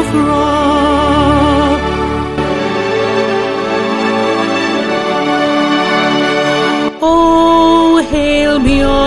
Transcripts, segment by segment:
Biafra. Oh, hail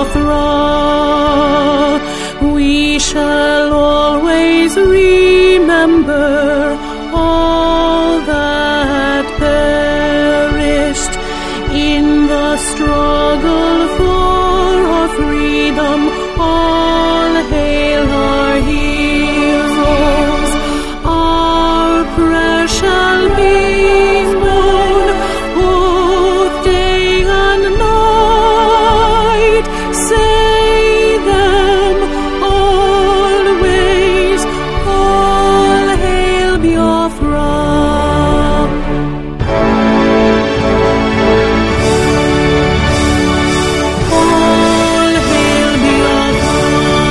Biafra, we shall always remember all that perished in the struggle for our freedom. All hail our heroes, our prayers shall be known both day and night. Say them always, all hail Biafra. All hail Biafra.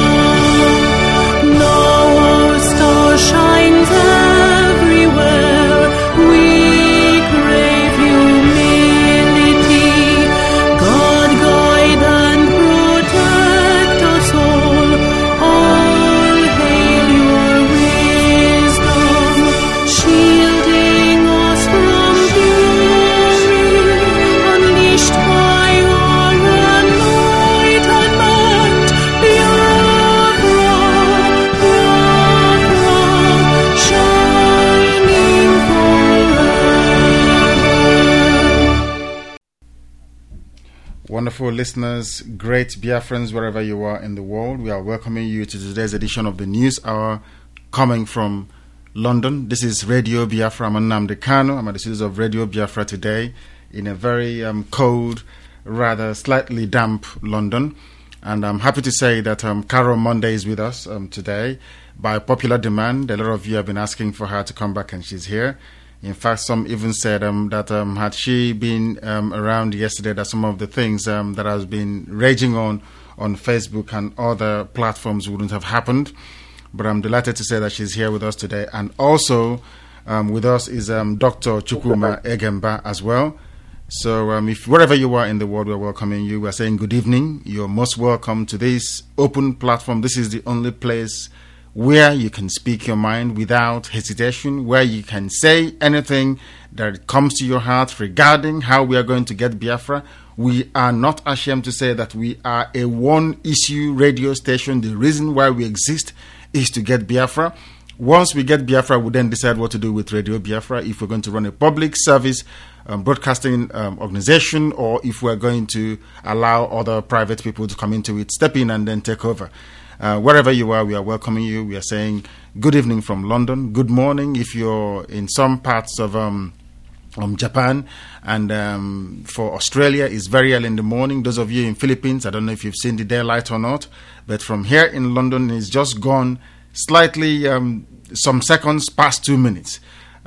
Now our star shines everywhere. We crave humility. God guide and protect us all. All hail your wisdom, shielding us from fury, unleashed by your enlightenment. Biafra, Biafra, shining forever. Wonderful listeners, great Biafrans wherever you are in the world. We are welcoming you to today's edition of the News Hour coming from London. This is Radio Biafra. I'm Nnamdi Kanu. I'm at the studios of Radio Biafra today in a very cold, rather slightly damp London. And I'm happy to say that Carol Monday is with us today. By popular demand, a lot of you have been asking for her to come back, and she's here. In fact, some even said that had she been around yesterday, that some of the things that has been raging on Facebook and other platforms wouldn't have happened. But I'm delighted to say that she's here with us today. And also with us is Dr. Chukwuma Egemba as well. So if wherever you are in the world, we're welcoming you. We're saying good evening. You're most welcome to this open platform. This is the only place where you can speak your mind without hesitation, where you can say anything that comes to your heart regarding how we are going to get Biafra. We are not ashamed to say that we are a one-issue radio station. The reason why we exist is to get Biafra. Once we get Biafra, we then decide what to do with Radio Biafra, if we're going to run a public service broadcasting organization, or if we're going to allow other private people to come into it, step in and then take over. Wherever you are, we are welcoming you. We are saying good evening from London, good morning if you're in some parts of Japan, and for Australia it's very early in the morning. Those of you in Philippines, I don't know if you've seen the daylight or not, but from here in London it's just gone slightly some seconds past 2 minutes,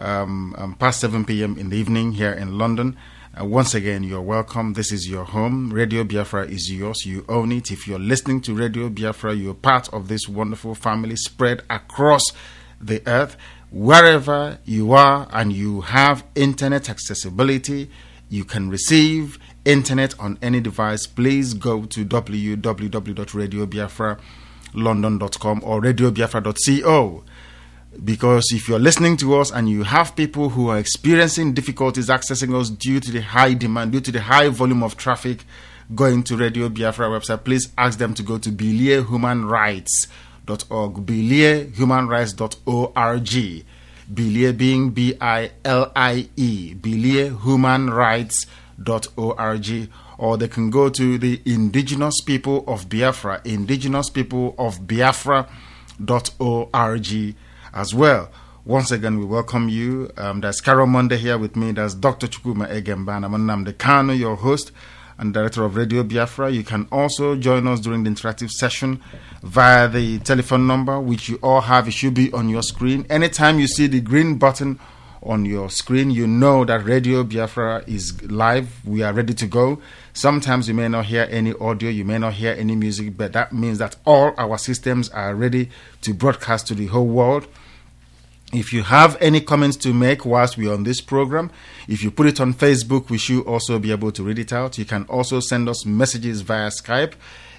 past 7 p.m. in the evening here in London. Once again, you're welcome. This is your home. Radio Biafra is yours. You own it. If you're listening to Radio Biafra, you're part of this wonderful family spread across the earth. Wherever you are and you have internet accessibility, you can receive internet on any device. Please go to www.radiobiafralondon.com or radiobiafra.co. Because if you're listening to us and you have people who are experiencing difficulties accessing us due to the high demand, due to the high volume of traffic going to Radio Biafra website, please ask them to go to biliehumanrights.org, biliehumanrights.org, Bilie being B-I-L-I-E, biliehumanrights.org, or they can go to the Indigenous People of Biafra, indigenouspeopleofbiafra.org as well. Once again, we welcome you. There's Carol Monday here with me. There's Dr. Chukwuma Egemba. I'm Nnamdi Kanu, your host and director of Radio Biafra. You can also join us during the interactive session via the telephone number, which you all have. It should be on your screen. Anytime you see the green button on your screen, you know that Radio Biafra is live. We are ready to go. Sometimes you may not hear any audio, you may not hear any music, but that means that all our systems are ready to broadcast to the whole world. If you have any comments to make whilst we're on this program, if you put it on Facebook, we should also be able to read it out. You can also send us messages via Skype.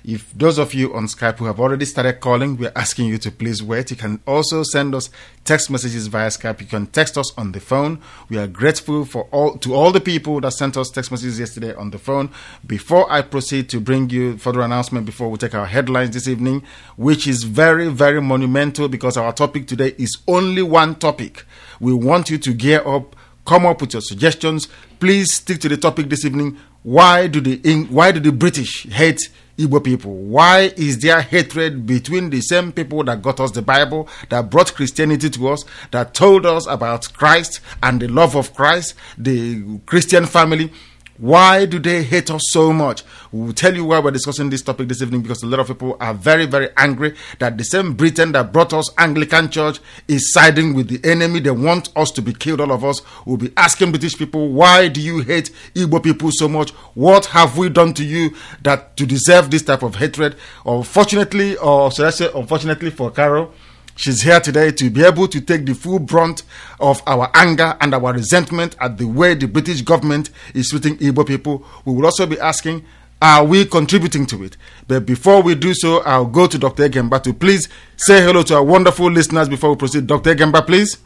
If those of you on Skype who have already started calling, we're asking you to please wait. You can also send us text messages via Skype. You can text us on the phone. We are grateful to all the people that sent us text messages yesterday on the phone. Before I proceed to bring you further announcement, before we take our headlines this evening, which is very, very monumental because our topic today is only one topic. We want you to gear up, come up with your suggestions. Please stick to the topic this evening. Why do the British hate Igbo people? Why is there hatred between the same people that got us the Bible, that brought Christianity to us, that told us about Christ and the love of Christ, the Christian family? Why do they hate us so much? We'll tell you why we're discussing this topic this evening, because a lot of people are very, very angry that the same Britain that brought us Anglican Church is siding with the enemy. They want us to be killed, all of us. We'll be asking British people, why do you hate Igbo people so much? What have we done to you that to deserve this type of hatred? Unfortunately, or should I say unfortunately for Carol, she's here today to be able to take the full brunt of our anger and our resentment at the way the British government is treating Igbo people. We will also be asking, are we contributing to it? But before we do so, I'll go to Dr. Egemba to please say hello to our wonderful listeners before we proceed. Dr. Egemba, please.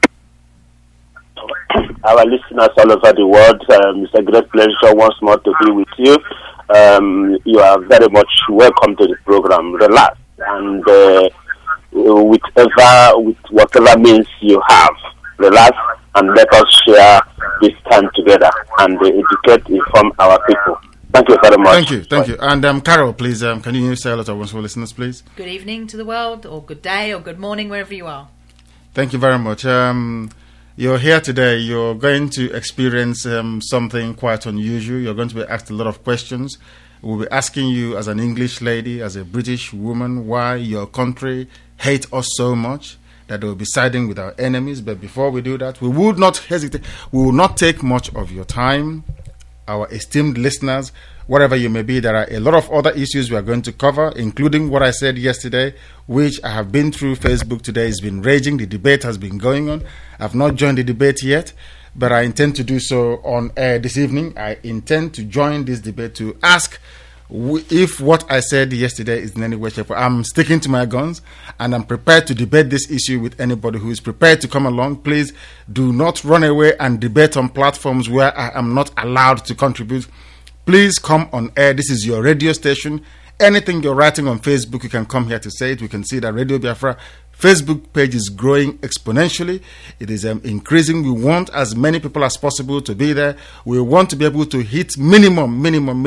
Our listeners all over the world, it's a great pleasure once more to be with you. You are very much welcome to the program. Relax and with whatever means you have, relax and let us share this time together and educate, inform our people. Thank you very much. Thank you. And Carol, please, can you say hello to our wonderful listeners, please? Good evening to the world, or good day, or good morning, wherever you are. Thank you very much. You're here today. You're going to experience something quite unusual. You're going to be asked a lot of questions. We'll be asking you as an English lady, as a British woman, why your country hate us so much that they will be siding with our enemies. But before we do that, we would not hesitate. We will not take much of your time. Our esteemed listeners, wherever you may be, there are a lot of other issues we are going to cover, including what I said yesterday, which I have been through Facebook today. It's been raging. The debate has been going on. I've not joined the debate yet, but I intend to do so on air this evening. I intend to join this debate to ask if what I said yesterday is in any way, shape, or I'm sticking to my guns, and I'm prepared to debate this issue with anybody who is prepared to come along. Please do not run away and debate on platforms where I am not allowed to contribute. Please come on air. This is your radio station. Anything you're writing on Facebook, you can come here to say it. We can see that Radio Biafra Facebook page is growing exponentially. It is increasing. We want as many people as possible to be there. We want to be able to hit minimum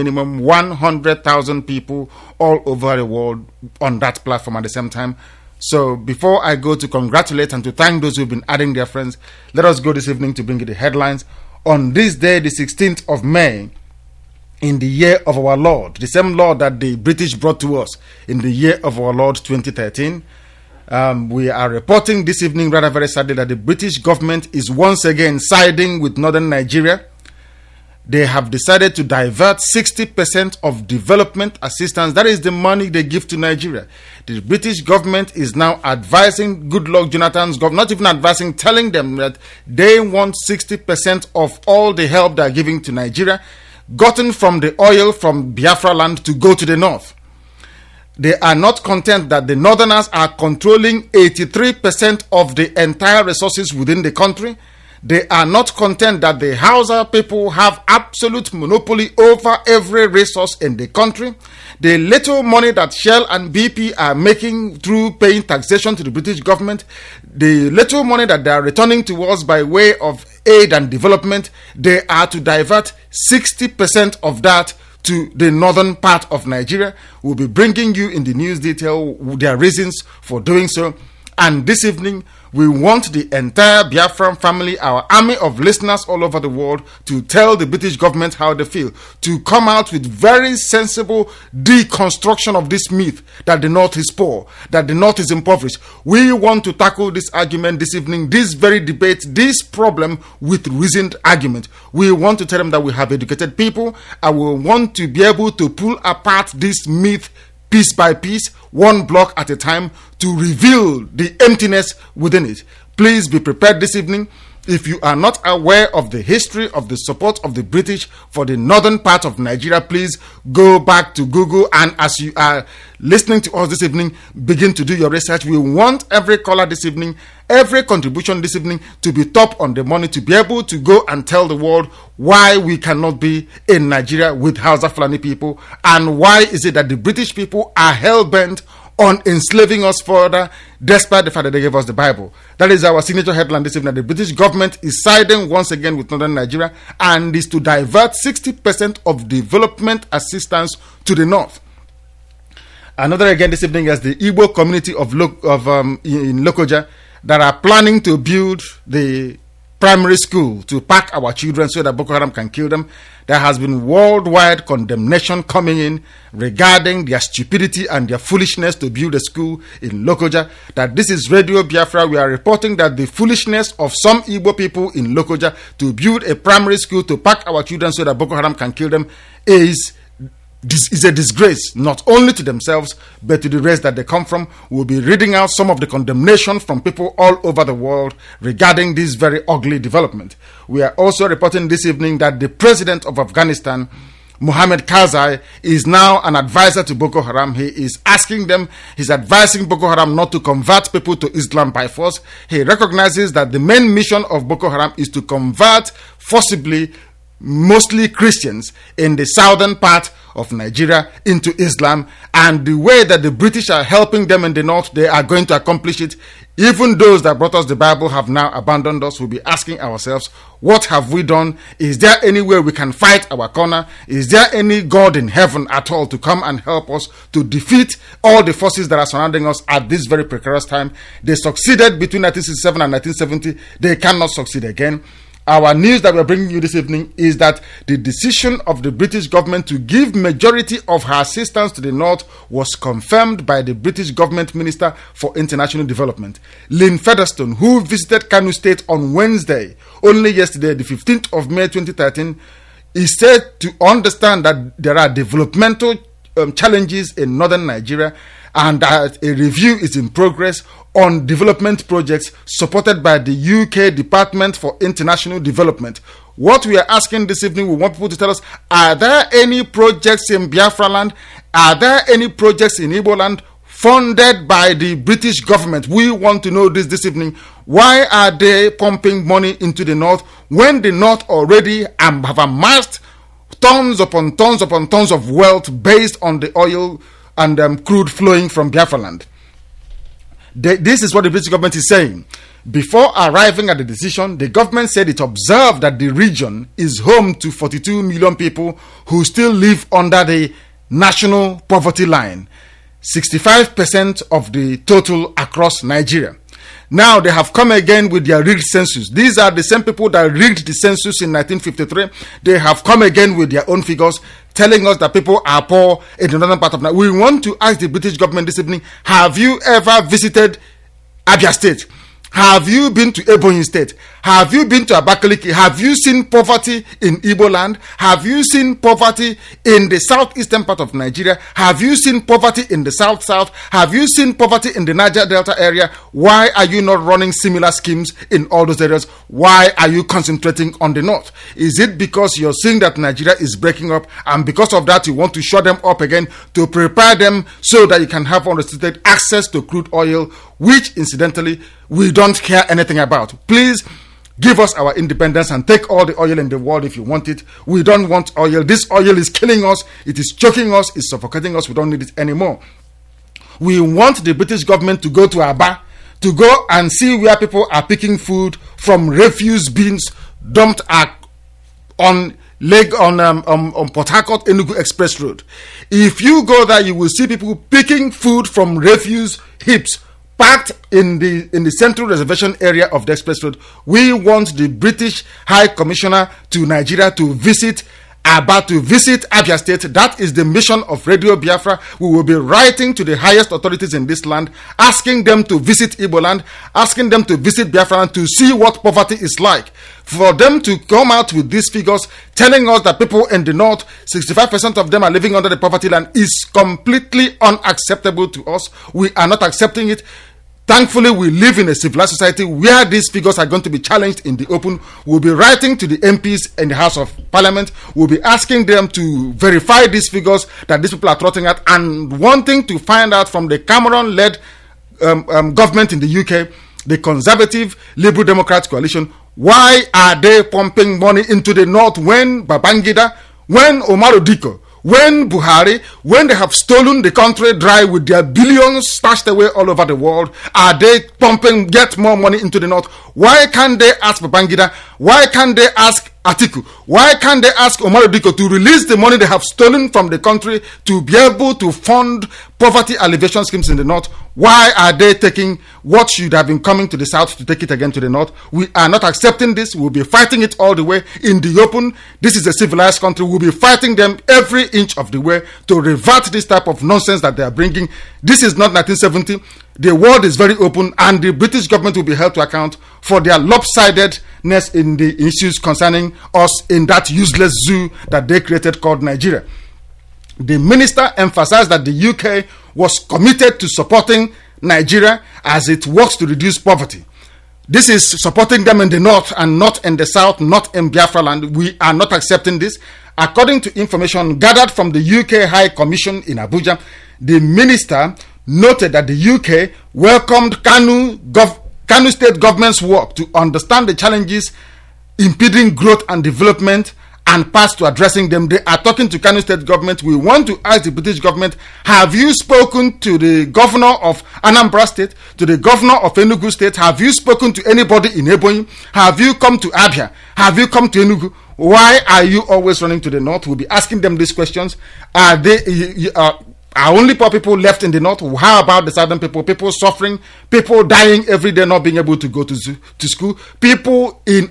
100,000 people all over the world on that platform at the same time. So before I go to congratulate and to thank those who've been adding their friends, let us go this evening to bring you the headlines. On this day, the 16th of May, in the year of our Lord, the same Lord that the British brought to us in the year of our Lord 2013, we are reporting this evening, rather very sadly, that the British government is once again siding with northern Nigeria. They have decided to divert 60% of development assistance. That is the money they give to Nigeria. The British government is now advising Goodluck Jonathan's government, not even advising, telling them that they want 60% of all the help they are giving to Nigeria, gotten from the oil from Biafra land, to go to the north. They are not content that the northerners are controlling 83% of the entire resources within the country. They are not content that the Hausa people have absolute monopoly over every resource in the country. The little money that Shell and BP are making through paying taxation to the British government, the little money that they are returning to us by way of aid and development, they are to divert 60% of that to the northern part of Nigeria. We'll be bringing you in the news detail their reasons for doing so. And this evening, we want the entire Biafran family, our army of listeners all over the world, to tell the British government how they feel, to come out with very sensible deconstruction of this myth that the North is poor, that the North is impoverished. We want to tackle this argument this evening, this very debate, this problem with reasoned argument. We want to tell them that we have educated people, and we want to be able to pull apart this myth piece by piece, one block at a time, to reveal the emptiness within it. Please be prepared this evening. If you are not aware of the history of the support of the British for the northern part of Nigeria, please go back to Google, and as you are listening to us this evening, begin to do your research. We want every caller this evening, every contribution this evening to be top on the money, to be able to go and tell the world why we cannot be in Nigeria with Hausa Fulani people, and why is it that the British people are hell-bent on enslaving us further, despite the fact that they gave us the Bible. That is our signature headline this evening. The British government is siding once again with northern Nigeria and is to divert 60% of development assistance to the north. Another again this evening is the Igbo community in Lokoja that are planning to build the primary school to pack our children so that Boko Haram can kill them. There has been worldwide condemnation coming in regarding their stupidity and their foolishness to build a school in Lokoja. That this is Radio Biafra. We are reporting that the foolishness of some Igbo people in Lokoja to build a primary school to pack our children so that Boko Haram can kill them is a disgrace, not only to themselves, but to the race that they come from. We'll be reading out some of the condemnation from people all over the world regarding this very ugly development. We are also reporting this evening that the president of Afghanistan, Mohammed Karzai, is now an advisor to Boko Haram. He's advising Boko Haram not to convert people to Islam by force. He recognizes that the main mission of Boko Haram is to convert forcibly mostly Christians in the southern part of Nigeria into Islam, and the way that the British are helping them in the north, they are going to accomplish it. Even those that brought us the Bible have now abandoned us. We'll be asking ourselves, what have we done? Is there any way we can fight our corner? Is there any God in heaven at all to come and help us to defeat all the forces that are surrounding us at this very precarious time? They succeeded between 1967 and 1970. They cannot succeed again. Our news that we're bringing you this evening is that the decision of the British government to give majority of her assistance to the north was confirmed by the British government Minister for International Development, Lynn Featherstone, who visited Kano State on Wednesday, only yesterday, the 15th of May 2013. Is said to understand that there are developmental challenges in northern Nigeria, and that a review is in progress on development projects supported by the UK Department for International Development. What we are asking this evening, we want people to tell us, are there any projects in Biafra land? Are there any projects in Igbo land funded by the British government? We want to know this evening. Why are they pumping money into the north when the north already have amassed tons upon tons upon tons of wealth based on the oil and crude flowing from Biafra land? This is what the British government is saying. Before arriving at the decision, the government said it observed that the region is home to 42 million people who still live under the national poverty line, 65% of the total across Nigeria. Now they have come again with their rigged census. These are the same people that rigged the census in 1953. They have come again with their own figures, telling us that people are poor in the northern part of Nigeria. We want to ask the British government this evening, have you ever visited Abia State? Have you been to Ebonyi State? Have you been to Abakaliki? Have you seen poverty in Igbo land? Have you seen poverty in the southeastern part of Nigeria? Have you seen poverty in the south-south? Have you seen poverty in the Niger Delta area? Why are you not running similar schemes in all those areas? Why are you concentrating on the north? Is it because you're seeing that Nigeria is breaking up, and because of that you want to shut them up again to prepare them so that you can have unrestricted access to crude oil, which incidentally we don't care anything about? Please give us our independence and take all the oil in the world if you want it. We don't want oil. This oil is killing us. It is choking us. It's suffocating us. We don't need it anymore. We want the British government to go to Aba, to go and see where people are picking food from refuse bins dumped on Port Harcourt Enugu Express Road. If you go there, you will see people picking food from refuse heaps packed in the central reservation area of the express road. We want the British High Commissioner to Nigeria to visit Aba, to visit Abia State. That is the mission of Radio Biafra. We will be writing to the highest authorities in this land, asking them to visit Igbo land, asking them to visit Biafra land to see what poverty is like. For them to come out with these figures telling us that people in the north, 65% of them are living under the poverty line, is completely unacceptable to us. We are not accepting it. Thankfully, we live in a civilized society where these figures are going to be challenged in the open. We'll be writing to the MPs in the House of Parliament. We'll be asking them to verify these figures that these people are trotting at, and wanting to find out from the Cameron-led government in the UK, the Conservative Liberal Democrat coalition, why are they pumping money into the north when Babangida, when Umaru Diko, when Buhari, when they have stolen the country dry with their billions stashed away all over the world, are they get more money into the north? Why can't they ask Babangida? Why can't they ask Atiku? Why can't they ask Umaru Diko to release the money they have stolen from the country to be able to fund poverty alleviation schemes in the north? Why are they taking what should have been coming to the south to take it again to the north? We are not accepting this. We'll be fighting it all the way in the open. This is a civilized country. We'll be fighting them every inch of the way to revert this type of nonsense that they are bringing. This is not 1970. The world is very open, and the British government will be held to account for their lopsidedness in the issues concerning us in that useless zoo that they created called Nigeria. The minister emphasized that the UK was committed to supporting Nigeria as it works to reduce poverty. This is supporting them in the north and not in the south, not in Biafra land. We are not accepting this. According to information gathered from the UK High Commission in Abuja, the minister noted that the UK welcomed Kanu State government's work to understand the challenges impeding growth and development and paths to addressing them. They are talking to Kanu State government. We want to ask the British government, have you spoken to the governor of Anambra State, to the governor of Enugu State? Have you spoken to anybody in Ebonyi? Have you come to Abia? Have you come to Enugu? Why are you always running to the north? We'll be asking them these questions. Are only poor people left in the north? How about the southern people? People suffering, people dying every day, not being able to go to school, people in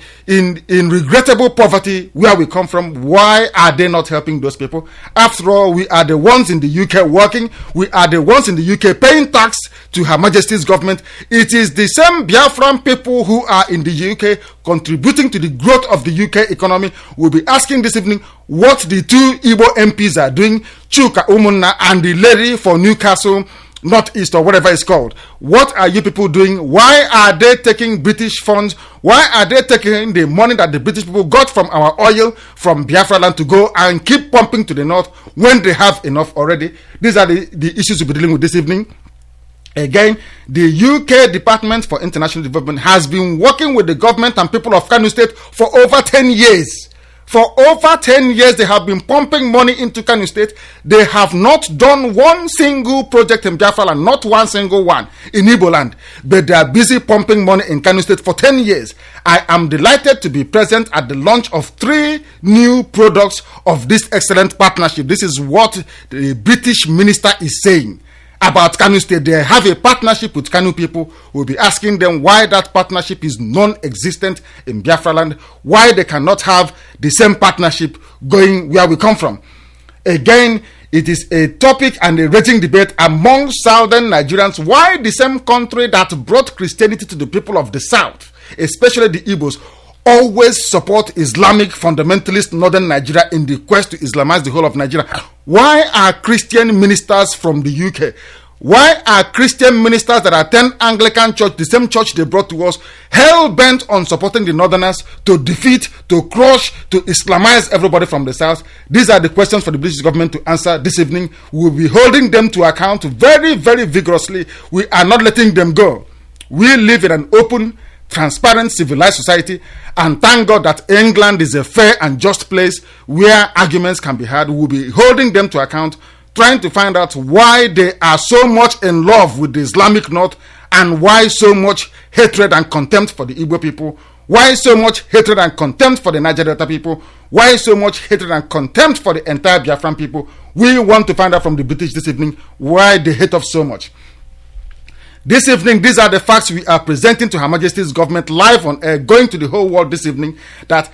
regrettable poverty where we come from. Why are they not helping those people? After all, we are the ones in the UK working. We are the ones in the UK paying tax to Her Majesty's government. It is the same Biafran people who are in the UK contributing to the growth of the UK economy. We'll be asking this evening what the two Igbo MPs are doing, Chuka Umunna and the lady for Newcastle Northeast or whatever it's called. What are you people doing? Why are they taking British funds? Why are they taking the money that the British people got from our oil from Biafra land to go and keep pumping to the north when they have enough already? These are the issues we'll be dealing with this evening. Again, the UK Department for International Development has been working with the government and people of Kano State for over 10 years. For over 10 years, they have been pumping money into Kano State. They have not done one single project in Biafra land, not one single one in Igbo land. But they are busy pumping money in Kano State for 10 years. I am delighted to be present at the launch of 3 new products of this excellent partnership. This is what the British minister is saying about Kano State. They have a partnership with Kano people. We'll be asking them why that partnership is non-existent in Biafra land, why they cannot have the same partnership going where we come from. Again, it is a topic and a raging debate among southern Nigerians why the same country that brought Christianity to the people of the south, especially the Igbos, always support Islamic fundamentalist northern Nigeria in the quest to Islamize the whole of Nigeria. Why are Christian ministers from the UK, why are Christian ministers that attend Anglican church, the same church they brought to us, hell-bent on supporting the northerners to defeat, to crush, to Islamize everybody from the south? These are the questions for the British government to answer this evening. We'll be holding them to account very, very vigorously. We are not letting them go. We live in an open, transparent, civilized society, and thank God that England is a fair and just place where arguments can be had. We'll be holding them to account, trying to find out why they are so much in love with the Islamic North and why so much hatred and contempt for the Igbo people, why so much hatred and contempt for the Niger Delta people, why so much hatred and contempt for the entire Biafran people. We want to find out from the British this evening why they hate us so much. This evening, these are the facts we are presenting to Her Majesty's government live on air, going to the whole world this evening, that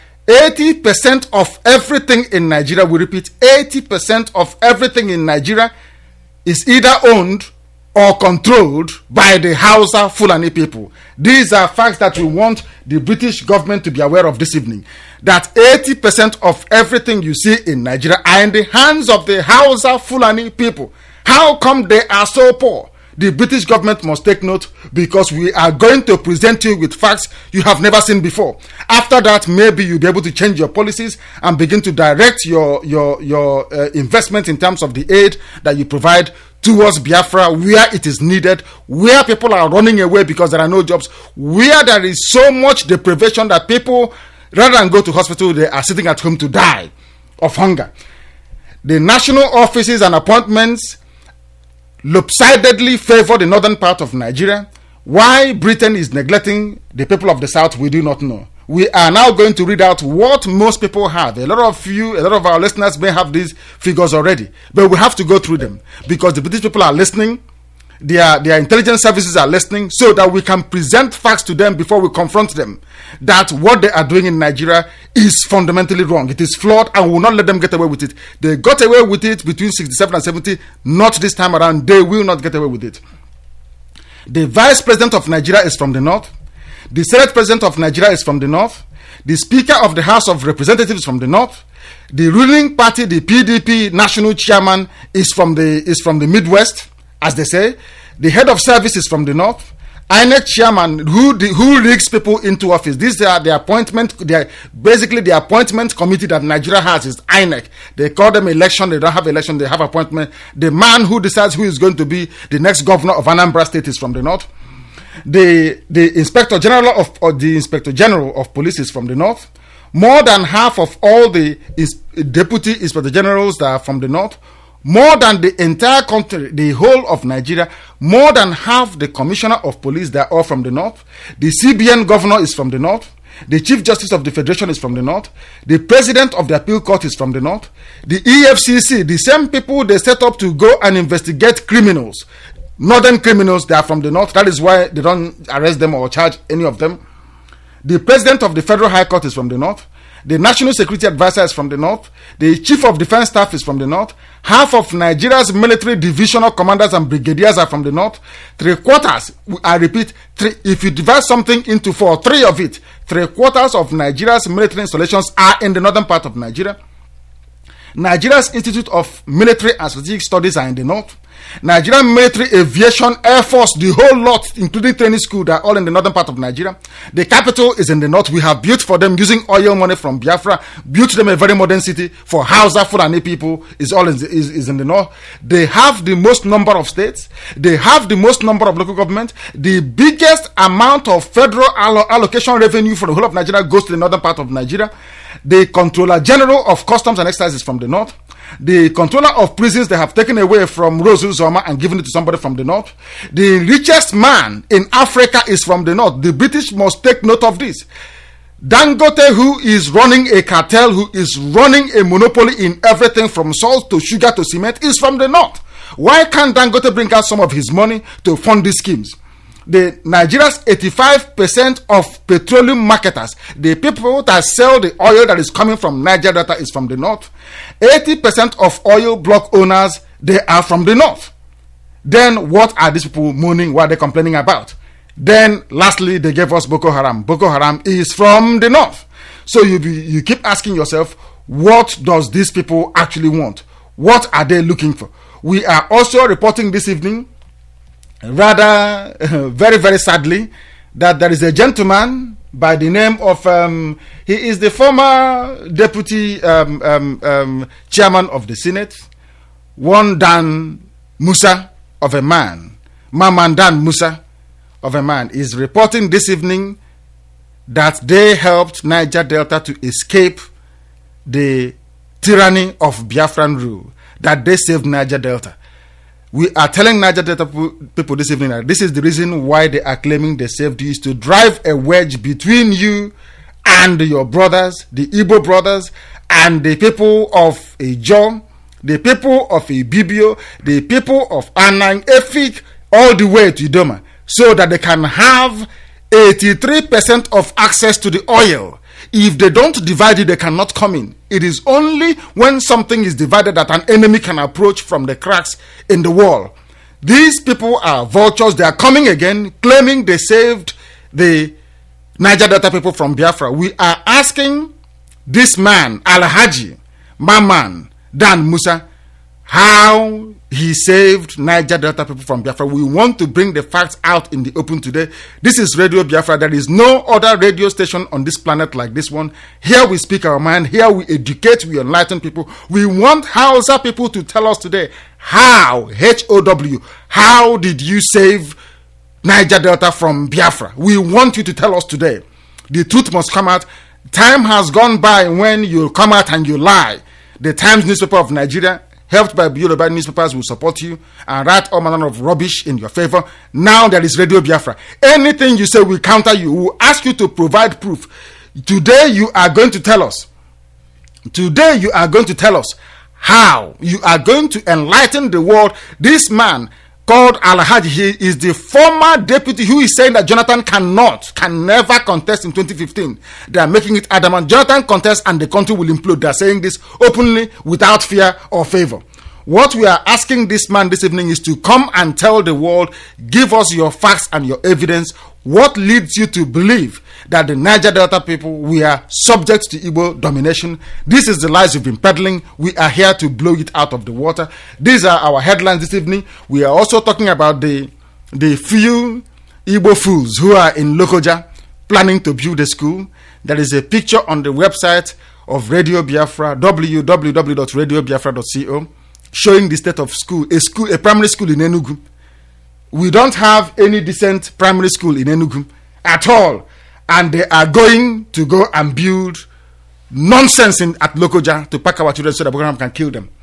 80% of everything in Nigeria, we repeat, 80% of everything in Nigeria is either owned or controlled by the Hausa Fulani people. These are facts that we want the British government to be aware of this evening. That 80% of everything you see in Nigeria are in the hands of the Hausa Fulani people. How come they are so poor? the British government must take note, because we are going to present you with facts you have never seen before. After that, maybe you'll be able to change your policies and begin to direct your investment in terms of the aid that you provide towards Biafra, where it is needed, where people are running away because there are no jobs, where there is so much deprivation that people, rather than go to hospital, they are sitting at home to die of hunger. The national offices and appointments lopsidedly favor the northern part of Nigeria. Why Britain is neglecting the people of the south, we do not know. We are now going to read out what most people have. A lot of our listeners may have these figures already, but we have to go through them because the British people are listening, their intelligence services are listening, so that we can present facts to them before we confront them that what they are doing in Nigeria is fundamentally wrong. It is flawed, and we will not let them get away with it. They got away with it between 67 and 70. Not this time around. They will not get away with it. The Vice President of Nigeria is from the north. The Senate President of Nigeria is from the north. The Speaker of the House of Representatives is from the north. The ruling party, the PDP national chairman, is from the Midwest, as they say. The head of service is from the north. INEC chairman, who rigs people into office. These are the appointment. Basically the appointment committee that Nigeria has is INEC. They call them election. They don't have election. They have appointment. The man who decides who is going to be the next governor of Anambra State is from the north. The Inspector General of Police is from the north. More than half of all the deputy inspector generals that are from the north. More than the entire country, the whole of Nigeria, more than half the commissioner of police, they are all from the north. The CBN governor is from the north. The Chief Justice of the Federation is from the north. The President of the Appeal Court is from the north. The EFCC, the same people they set up to go and investigate criminals, northern criminals, they are from the north. That is why they don't arrest them or charge any of them. The President of the Federal High Court is from the north. The National Security Advisor is from the north. The Chief of Defense Staff is from the north. Half of Nigeria's military divisional commanders and brigadiers are from the north. 3/4, I repeat, if you divide something into 4, 3 of it, 3/4 of Nigeria's military installations are in the northern part of Nigeria. Nigeria's Institute of Military and Strategic Studies are in the north. Nigerian Military Aviation, Air Force, the whole lot, including training school, they are all in the northern part of Nigeria. The capital is in the north. We have built for them using oil money from Biafra, built them a very modern city for Hausa, Fulani people, is in the north. They have the most number of states. They have the most number of local government. The biggest amount of federal allocation revenue for the whole of Nigeria goes to the northern part of Nigeria. The Controller General of Customs and Excise is from the north. The Controller of Prisons they have taken away from Rose Uzoma and given it to somebody from the north. The richest man in Africa is from the north. The British must take note of this. Dangote, who is running a cartel, who is running a monopoly in everything from salt to sugar to cement, is from the north. Why can't Dangote bring out some of his money to fund these schemes? The Nigeria's 85% of petroleum marketers, the people that sell the oil that is coming from Niger Delta, is from the north. 80% of oil block owners, they are from the north. Then what are these people moaning? What are they complaining about? Then lastly, they gave us Boko Haram. Boko Haram is from the north. So you keep asking yourself, what does these people actually want? What are they looking for? We are also reporting this evening, rather very, very sadly, that there is a gentleman by the name of he is the former deputy chairman of the Senate, one Dan Musa of a man, Maman Dan Musa of a man, is reporting this evening that they helped Niger Delta to escape the tyranny of Biafran rule, that they saved Niger Delta. We are telling Niger Delta people this evening that this is the reason why they are claiming they saved you, is to drive a wedge between you and your brothers, the Igbo brothers, and the people of Ijo, the people of Ibibio, the people of Anang, Efik, all the way to Idoma, so that they can have 83% of access to the oil. If they don't divide it, they cannot come in. It is only when something is divided that an enemy can approach from the cracks in the wall. These people are vultures. They are coming again, claiming they saved the Niger Delta people from Biafra. We are asking this man, Alhaji Maman Dan Musa, how he saved Niger Delta people from Biafra. We want to bring the facts out in the open today. This is Radio Biafra. There is no other radio station on this planet like this one. Here we speak our mind. Here we educate, we enlighten people. We want Hausa people to tell us today how, H-O-W, how did you save Niger Delta from Biafra? We want you to tell us today. The truth must come out. Time has gone by when you come out and you lie. The Times newspaper of Nigeria, helped by Yoruba newspapers, will support you and write all manner of rubbish in your favor. Now there is Radio Biafra. Anything you say, we counter you. We will ask you to provide proof. Today you are going to tell us. Today you are going to tell us how you are going to enlighten the world. This man called Alhaji, he is the former deputy who is saying that Jonathan can never contest in 2015. They are making it adamant. Jonathan contests and the country will implode. They are saying this openly without fear or favor. What we are asking this man this evening is to come and tell the world, give us your facts and your evidence. What leads you to believe that the Niger Delta people, we are subject to Igbo domination? This is the lies you've been peddling. We are here to blow it out of the water. These are our headlines this evening. We are also talking about the few Igbo fools who are in Lokoja planning to build a school. There is a picture on the website of Radio Biafra, www.radiobiafra.co, showing the state of school, a primary school in Enugu. We don't have any decent primary school in Enugu at all. And they are going to go and build nonsense at Lokoja to pack our children so the program can kill them.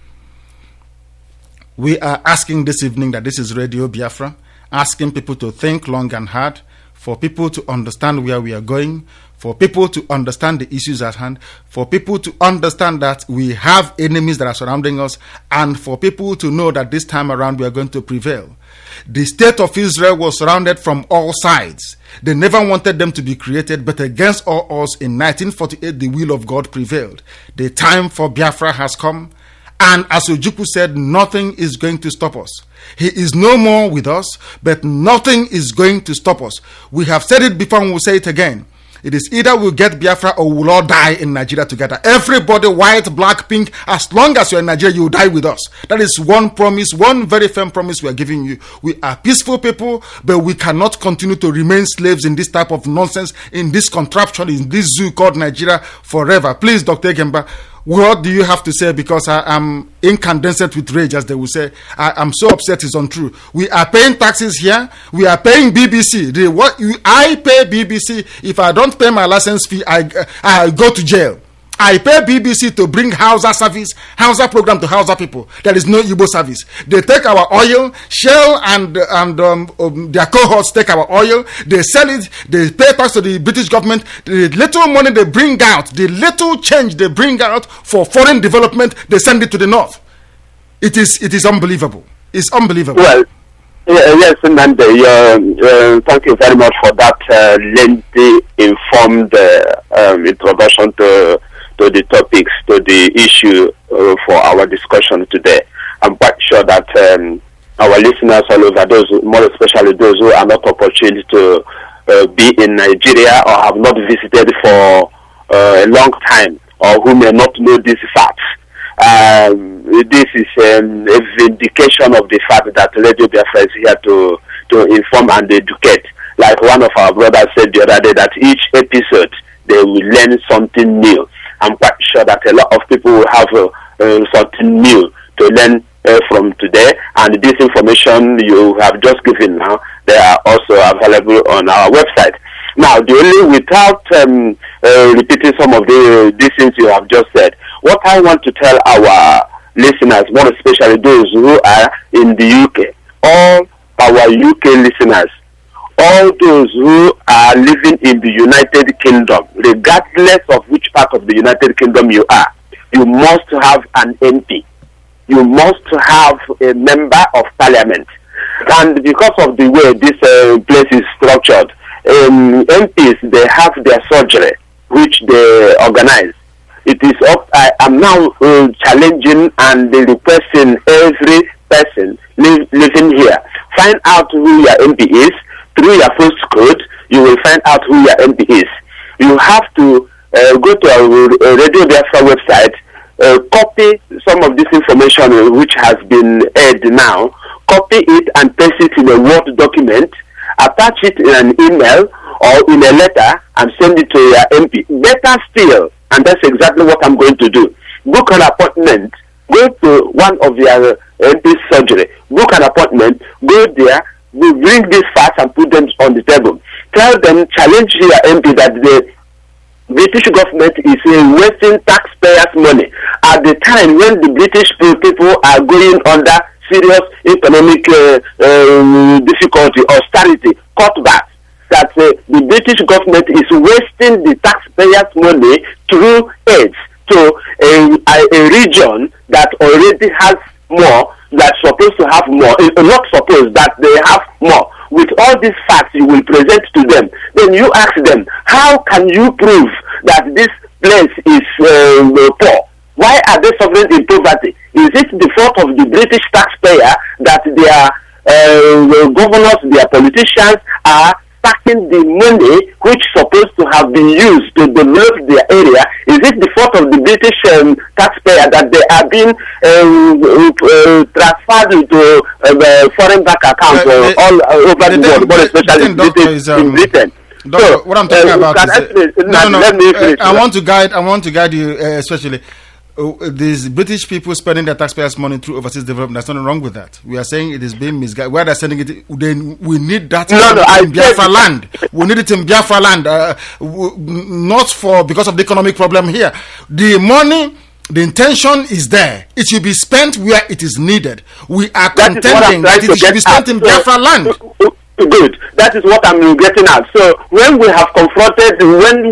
We are asking this evening that this is Radio Biafra, asking people to think long and hard, for people to understand where we are going, for people to understand the issues at hand, for people to understand that we have enemies that are surrounding us, and for people to know that this time around we are going to prevail. The state of Israel was surrounded from all sides. They never wanted them to be created, but against all odds in 1948 the will of God prevailed. The time for Biafra has come, and as Ojukwu said, nothing is going to stop us. He is no more with us, but nothing is going to stop us. We have said it before and we'll say it again. It is either we'll get Biafra or we'll all die in Nigeria together. Everybody, white, black, pink, as long as you're in Nigeria, you'll die with us. That is one promise, one very firm promise we are giving you. We are peaceful people, but we cannot continue to remain slaves in this type of nonsense, in this contraption, in this zoo called Nigeria forever. Please, Dr. Gemba, what do you have to say? Because I am incandescent with rage, as they will say. I am so upset it's untrue. We are paying taxes here. We are paying BBC. I pay BBC. If I don't pay my license fee, I go to jail. I pay BBC to bring Hausa service, Hausa program to Hausa people. There is no Igbo service. They take our oil, Shell and their cohorts take our oil. They sell it. They pay tax to the British government. The little money they bring out, the little change they bring out for foreign development, they send it to the north. It is unbelievable. It's unbelievable. Well, yes, Nande, thank you very much for that lengthy, informed introduction to the topics, to the issue for our discussion today. I'm quite sure that our listeners all over, those, more especially those who are not opportune to be in Nigeria or have not visited for a long time, or who may not know these facts, this is a vindication of the fact that Radio Biafra is here to inform and educate. Like one of our brothers said the other day, that each episode they will learn something new. I'm quite sure that a lot of people will have something new to learn from today, and this information you have just given now, they are also available on our website. Now, without repeating some of these things you have just said, what I want to tell our listeners, more especially those who are in the UK, all our UK listeners, all those who are living in the United Kingdom, regardless of which part of the United Kingdom you are, you must have an MP. You must have a member of parliament. And because of the way this place is structured, MPs, they have their surgery, which they organize. It is up. I am now challenging and requesting every person living here, find out who your MP is. Through your postcode, you will find out who your MP is. You have to go to our Radio Biafra website, look for the MP. You will find out who your MP is. You have to go to our Radio Biafra website, look for the MP. You will find out who your MP is. You have to go to our Radio Biafra website, look for the MP. You will find out who your MP is. You have to go to our Radio Biafra website, look for the MP. copy some of this information which has been aired now, copy it and paste it in a Word document, attach it in an email or in a letter and send it to your MP. Better still, and that's exactly what I'm going to do. Book an appointment, go to one of your MP's surgery, book an appointment, go there, we bring these facts and put them on the table. Tell them, challenge your MP that the British government is wasting taxpayers' money at the time when the British people are going under serious economic difficulty, austerity, cutbacks. That the British government is wasting the taxpayers' money through aids to a region that already has more, that's supposed to have more, not supposed, that they have more. With all these facts you will present to them, then you ask them, how can you prove that this place is poor? Why are they suffering in poverty? Is it the fault of the British taxpayer that their governors, their politicians are taking the money which is supposed to have been used to develop their area? Is it the fault of the British taxpayer that they are being transferred into foreign bank accounts all over the world, but especially in Britain? Doctor, So, what I'm talking about is let me finish. I want to guide you, especially these British people spending their taxpayers' money through overseas development. There's nothing wrong with that. We are saying it is being misguided. Where they're sending it, then we need that in Biafra land. We need it in Biafra land, not because of the economic problem here. The money, the intention is there. It should be spent where it is needed. We are contending that it should be spent in Biafra land. Good. That is what I'm getting at. So when we have confronted them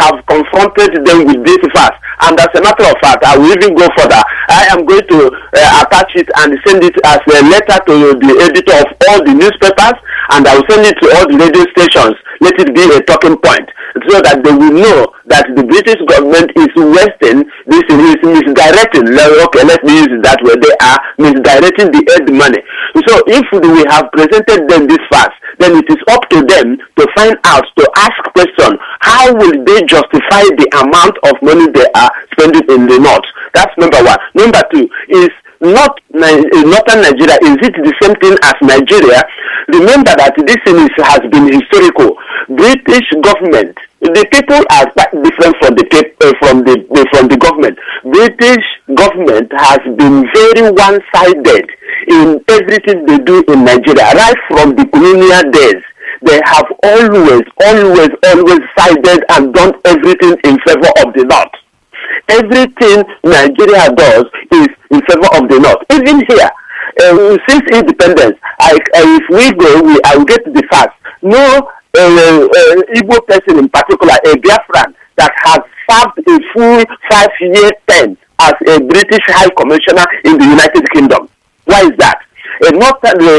with this fact, and as a matter of fact, I will even go further. I am going to attach it and send it as a letter to the editor of all the newspapers, and I will send it to all the radio stations. Let it be a talking point, so that they will know that the British government is wasting, this is misdirecting. Okay, let me use it that way. They are misdirecting the aid money. So if we have presented them this fact, then it is up to them to find out, to ask questions. How will they justify the amount of money they are spending in the north? That's number one. Number two is northern Nigeria. Is it the same thing as Nigeria? Remember that this thing has been historical. British government, the people are quite different from the government. British government has been very one-sided in everything they do in Nigeria, right from the colonial days. They have always sided and done everything in favor of the north. Everything Nigeria does is in favor of the north. Even here, since independence, if we go, I will get the facts. No Igbo person in particular, a Biafran, that has served a full 5-year term as a British High Commissioner in the United Kingdom. Why is that? Most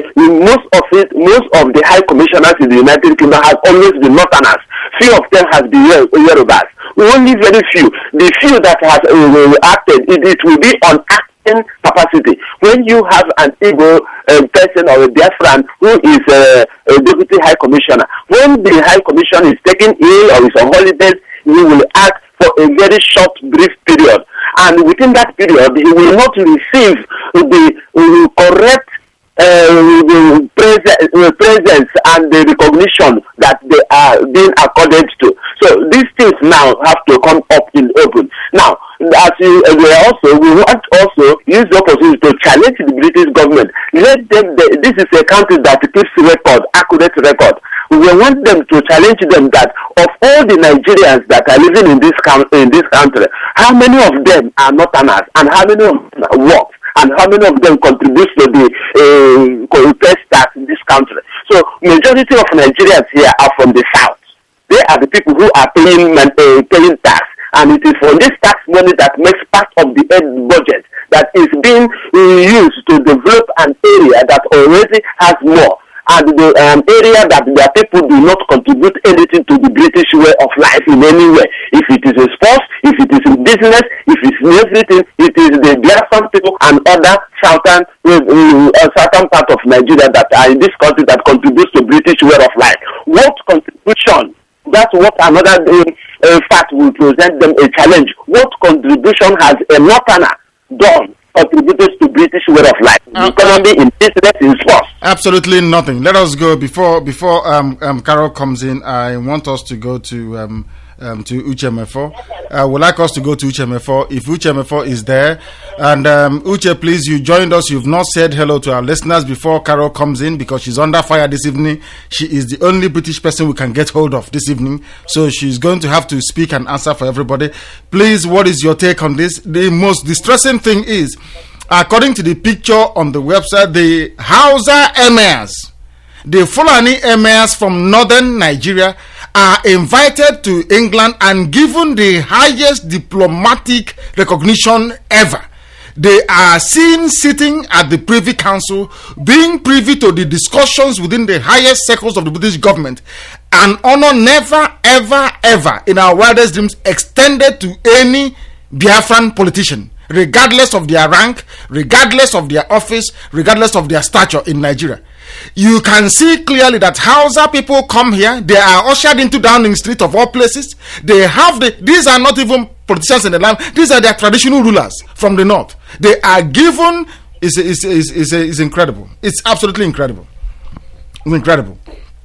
of the High Commissioners in the United Kingdom has always been Northerners. Few of them has been Yorubas. Only very few. The few that has acted, it will be on acting capacity. When you have an Igbo person or a Biafran who is a Deputy High Commissioner, when the High Commissioner is taken ill or is on holidays, he will act for a very short, brief period. And within that period, he will not receive the correct presence and the recognition that they are being accorded to. So these things now have to come up in open. Now, we want also use the opportunity to challenge the British government. Let them. This is a country that keeps accurate record. We want them to challenge them that of all the Nigerians that are living in this country, how many of them are Northerners and how many of them work? And how many of them contribute to the tax tax in this country? So, majority of Nigerians here are from the south. They are the people who are paying tax, and it is from this tax money that makes part of the budget that is being used to develop an area that already has more, and the area that their people do not contribute anything to the British way of life in any way. If it is in sports, if it is in business, if it's in everything, it is the Biafran people and other southern part of Nigeria that are in this country that contributes to British way of life. What contribution? That's what another in fact, will present them a challenge. What contribution has a Northerner done, contributed to British way of life? In economy, in business, in sports? Absolutely nothing. Let us go before Carol comes in. I want us to go to Uche Mefo. I would like us to go to Uche Mefo. If Uche Mefo is there, and Uche, please, you joined us. You've not said hello to our listeners before Carol comes in because she's under fire this evening. She is the only British person we can get hold of this evening, so she's going to have to speak and answer for everybody. Please, what is your take on this? The most distressing thing is, according to the picture on the website, the Hausa emirs, the Fulani emirs from northern Nigeria, are invited to England and given the highest diplomatic recognition ever. They are seen sitting at the Privy Council, being privy to the discussions within the highest circles of the British government. An honor never, ever, ever in our wildest dreams extended to any Biafran politician, regardless of their rank, regardless of their office, regardless of their stature in Nigeria. You can see clearly that Hausa people come here, they are ushered into Downing Street of all places. They have these are not even politicians in the land, these are their traditional rulers from the north. They are given, is incredible. It's absolutely incredible. It's incredible.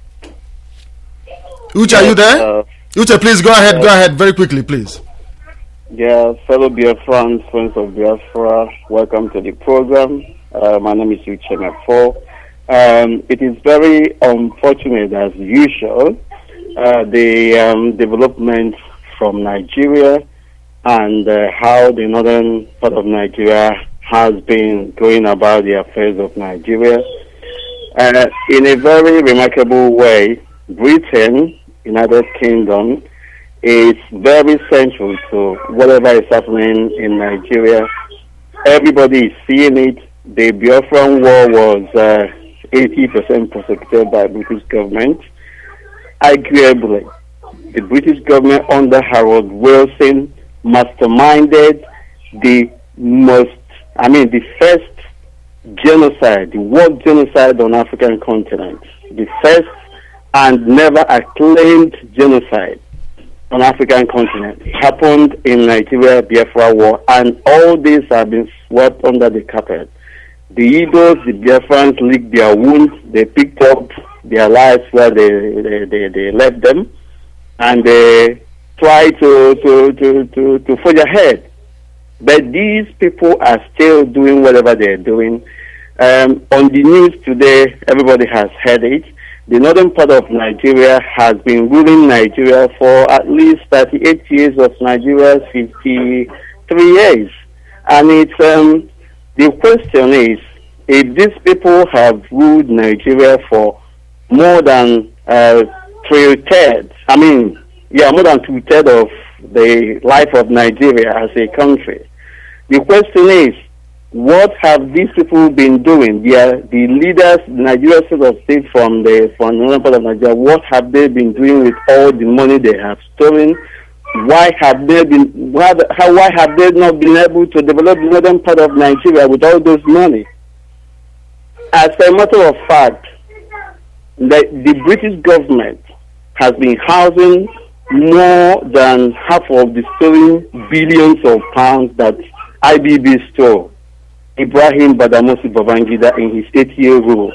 Uche, are you there? Uche, please go ahead very quickly, please. Yeah, fellow Biafrans, friends of Biafra, welcome to the program. My name is Uche Mefo. It is very unfortunate, as usual, the development from Nigeria and how the northern part of Nigeria has been going about the affairs of Nigeria. In a very remarkable way, Britain, United Kingdom, is very central to whatever is happening in Nigeria. Everybody is seeing it. The Biafran War was 80% prosecuted by British government. Arguably, the British government under Harold Wilson masterminded the first genocide, the world genocide on African continent. The first and never acclaimed genocide on African continent happened in Nigeria, Biafra War, and all this have been swept under the carpet. The Igbos, the Biafrans licked their wounds, they picked up their lives where they left them, and they tried to forge ahead. But these people are still doing whatever they're doing. On the news today, everybody has heard it. The northern part of Nigeria has been ruling Nigeria for at least 38 years of Nigeria's 53 years. And it's the question is, if these people have ruled Nigeria for more than more than two-thirds of the life of Nigeria as a country, the question is, what have these people been doing? The leaders, Nigeria sort of state from the northern part of Nigeria, what have they been doing with all the money they have stolen? Why have they not been able to develop the northern part of Nigeria with all those money? As a matter of fact, the British government has been housing more than half of the stolen billions of pounds that IBB stole Ibrahim Badamasi Babangida in his 8-year rule.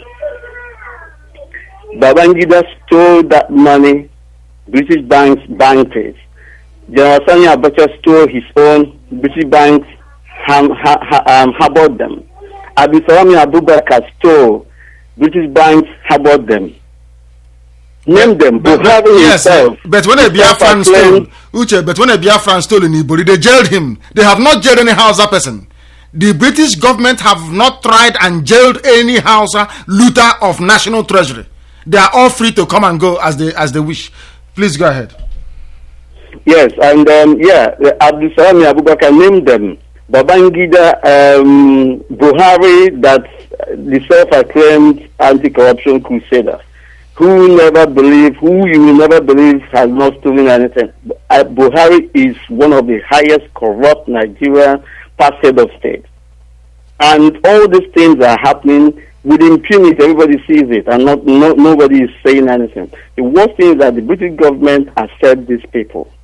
Babangida stole that money, British banks banked it. General Sani Abacha stole his own, British banks harbored them. Abisalami Abubakar stole, British banks harbored them. Name them. But when a Biafran stole, Uche, but when a Biafran stole in Ibori, they jailed him. They have not jailed any Hausa person. The British government have not tried and jailed any Hausa looter of national treasury. They are all free to come and go as they wish. Please go ahead. Yes, and Abdulsalami Abubakar named them. Babangida, Buhari, that the self-acclaimed anti-corruption crusader, who you will never believe has not stolen anything. Buhari is one of the highest corrupt Nigerian past head of state. And all these things are happening with impunity. Everybody sees it, and nobody is saying anything. The worst thing is that the British government accepts these people.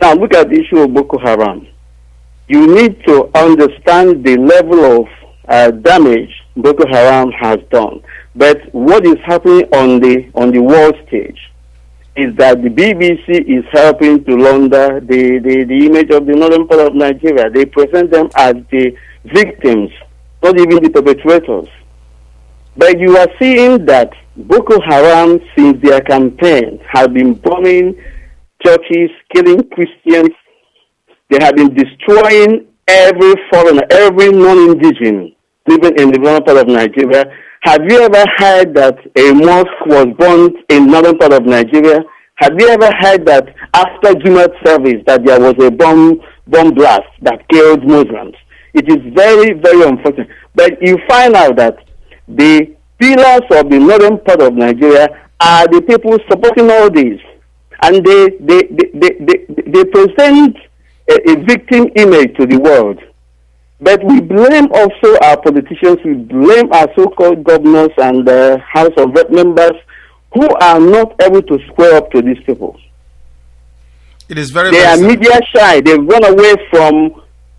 Now look at the issue of Boko Haram. You need to understand the level of damage Boko Haram has done. But what is happening on the world stage is that the BBC is helping to launder the image of the northern part of Nigeria. They present them as the victims, not even the perpetrators. But you are seeing that Boko Haram, since their campaign, have been bombing churches, killing Christians. They have been destroying every foreigner, every non-indigenous living in the northern part of Nigeria. Have you ever heard that a mosque was burnt in northern part of Nigeria? Have you ever heard that after Jumat service that there was a bomb blast that killed Muslims? It is very, very unfortunate. But you find out that the pillars of the northern part of Nigeria are the people supporting all this. And they present a victim image to the world. But we blame also our politicians, we blame our so-called governors and House of Rep members who are not able to square up to these people. It is very. They are media shy. They run away from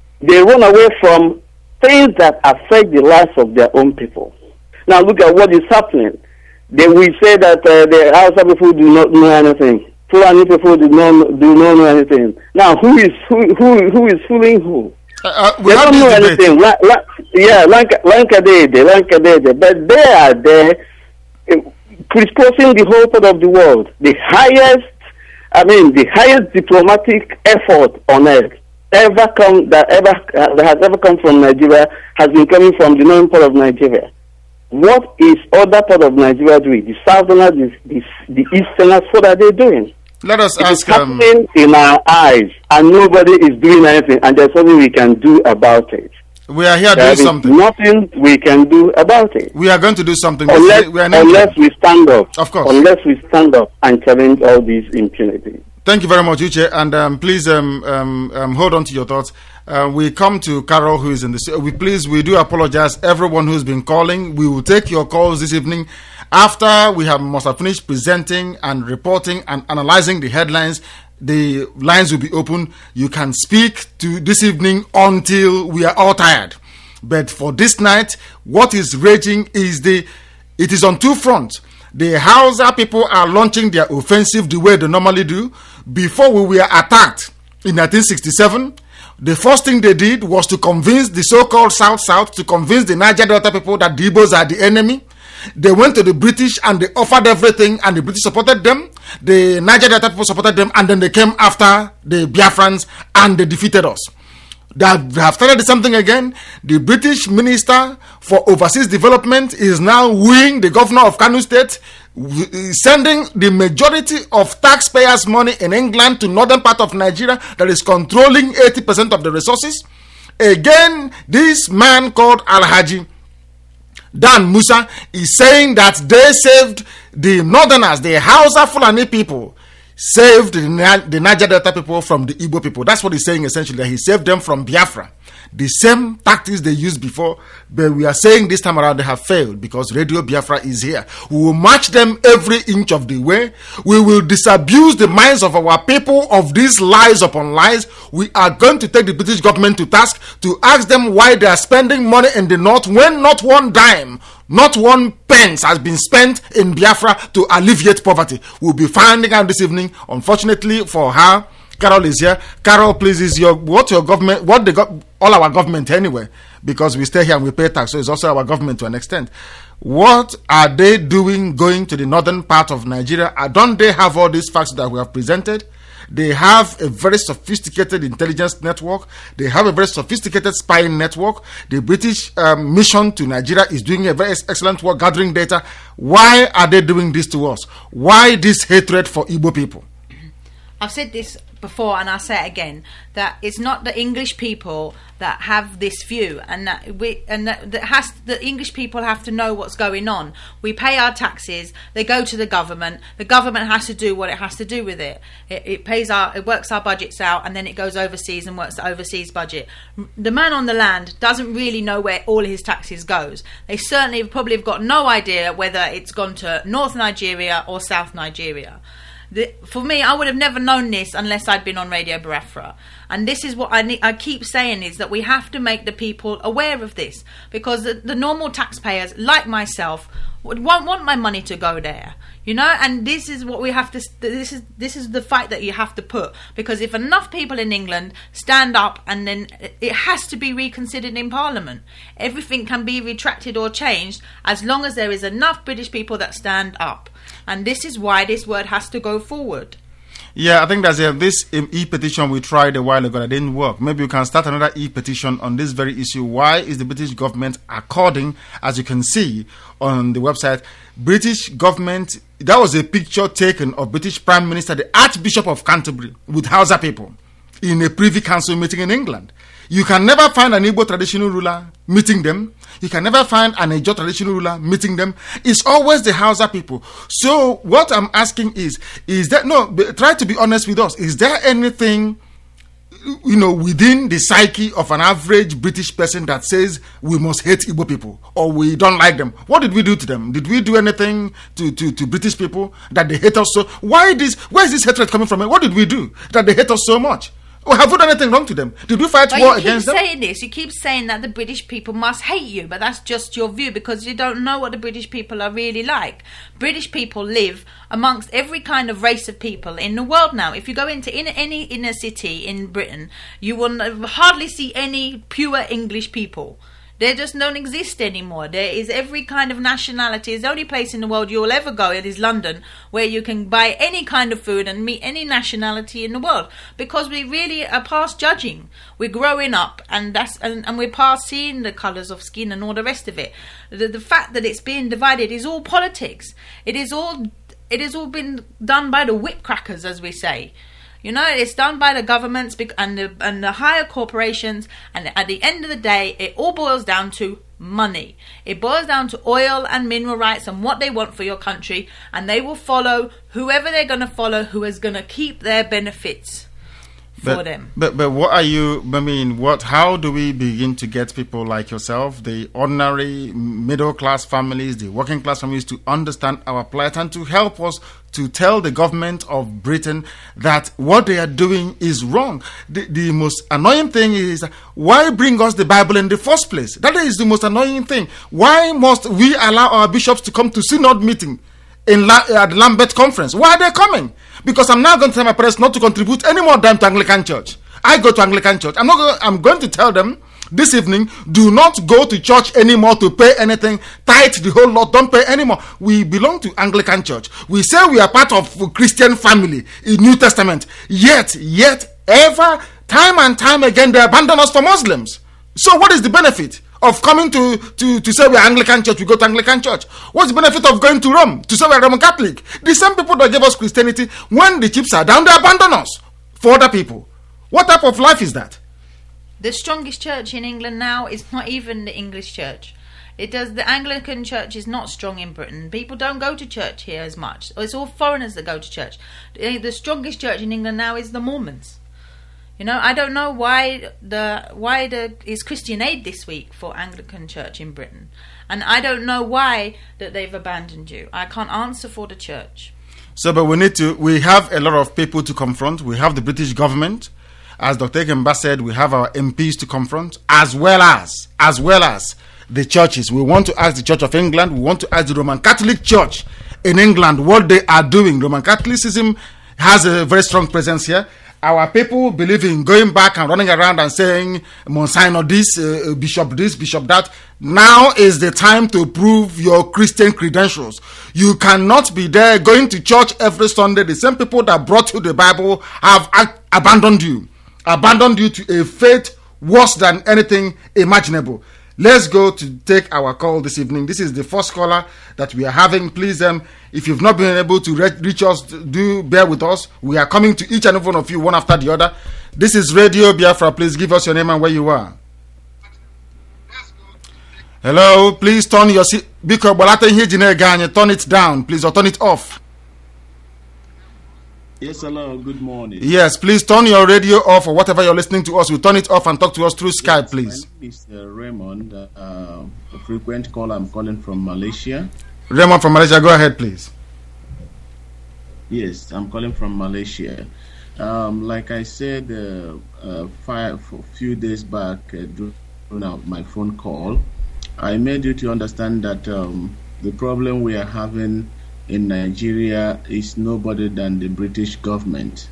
things that affect the lives of their own people. Now look at what is happening. We say that the Hausa people do not know anything. Fulani people do not know anything. Now who is fooling who? They don't know anything. Lankadede. But they are there crisscrossing the whole part of the world. The highest diplomatic effort on earth that has ever come from Nigeria has been coming from the northern part of Nigeria. What is other part of Nigeria doing? The southerners, the easterners, what are they doing? Let us it ask. It's happening in our eyes, and nobody is doing anything, and there's nothing we can do about it. We are here doing something. Nothing we can do about it. We are going to do something. Unless we stand up. Of course. Unless we stand up and challenge all these impunity. Thank you very much, Uche. And please hold on to your thoughts. We come to Carol, who is in the... We do apologize, everyone who's been calling. We will take your calls this evening. After we must have finished presenting and reporting and analyzing the headlines, the lines will be open. You can speak to this evening until we are all tired. But for this night, what is raging is it is on two fronts. The Hausa people are launching their offensive the way they normally do. Before we were attacked in 1967, the first thing they did was to convince the so-called South, to convince the Niger Delta people that the Igbos are the enemy. They went to the British and they offered everything, and the British supported them. The Niger Delta people supported them, and then they came after the Biafrans and they defeated us. They have started something again. The British Minister for Overseas Development is now wooing the governor of Kano State, sending the majority of taxpayers' money in England to northern part of Nigeria that is controlling 80% of the resources. Again, this man called Alhaji Dan Musa is saying that they saved the northerners, the Hausa Fulani people, saved the Niger Delta people from the Igbo people. That's what he's saying essentially, that he saved them from Biafra. The same tactics they used before, but we are saying this time around they have failed because Radio Biafra is here. We will match them every inch of the way. We will disabuse the minds of our people of these lies upon lies. We are going to take the British government to task to ask them why they are spending money in the north when not one dime, not one pence has been spent in Biafra to alleviate poverty. We'll be finding out this evening. Unfortunately for her, Carol is here. Carol, please, all our government anyway, because we stay here and we pay tax, so it's also our government to an extent. What are they doing going to the northern part of Nigeria? Don't they have all these facts that we have presented? They have a very sophisticated intelligence network. They have a very sophisticated spying network. The British mission to Nigeria is doing a very excellent work gathering data. Why are they doing this to us? Why this hatred for Igbo people? I've said this before and I'll say it again, that it's not the English people that have this view, and the English people have to know what's going on. We pay our taxes, they go to the government has to do what it has to do with it. It works our budgets out, and then it goes overseas and works the overseas budget. The man on the land doesn't really know where all his taxes goes. They probably have got no idea whether it's gone to North Nigeria or South Nigeria. For me, I would have never known this unless I'd been on Radio Biafra. And this is what I keep saying, is that we have to make the people aware of this, because the normal taxpayers, like myself, won't want my money to go there. And this is what we have to. This is the fight that you have to put, because if enough people in England stand up, and then it has to be reconsidered in Parliament. Everything can be retracted or changed as long as there is enough British people that stand up, and this is why this word has to go forward. Yeah, I think there's this e-petition we tried a while ago that didn't work. Maybe we can start another e-petition on this very issue. Why is the British government, according, as you can see on the website, British government, that was a picture taken of British Prime Minister, the Archbishop of Canterbury, with Hausa people in a Privy Council meeting in England. You can never find an Igbo traditional ruler meeting them. You can never find an Ejo traditional ruler meeting them. It's always the Hausa people. So what I'm asking is that, try to be honest with us. Is there anything, within the psyche of an average British person that says we must hate Igbo people or we don't like them? What did we do to them? Did we do anything to British people that they hate us so? Where is this hatred coming from? What did we do that they hate us so much? Or have we done anything wrong to them? Did we fight war against them? You keep saying that the British people must hate you, but that's just your view, because you don't know what the British people are really like. British people live amongst every kind of race of people in the world now. If you go into any inner city in Britain, you will hardly see any pure English people. They just don't exist anymore. There is every kind of nationality. It's the only place in the world you will ever go, it is London, where you can buy any kind of food and meet any nationality in the world. Because we really are past judging. We're growing up, and we're past seeing the colours of skin and all the rest of it. The fact that it's being divided is all politics. It is all been done by the whip crackers, as we say. It's done by the governments and the higher corporations, and at the end of the day, it all boils down to money. It boils down to oil and mineral rights and what they want for your country, and they will follow whoever they're going to follow, who is going to keep their benefits for them. But how do we begin to get people like yourself, the ordinary middle class families, the working class families, to understand our plight and to help us to tell the government of Britain that what they are doing is wrong? The most annoying thing is, why bring us the Bible in the first place? That is the most annoying thing. Why must we allow our bishops to come to synod meeting at the Lambeth conference? Why are they coming? Because I'm now going to tell my parents not to contribute any more dime to Anglican Church. I go to Anglican Church. I'm going to tell them this evening, do not go to church anymore to pay anything. Tithe the whole lot. Don't pay anymore. We belong to Anglican Church. We say we are part of Christian family in New Testament. Yet, ever, time and time again, they abandon us for Muslims. So what is the benefit of coming to say we are Anglican Church? We go to Anglican Church. What's the benefit of going to Rome to say we are Roman Catholic? The same people that gave us Christianity, when the chips are down, they abandon us for other people. What type of life is that? The strongest church in England now is not even the English church. The Anglican Church is not strong in Britain. People don't go to church here as much. It's all foreigners that go to church. The strongest church in England now is the Mormons. I don't know why is Christian Aid this week for Anglican Church in Britain, and I don't know why that they've abandoned you. I can't answer for the church. So, but we have a lot of people to confront. We have the British government. As Dr. Ekemba said, we have our MPs to confront, as well as the churches. We want to ask the Church of England, we want to ask the Roman Catholic Church in England what they are doing. Roman Catholicism has a very strong presence here. Our people believe in going back and running around and saying, Monsignor this, Bishop that. Now is the time to prove your Christian credentials. You cannot be there going to church every Sunday. The same people that brought you the Bible have abandoned you to a fate worse than anything imaginable. Let's go to take our call this evening. This is the first caller that we are having. Please, if you've not been able to reach us, do bear with us. We are coming to each and every one of you, one after the other. This is Radio Biafra. Please give us your name and where you are. Hello, please turn your turn it down, please, or turn it off. Yes, hello, good morning. Yes, please turn your radio off, or whatever you're listening to us. We'll turn it off and talk to us through Skype, please. My name is Raymond, a frequent caller. I'm calling from Malaysia. Raymond from Malaysia, go ahead, please. Yes, I'm calling from Malaysia. Like I said a few days back during my phone call, I made you to understand that the problem we are having in Nigeria is nobody than the British government.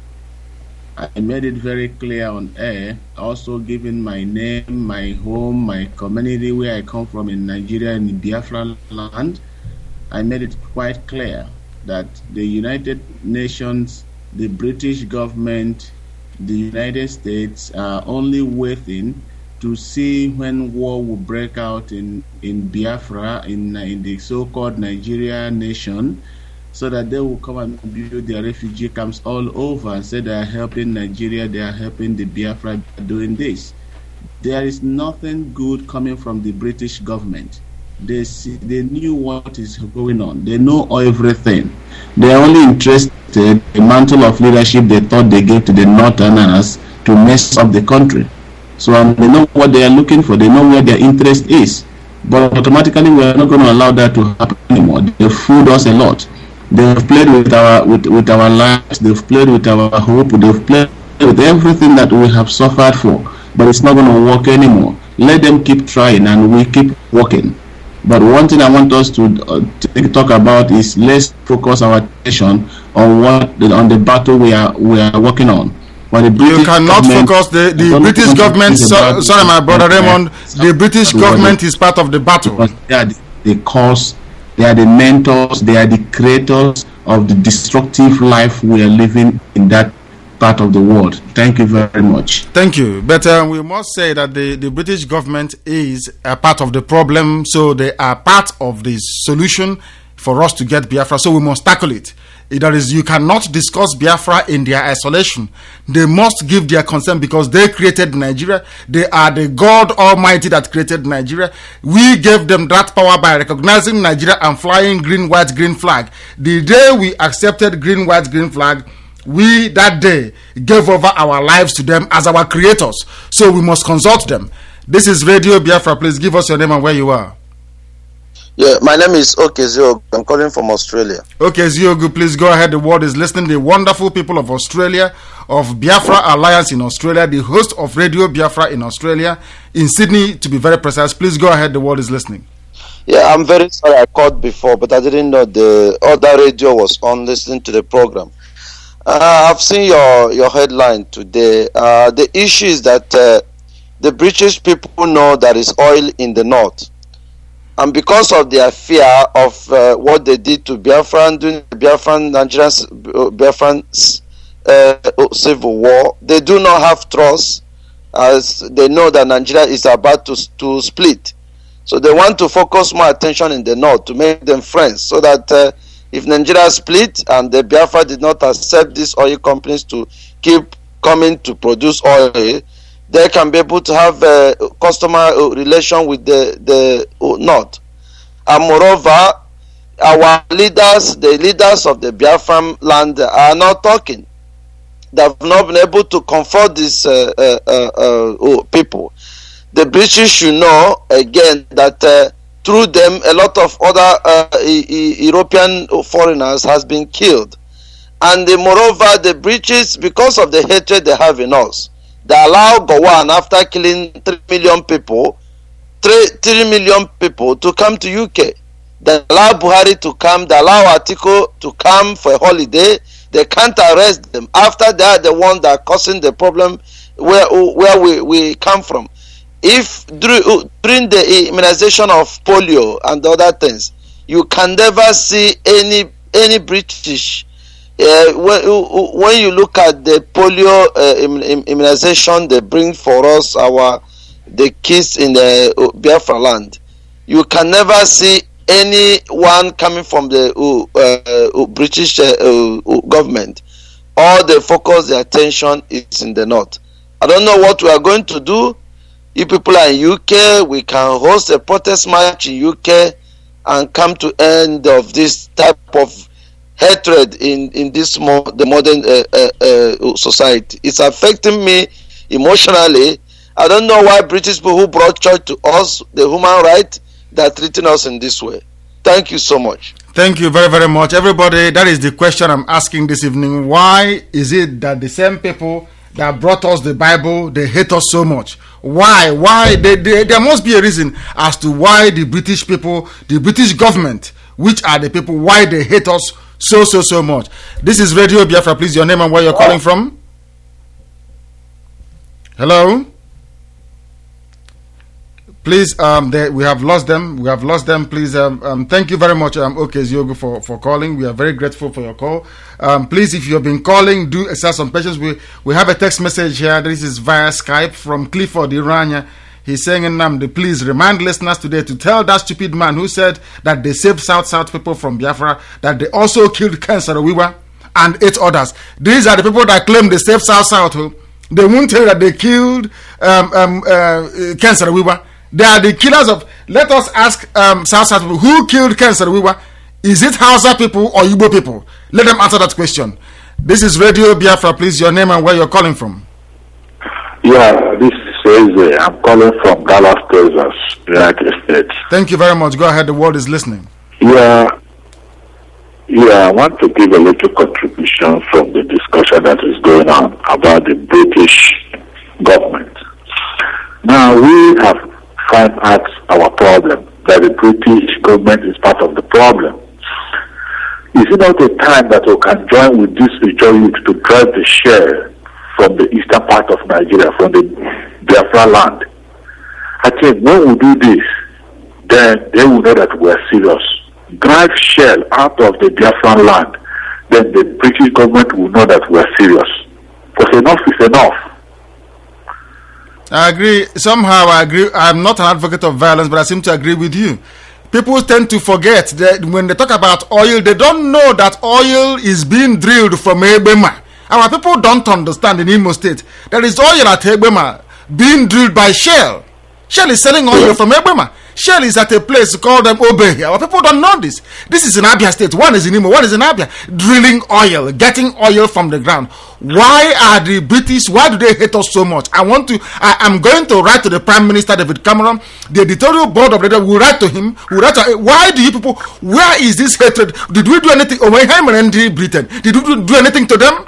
I made it very clear on air, also giving my name, my home, my community, where I come from in Nigeria, in Biafra land. I made it quite clear that the United Nations, the British government, the United States are only waiting to see when war will break out in Biafra, in the so-called Nigeria nation, so that they will come and build their refugee camps all over and say they are helping Nigeria, they are helping the Biafra doing this. There is nothing good coming from the British government. They knew what is going on. They know everything. They are only interested in the mantle of leadership they thought they gave to the Northerners to mess up the country. So they know what they are looking for. They know where their interest is. But automatically we are not going to allow that to happen anymore. They fooled us a lot. They've played with our lives. They've played with our hope. They've played with everything that we have suffered for. But it's not going to work anymore. Let them keep trying, and we keep working. But one thing I want us to talk about is let's focus our attention on the battle we are working on. You cannot focus the British government. Sorry, my brother Raymond. The British government is part of the battle. Because they are the cause. They are the mentors, they are the creators of the destructive life we are living in that part of the world. Thank you very much. Thank you. But we must say that the British government is a part of the problem, so they are part of the solution for us to get Biafra, so we must tackle it. That is, you cannot discuss Biafra in their isolation. They must give their consent because they created Nigeria. They are the God Almighty that created Nigeria. We gave them that power by recognizing Nigeria and flying green, white, green flag. The day we accepted green, white, green flag, we that day gave over our lives to them as our creators. So we must consult them. This is Radio Biafra. Please give us your name and where you are. Yeah, my name is Okeziogu. I'm calling from Australia. Okeziogu, please go ahead. The world is listening. The wonderful people of Australia, of Biafra Alliance in Australia, the host of Radio Biafra in Australia, in Sydney, to be very precise. Please go ahead. The world is listening. Yeah, I'm very sorry I called before, but I didn't know the other radio was on listening to the program. I've seen your headline today. The issue is that the British people know there is oil in the north. And because of their fear of what they did to Biafran during the Biafran civil war, they do not have trust, as they know that Nigeria is about to split. So they want to focus more attention in the north to make them friends, so that if Nigeria split and the Biafra did not accept these oil companies to keep coming to produce oil, they can be able to have a customer relation with the North. And moreover, our leaders, the leaders of the Biafran land, are not talking. They have not been able to comfort these people. The British should know, again, that through them, a lot of other European foreigners has been killed. And moreover, the British, because of the hatred they have in us, they allow Gowon, after killing 3 million people, 3 million people to come to UK. They allow Buhari to come, they allow Atiku to come for a holiday. They can't arrest them after they are the ones that are causing the problem where we come from. If during the immunization of polio and other things, you can never see any British. When you look at the polio immunization they bring for us, the kids in the Biafra land, you can never see anyone coming from the British government. All they focus their attention is in the north. I don't know what we are going to do. If people are in UK, we can host a protest march in UK and come to end of this type of hatred in this the modern society. It's affecting me emotionally. I don't know why British people who brought church to us, the human right, they're treating us in this way. Thank you so much. Thank you very, very much. Everybody, that is the question I'm asking this evening. Why is it that the same people that brought us the Bible, they hate us so much? Why? There must be a reason as to why the British people, the British government, which are the people, why they hate us so much. This is Radio Biafra. Please, your name and where you're calling from. Hello? Please, we have lost them. Please, thank you very much, Ziogo, for calling. We are very grateful for your call. Please, if you have been calling, do exercise some patience. We have a text message here. This is via Skype from Clifford Irania. He's saying in Namdi, please remind listeners today to tell that stupid man who said that they saved South people from Biafra, that they also killed Ken Saro-Wiwa and 8 others. These are the people that claim they saved South. They won't tell you that they killed Ken Saro-Wiwa. They are the killers of. Let us ask South people who killed Ken Saro-Wiwa. Is it Hausa people or Igbo people? Let them answer that question. This is Radio Biafra. Please, your name and where you're calling from. Yeah, this is I'm calling from Dallas, Texas, United States. Thank you very much. Go ahead. The world is listening. Yeah, I want to give a little contribution from the discussion that is going on about the British government. Now we have found out our problem, that the British government is part of the problem. Is it not a time that we can join with this youth to drive the share from the eastern part of Nigeria, from the Biafra land? I think when we do this, then they will know that we are serious. Drive shell out of the Biafra land, then the British government will know that we are serious. Because enough is enough. I agree. Somehow I agree. I'm not an advocate of violence, but I seem to agree with you. People tend to forget that when they talk about oil, they don't know that oil is being drilled from Egbema. Our people don't understand in Imo State. There is oil at Egbema being drilled by Shell. Shell is selling oil from Egbema. Shell is at a place called Obe. Our people don't know this. This is in Abia State. One is in Imo, one is in Abia. Drilling oil, getting oil from the ground. Why are the British, why do they hate us so much? I'm going to write to the Prime Minister David Cameron. The editorial board of the will write to him. Why do you people, where is this hatred? Did we do anything? Britain, did we do anything to them?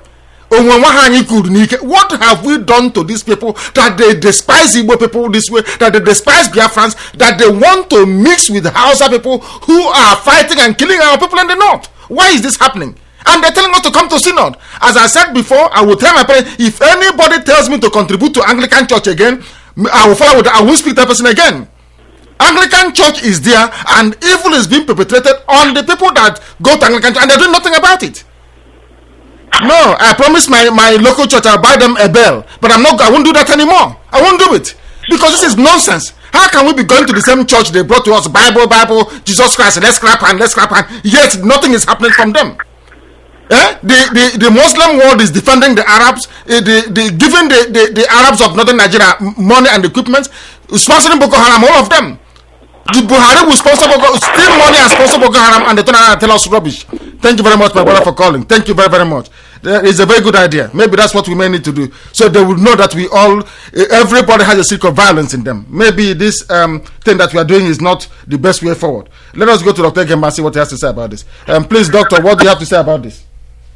What have we done to these people that they despise Igbo people this way, that they despise Biafrans, that they want to mix with Hausa people who are fighting and killing our people in the north? Why is this happening? And they're telling us to come to synod. As I said before, I will tell my parents, if anybody tells me to contribute to Anglican Church again, I will follow with that. I will speak to that person again. Anglican Church is there, and evil is being perpetrated on the people that go to Anglican Church, and they're doing nothing about it. No, I promised my local church I'll buy them a bell, but I won't do that anymore. I won't do it because this is nonsense. How can we be going to the same church they brought to us, Bible, Jesus Christ, let's clap and yet nothing is happening from them? The Muslim world is defending the Arabs, giving the Arabs of northern Nigeria money and equipment, sponsoring Boko Haram, all of them. The Buhari will sponsor steal money and sponsor Boko Haram, and they turn around and tell us rubbish. Thank you very much, my brother, for calling. Thank you very, very much. It's a very good idea. Maybe that's what we may need to do, so they will know that everybody has a streak of violence in them. Maybe this thing that we are doing is not the best way forward. Let us go to Dr. Gemba and see what he has to say about this. Please, Doctor, what do you have to say about this?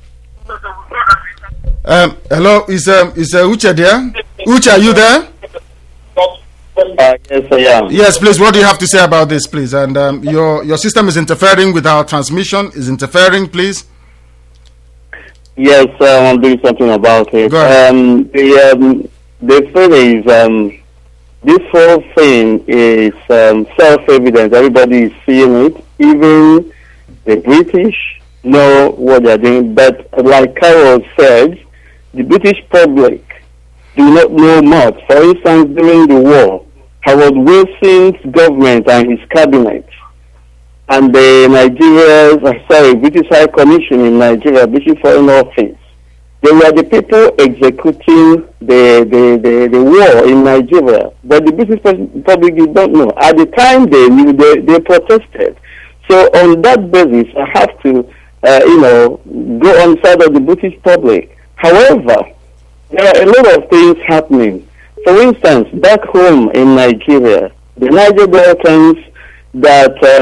Hello, is Uche there? Uche, are you there? Yes, I am. Yes, please. What do you have to say about this, please? And your system is interfering with our transmission. Is interfering, please? Yes, I'm doing something about it. Go ahead. The thing is, this whole thing is self-evident. Everybody is seeing it. Even the British know what they're doing. But like Carol said, the British public do not know much. For instance, during the war, Howard Wilson's government and his cabinet and the British High Commission in Nigeria, British Foreign Office, they were the people executing the war in Nigeria. But the British public did not know. At the time they knew, they protested. So on that basis, I have to, go on the side of the British public. However, there are a lot of things happening. For instance, back home in Nigeria, the Niger Deltans that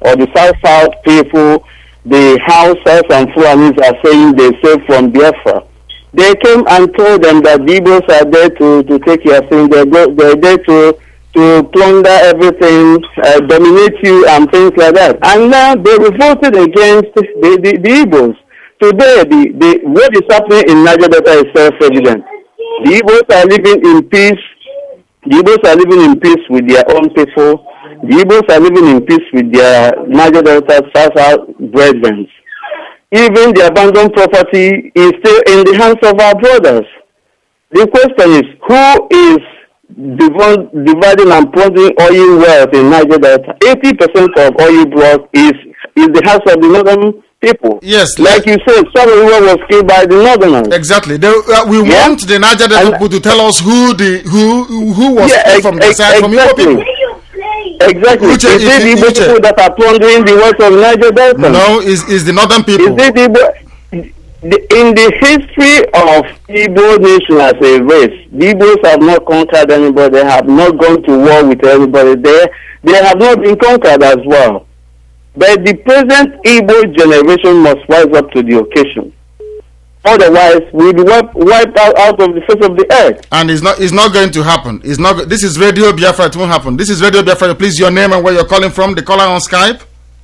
or the South people, the Hausas and Fulanis are saying they saved from Biafra. They came and told them that the Igbos are there to take your thing. They're there to plunder everything, dominate you and things like that. And now they revolted against the Igbos. Today, what is happening in Niger Delta is self-evident. The Igbos are living in peace. The Igbos are living in peace with their own people. The Igbos are living in peace with their Niger Delta South brethren. Even the abandoned property is still in the hands of our brothers. The question is, who is dividing and plundering oil wealth in Niger Delta? 80% of oil wealth is the hands of the northern people. Yes. Like you said, someone was killed by the northerners. Exactly. We want the Niger Delta people to tell us who was killed from the side from Igbo people. Exactly. Is it the Igbo people that are plundering the wealth of Niger Delta? No, is the northern people. Is it in the history of Igbo nation as a race, the Igbos have not conquered anybody. They have not gone to war with anybody. They have not been conquered as well. But the present Igbo generation must rise up to the occasion. Otherwise, we'll be wiped out of the face of the earth. And it's not going to happen. It's not. This is Radio Biafra. It won't happen. This is Radio Biafra. Please, your name and where you're calling from. The caller on Skype.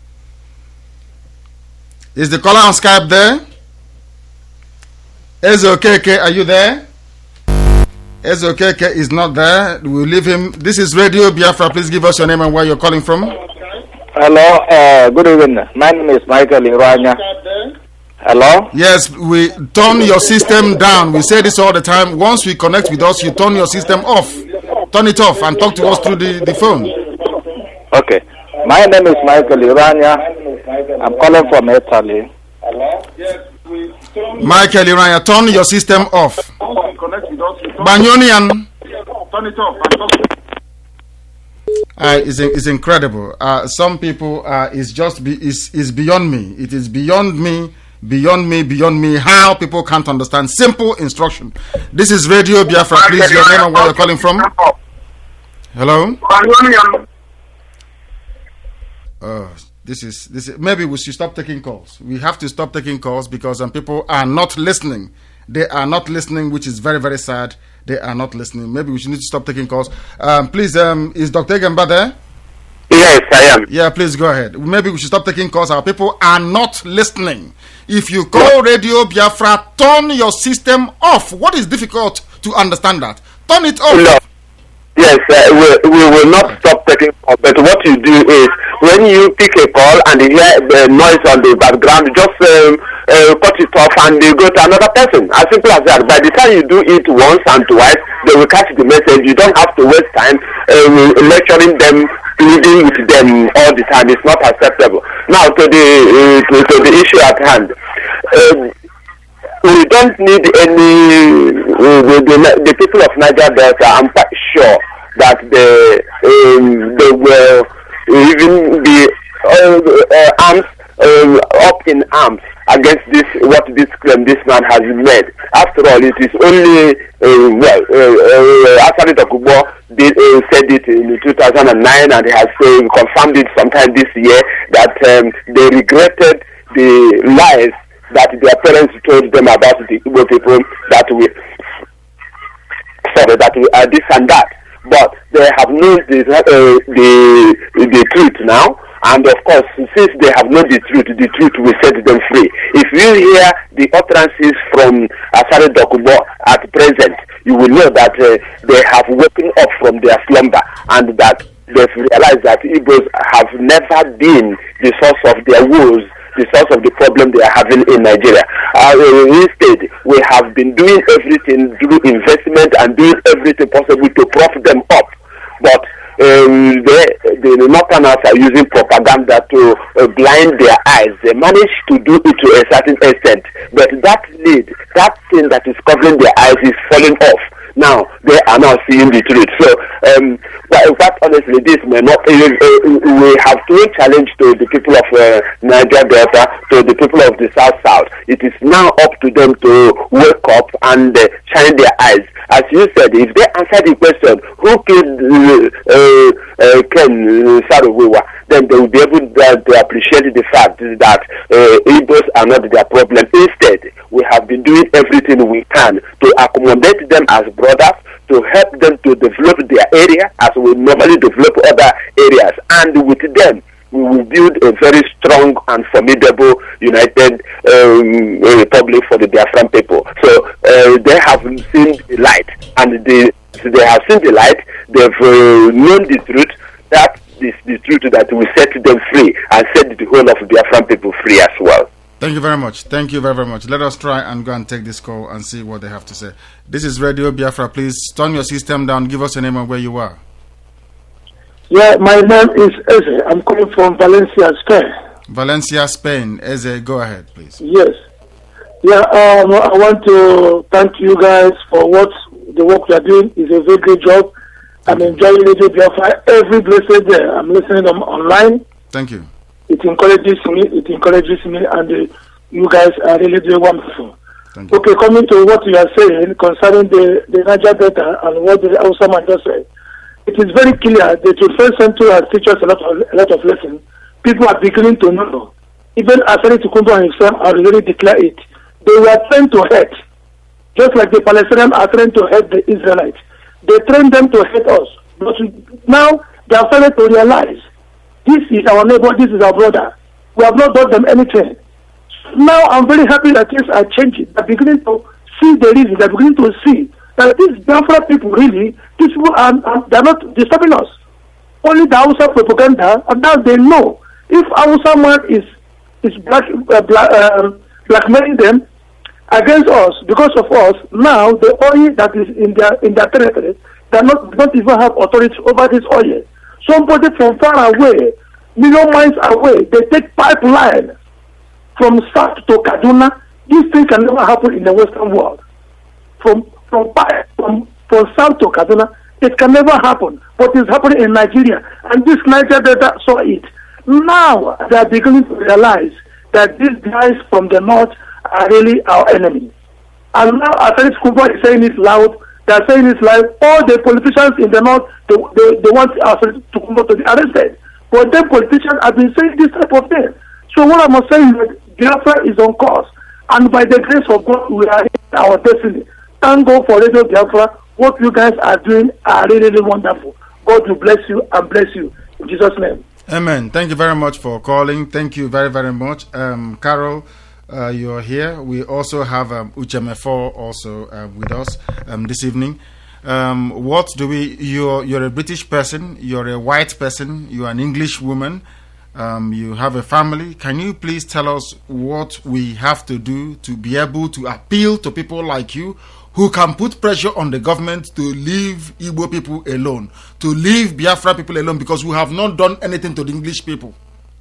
Is the caller on Skype there? Ezokeke, are you there? Ezokeke is not there. We'll leave him. This is Radio Biafra. Please give us your name and where you're calling from. Hello. Good evening. My name is Michael Iranya. Hello? Yes, we turn your system down. We say this all the time. Once we connect with us, you turn your system off. Turn it off and talk to us through the phone. Okay. My name is Michael Iranya. I'm calling from Italy. Michael Iranya, turn your system off. Banyonian. Turn it off. It's incredible. Some people, it's beyond me. It is beyond me. Beyond me, how people can't understand simple instruction. This is Radio Biafra. Please, your name and where you're calling from. Hello? This is maybe we should stop taking calls. We have to stop taking calls because people are not listening. They are not listening, which is very, very sad. They are not listening. Maybe we should need to stop taking calls. Please, is Dr. Egemba there? Yes, I am. Yeah, please go ahead. Maybe we should stop taking calls. Our people are not listening. If you call Radio Biafra, turn your system off. What is difficult to understand that? Turn it off. No. Yes, we will not stop taking calls. But what you do is, when you pick a call and you hear the noise on the background, just cut it off and you go to another person. As simple as that. By the time you do it once and twice, they will catch the message. You don't have to waste time lecturing them, pleading with them all the time. It's not acceptable. Now to the issue at hand. We don't need any. The people of Niger Delta, I'm quite sure that they will even be arms up in arms against what this claim this man has made. After all, it is only Asari Dokubo said it in 2009, and he has confirmed it sometime this year that they regretted the lies that their parents told them about the Igbo people, that we are this and that. But they have known the truth now, and of course, since they have known the truth will set them free. If you hear the utterances from Asari Dokubo at present, you will know that they have woken up from their slumber, and that they've realized that Igbos have never been the source of their woes, the source of the problem they are having in Nigeria. Instead, we have been doing everything through investment and doing everything possible to prop them up. But the Northerners are using propaganda to blind their eyes. They manage to do it to a certain extent, but that thing that is covering their eyes is falling off. Now they are now seeing the truth. So, quite honestly, this may not. We have to challenge to the people of Niger Delta, to the people of the South. It is now up to them to wake up and shine their eyes as you said, if they answer the question, who killed Ken Saro-Wiwa, then they will be able to appreciate the fact that Igbos are not their problem. Instead, we have been doing everything we can to accommodate them as brothers, to help them to develop their area as we normally develop other areas. And with them, we will build a very strong and formidable united republic for the Biafran people. So they have seen the light, and they have seen the light. They've known the truth. That is the truth that will set them free and set the whole of Biafran people free as well. Thank you very much. Thank you very, very much. Let us try and go and take this call and see what they have to say. This is Radio Biafra. Please turn your system down. Give us a name and where you are. Yeah, my name is Eze. I'm calling from Valencia, Spain. Valencia, Spain. Eze, go ahead, please. Yes. Yeah, I want to thank you guys for the work you are doing. It's a very great job. I'm enjoying Radio Biafra every blessed day. I'm listening online. Thank you. It encourages me, and you guys are really doing wonderful. Okay, coming to what you are saying concerning the Niger Delta and what the Hausa man just said, it is very clear the 21st century has teach us a lot of lessons. People are beginning to know. Even Asani Tukumbo and himself are really declare it. They were trained to hate, just like the Palestinians are trained to hate the Israelites. They trained them to hate us, but now they are starting to realize this is our neighbor, this is our brother. We have not done them anything. Now I'm very happy that things are changing. They're beginning to see the reason. They're beginning to see that these Biafra people these people they're not disturbing us. Only the Hausa propaganda, and now they know if Hausa man is blackmailing them against us because of us. Now the oil that is in their territory, they don't even have authority over this oil. Somebody from far away, million miles away, they take pipeline from south to Kaduna. This thing can never happen in the Western world. From south to Kaduna, it can never happen. But it's happening in Nigeria, and this Niger Delta saw it. Now they are beginning to realize that these guys from the north are really our enemy. And now Asani Tukumbo is saying it loud. They are saying it loud. All the politicians in the north, they want Asani Tukumbo to be arrested. But then politicians have been saying this type of thing. So what I'm saying is that Biafra is on course. And by the grace of God, we are in our destiny. Thank God for Radio Biafra. What you guys are doing are really, really wonderful. God will bless you and bless you. In Jesus' name. Amen. Thank you very much for calling. Thank you very, very much. Carol, you're here. We also have Uchemefo also with us this evening. You're a British person, you're a white person, you're an English woman, you have a family. Can you please tell us what we have to do to be able to appeal to people like you who can put pressure on the government to leave Igbo people alone, to leave Biafra people alone, because we have not done anything to the English people?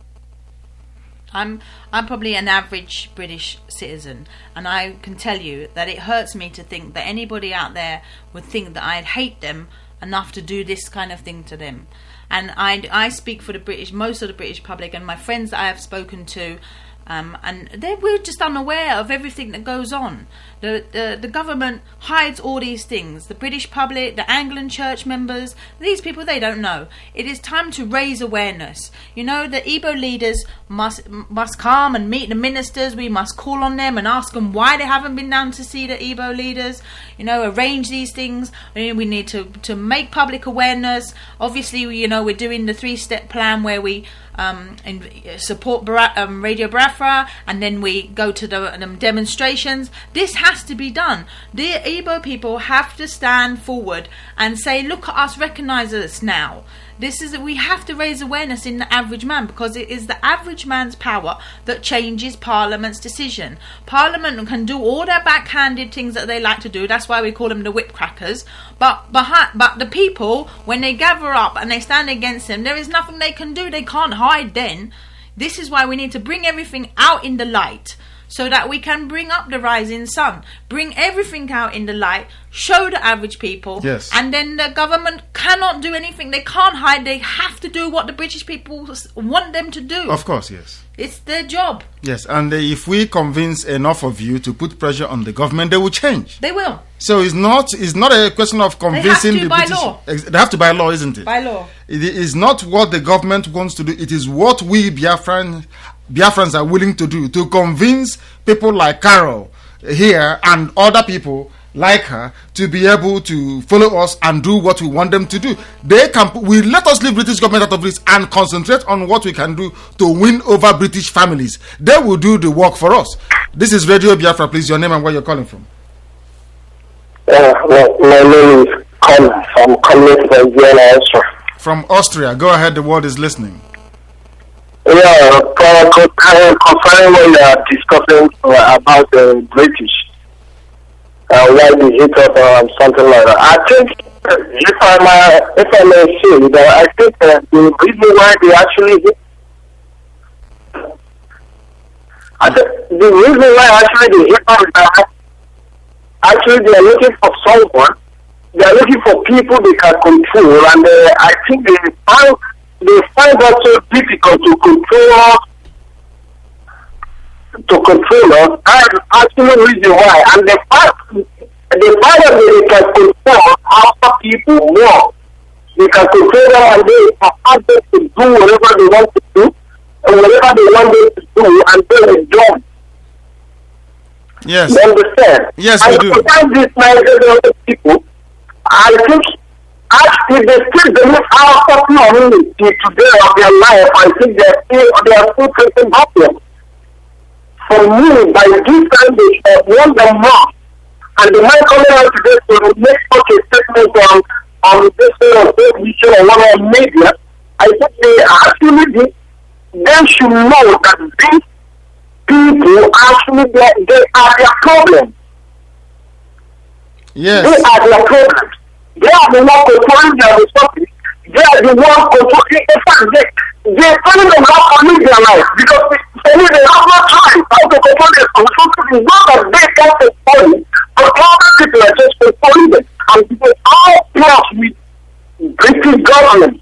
I'm probably an average British citizen, and I can tell you that it hurts me to think that anybody out there would think that I'd hate them enough to do this kind of thing to them. And I speak for most of the British public, and my friends that I have spoken to, and we're just unaware of everything that goes on. The government hides all these things. The British public, the Anglican church members, these people, they don't know. It is time to raise awareness. You know, the Igbo leaders must come and meet the ministers. We must call on them and ask them why they haven't been down to see the Igbo leaders. You know, arrange these things. We need to make public awareness. Obviously, you know, we're doing the 3-step plan where we support Radio Biafra, and then we go to the demonstrations. This has to be done. The Igbo people have to stand forward and say, look at us, recognize us now. We have to raise awareness in the average man, because it is the average man's power that changes Parliament's decision. Parliament can do all their backhanded things that they like to do. That's why we call them the whip crackers. But the people, when they gather up and they stand against them, there is nothing they can do. They can't hide then. This is why we need to bring everything out in the light, so that we can bring up the rising sun, bring everything out in the light, show the average people. Yes. And then the government cannot do anything. They can't hide. They have to do what the British people want them to do. Of course, yes. It's their job. Yes, and if we convince enough of you to put pressure on the government, they will change. They will. So it's not a question of convincing They have to the by British. law. They have to by law, isn't it? By law. It is not what the government wants to do. It is what we Biafrans are willing to do to convince people like Carol here and other people like her to be able to follow us and do what we want them to do. Let us leave British government out of this and concentrate on what we can do to win over British families. They will do the work for us. This is Radio Biafra. Please, your name and where you're calling from. Well, my name is Colin. I'm calling from Vienna, Austria. From Austria. Go ahead. The world is listening. Yeah, concerning what you are discussing about the British. Why the hit of something like that. I think, if I may say, that I think the reason why they actually hit, the reason why actually they hit is that actually they are looking for someone, they are looking for people they can control, and I think they find that so difficult to control us. And actually the reason why, and the fact that they can control other people more. They can control them and they can ask them to do whatever they want to do, and whatever they want them to do, and then it's done. Yes. You understand? Yes, and we do. sometimes these Nigerian people, I think, actually they still believe our community today of their life. I think they are still taking happiness. For me, by this time they have won them more. And the man coming out today to make such a statement on this television or one of media, I think they should know that these people actually they are their problem. Yes. They are their problem. They are the one controlling their resources. They are the one controlling. In fact, they're telling them how to live their life because they have no time how to control their resources. It's not that they can't control it, but other people are just controlling them. And they all plus with British government.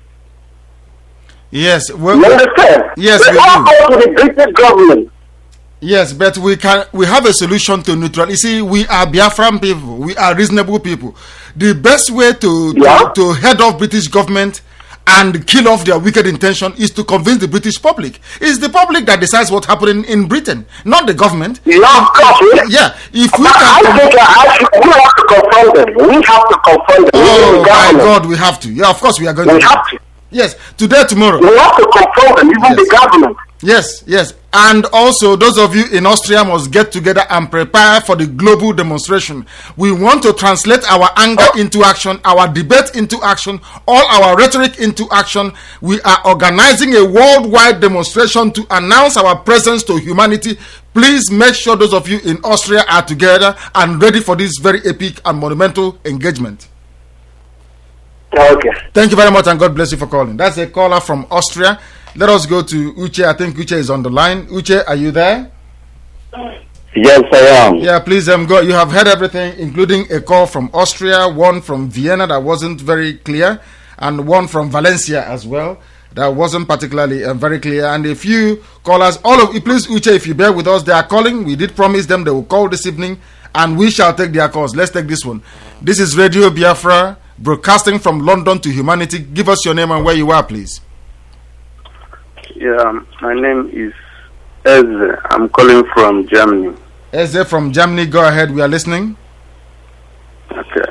Yes. You understand? Yes, they all go to the British government. Yes, but we have a solution to neutral. You see, we are Biafran people. We are reasonable people. The best way to head off British government and kill off their wicked intention is to convince the British public. It's the public that decides what's happening in Britain, not the government. Yeah, of course. Yeah. If we we have to confront them. We have to confront them. Oh my God, we have to. Yeah, of course we are going to. We have to. Yes, today, tomorrow. We have to confront them, even the government. Yes, yes. And also, those of you in Austria must get together and prepare for the global demonstration. We want to translate our anger into action, our debate into action, all our rhetoric into action. We are organizing a worldwide demonstration to announce our presence to humanity. Please make sure those of you in Austria are together and ready for this very epic and monumental engagement. Okay. Thank you very much and God bless you for calling. That's a caller from Austria. Let us go to Uche. I think Uche is on the line. Uche, are you there? Yes, I am. Yeah, please go. You have heard everything, including a call from Austria, one from Vienna that wasn't very clear, and one from Valencia as well that wasn't particularly very clear. And a few callers, all of you, please, Uche, if you bear with us, they are calling. We did promise them they will call this evening, and we shall take their calls. Let's take this one. This is Radio Biafra, broadcasting from London to humanity. Give us your name and where you are, please. Yeah, my name is Eze. I'm calling from Germany. Eze from Germany, go ahead. We are listening. Okay.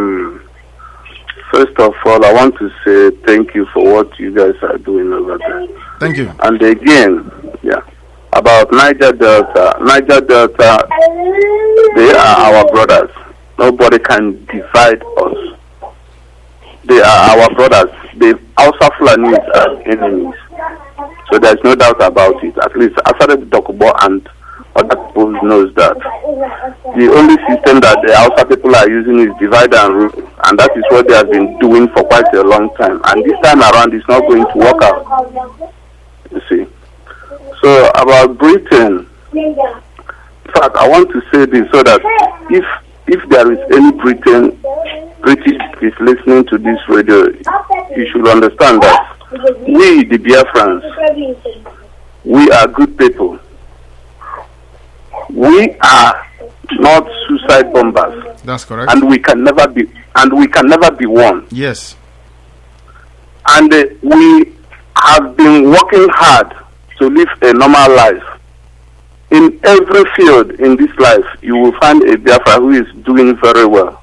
First of all, I want to say thank you for what you guys are doing over there. Thank you. And again, about Niger Delta. Niger Delta, they are our brothers. Nobody can divide us. They are our brothers. The Hausa Fulanis are enemies. So there's no doubt about it. At least Asade Dokubo and other people knows that. The only system that the Hausa people are using is divide and rule, and that is what they have been doing for quite a long time. And this time around, it's not going to work out. You see. So about Britain, fact, I want to say this so that if there is any British is listening to this radio, you should understand that we, the Biafrans, we are good people. We are not suicide bombers. That's correct. And we can never be one. Yes. And we have been working hard to live a normal life. In every field in this life, you will find a Biafra who is doing very well.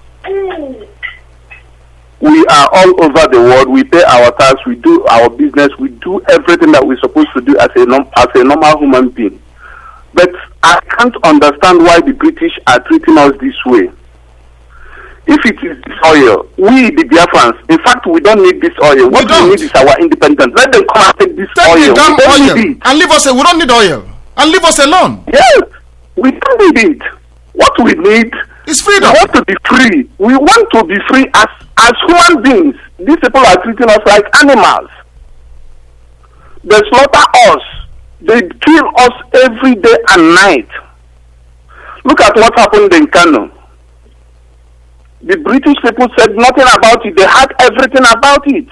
We are all over the world. We pay our tax. We do our business. We do everything that we're supposed to do as a normal human being. But I can't understand why the British are treating us this way. If it is this oil, we, the Biafrans, in fact, we don't need this oil. What we need is our independence. Let them come and take this oil. The damn we don't oil need it. And leave us. We don't need oil. And leave us alone. Yes, we don't need it. What we need is freedom. We want to be free. We want to be free as human beings. These people are treating us like animals. They slaughter us. They kill us every day and night. Look at what happened in Kano. The British people said nothing about it. They had everything about it.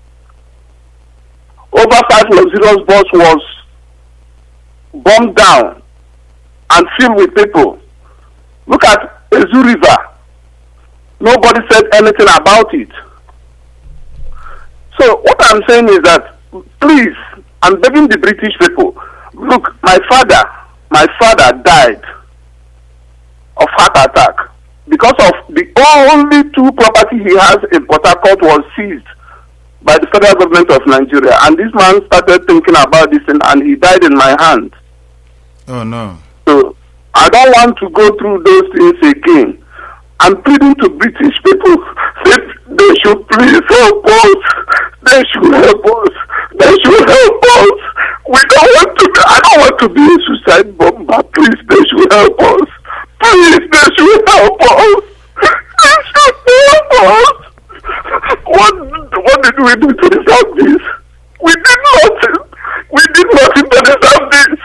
Over 5 luxurious bus was bombed down and filled with people. Look at Ezu River. Nobody said anything about it. So what I'm saying is that, please, I'm begging the British people, look, my father died of heart attack because of the only 2 property he has in Port Harcourt was seized by the federal government of Nigeria. And this man started thinking about this and he died in my hand. Oh no. So I don't want to go through those things again. I'm pleading to British people that they should please help us. They should help us. They should help us. I don't want to be a suicide bomber. Please, they should help us. Please, they should help us. They should help us. What did we do to deserve this? We did nothing. We did nothing to deserve this.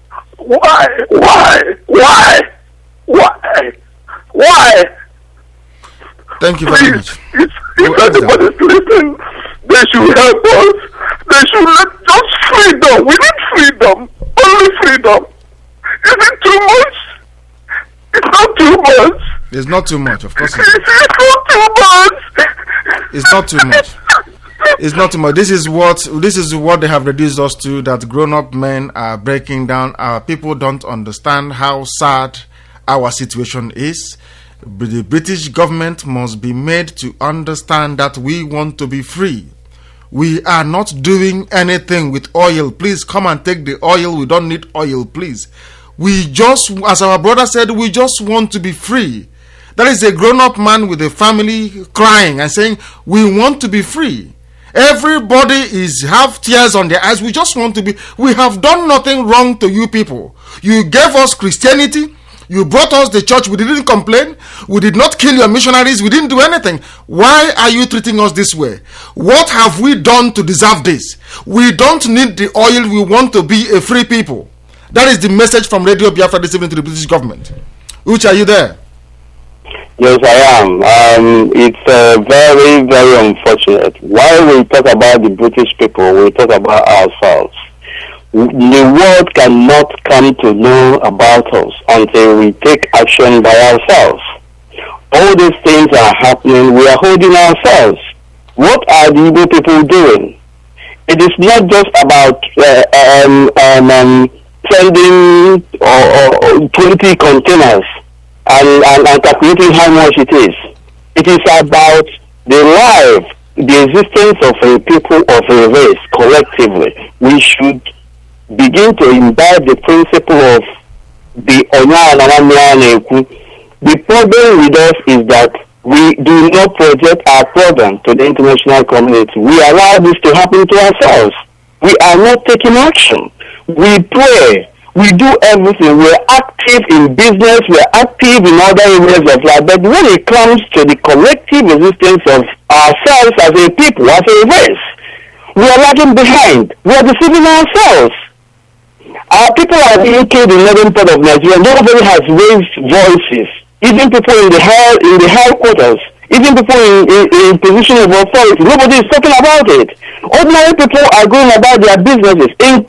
Why? Thank you very much. If anybody's listening, they should help us. They should let just freedom. We need freedom. Only freedom. Is it too much? It's not too much. It's not too much, of course. It's not too much. It's not too much. It's not too much. This is what they have reduced us to, that grown-up men are breaking down. Our people don't understand how sad our situation is. The British government must be made to understand that we want to be free. We are not doing anything with oil. Please come and take the oil. We don't need oil, please. We just, as our brother said, we just want to be free. That is a grown-up man with a family crying and saying, we want to be free. Everybody have tears on their eyes. We just want to be. We have done nothing wrong to you people. You gave us Christianity. You brought us the church. We didn't complain. We did not kill your missionaries. We didn't do anything. Why are you treating us this way? What have we done to deserve this? We don't need the oil. We want to be a free people. That is the message from Radio Biafra this evening to the British government. Uche, are you there? Yes, I am. It's very, very unfortunate. While we talk about the British people, we talk about ourselves. The world cannot come to know about us until we take action by ourselves. All these things are happening. We are holding ourselves. What are the Igbo people doing? It is not just about sending 20 containers and calculating how much it is. It is about the life, the existence of a people, of a race, collectively. We should begin to imbibe the principle of the Onya. The problem with us is that we do not project our problem to the international community. We allow this to happen to ourselves. We are not taking action. We pray. We do everything. We're active in business. We're active in other areas of life. But when it comes to the collective existence of ourselves as a people, as a race, we are lagging behind. We are deceiving ourselves. Our people are being killed in the northern part of Nigeria. Nobody has raised voices. Even people in the high quarters, even people in position of authority, nobody is talking about it. Ordinary people are going about their businesses. I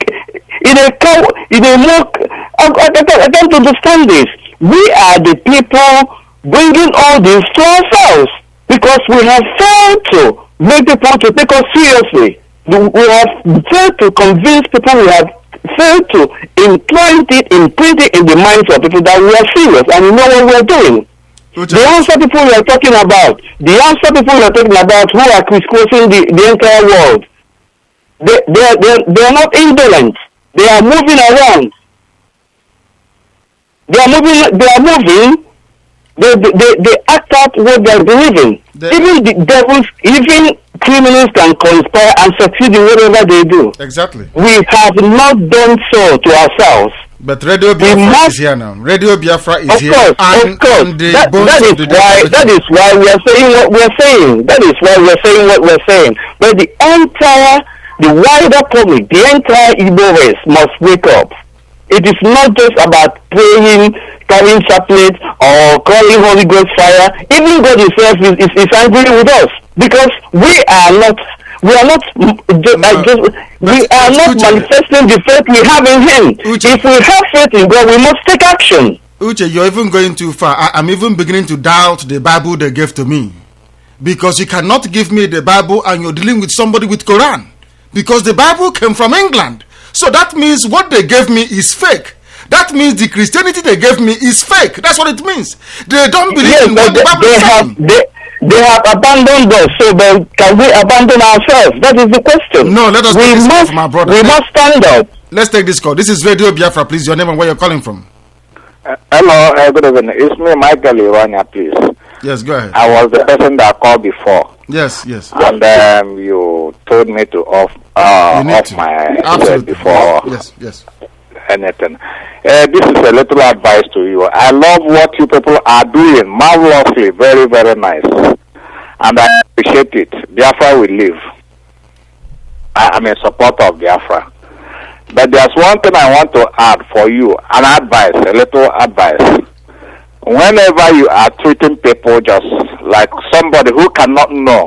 don't understand this. We are the people bringing all this to ourselves because we have failed to make people to take us seriously. We have failed to convince people. We have failed to imprint it in the minds of people that we are serious and we know what we are doing. The answer people we are talking about, who are crisscrossing the entire world, they are not indolent. They are moving around. They act out what they are believing. Even the devils, even criminals can conspire and succeed in whatever they do. Exactly. We have not done so to ourselves. But Radio Biafra is here now. Radio Biafra is here. Of course. That is why we are saying what we are saying. That is why we are saying what we are saying. But the wider public, the entire Igbo race must wake up. It is not just about praying, carrying chaplet, or calling Holy Ghost fire. Even God Himself is angry with us because we are not manifesting the faith we have in Him. Uche, if we have faith in God, we must take action. Uche, you're even going too far. I'm even beginning to doubt the Bible they gave to me, because you cannot give me the Bible and you're dealing with somebody with Quran, because the Bible came from England. So that means what they gave me is fake. That means the Christianity they gave me is fake. That's what it means. They don't believe in what the Bible is saying. They have abandoned us, so then can we abandon ourselves? That is the question. No, let us take this call from our brother. We must stand up. Let's take this call. This is Radio Biafra, please. Your name and where you're calling from. Hello, good evening. It's me, Michael Irania, please. Yes, go ahead. I was the person that called before. Yes. And you told me to off my absolutely before yes. anything. This is a little advice to you. I love what you people are doing marvelously, very, very nice, and I appreciate it. Biafra will live. I'm a supporter of Biafra. But there's one thing I want to add for you, a little advice. Whenever you are treating people just like somebody who cannot know,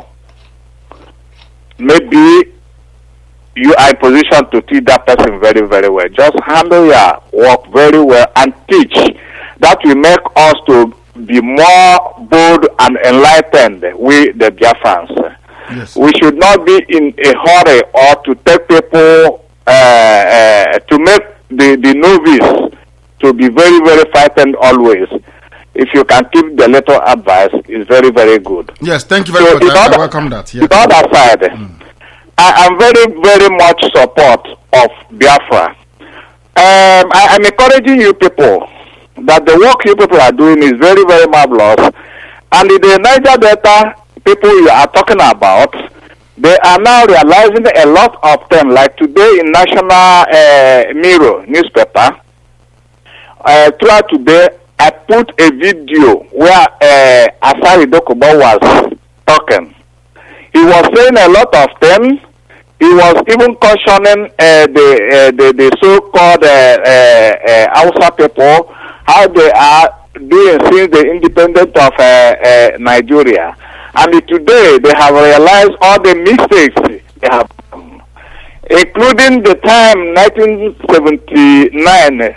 maybe you are in position to teach that person very, very well. Just handle your work very well and teach. That will make us to be more bold and enlightened, we the Biafrans. Yes. We should not be in a hurry or to take people, to make the novice to be very, very frightened always. If you can keep the little advice, it's very, very good. Yes, thank you very much. I welcome that. Yeah. The other side, I am very, very much support of Biafra. I'm encouraging you people that the work you people are doing is very, very marvelous. And the Niger Delta people you are talking about, they are now realizing a lot of them. Like today in National Mirror newspaper, throughout today, I put a video where Asari Dokubo was talking. He was saying a lot of them. He was even cautioning the so-called Hausa people, how they are doing since the independence of Nigeria. And today they have realized all the mistakes they have done, including the time 1979.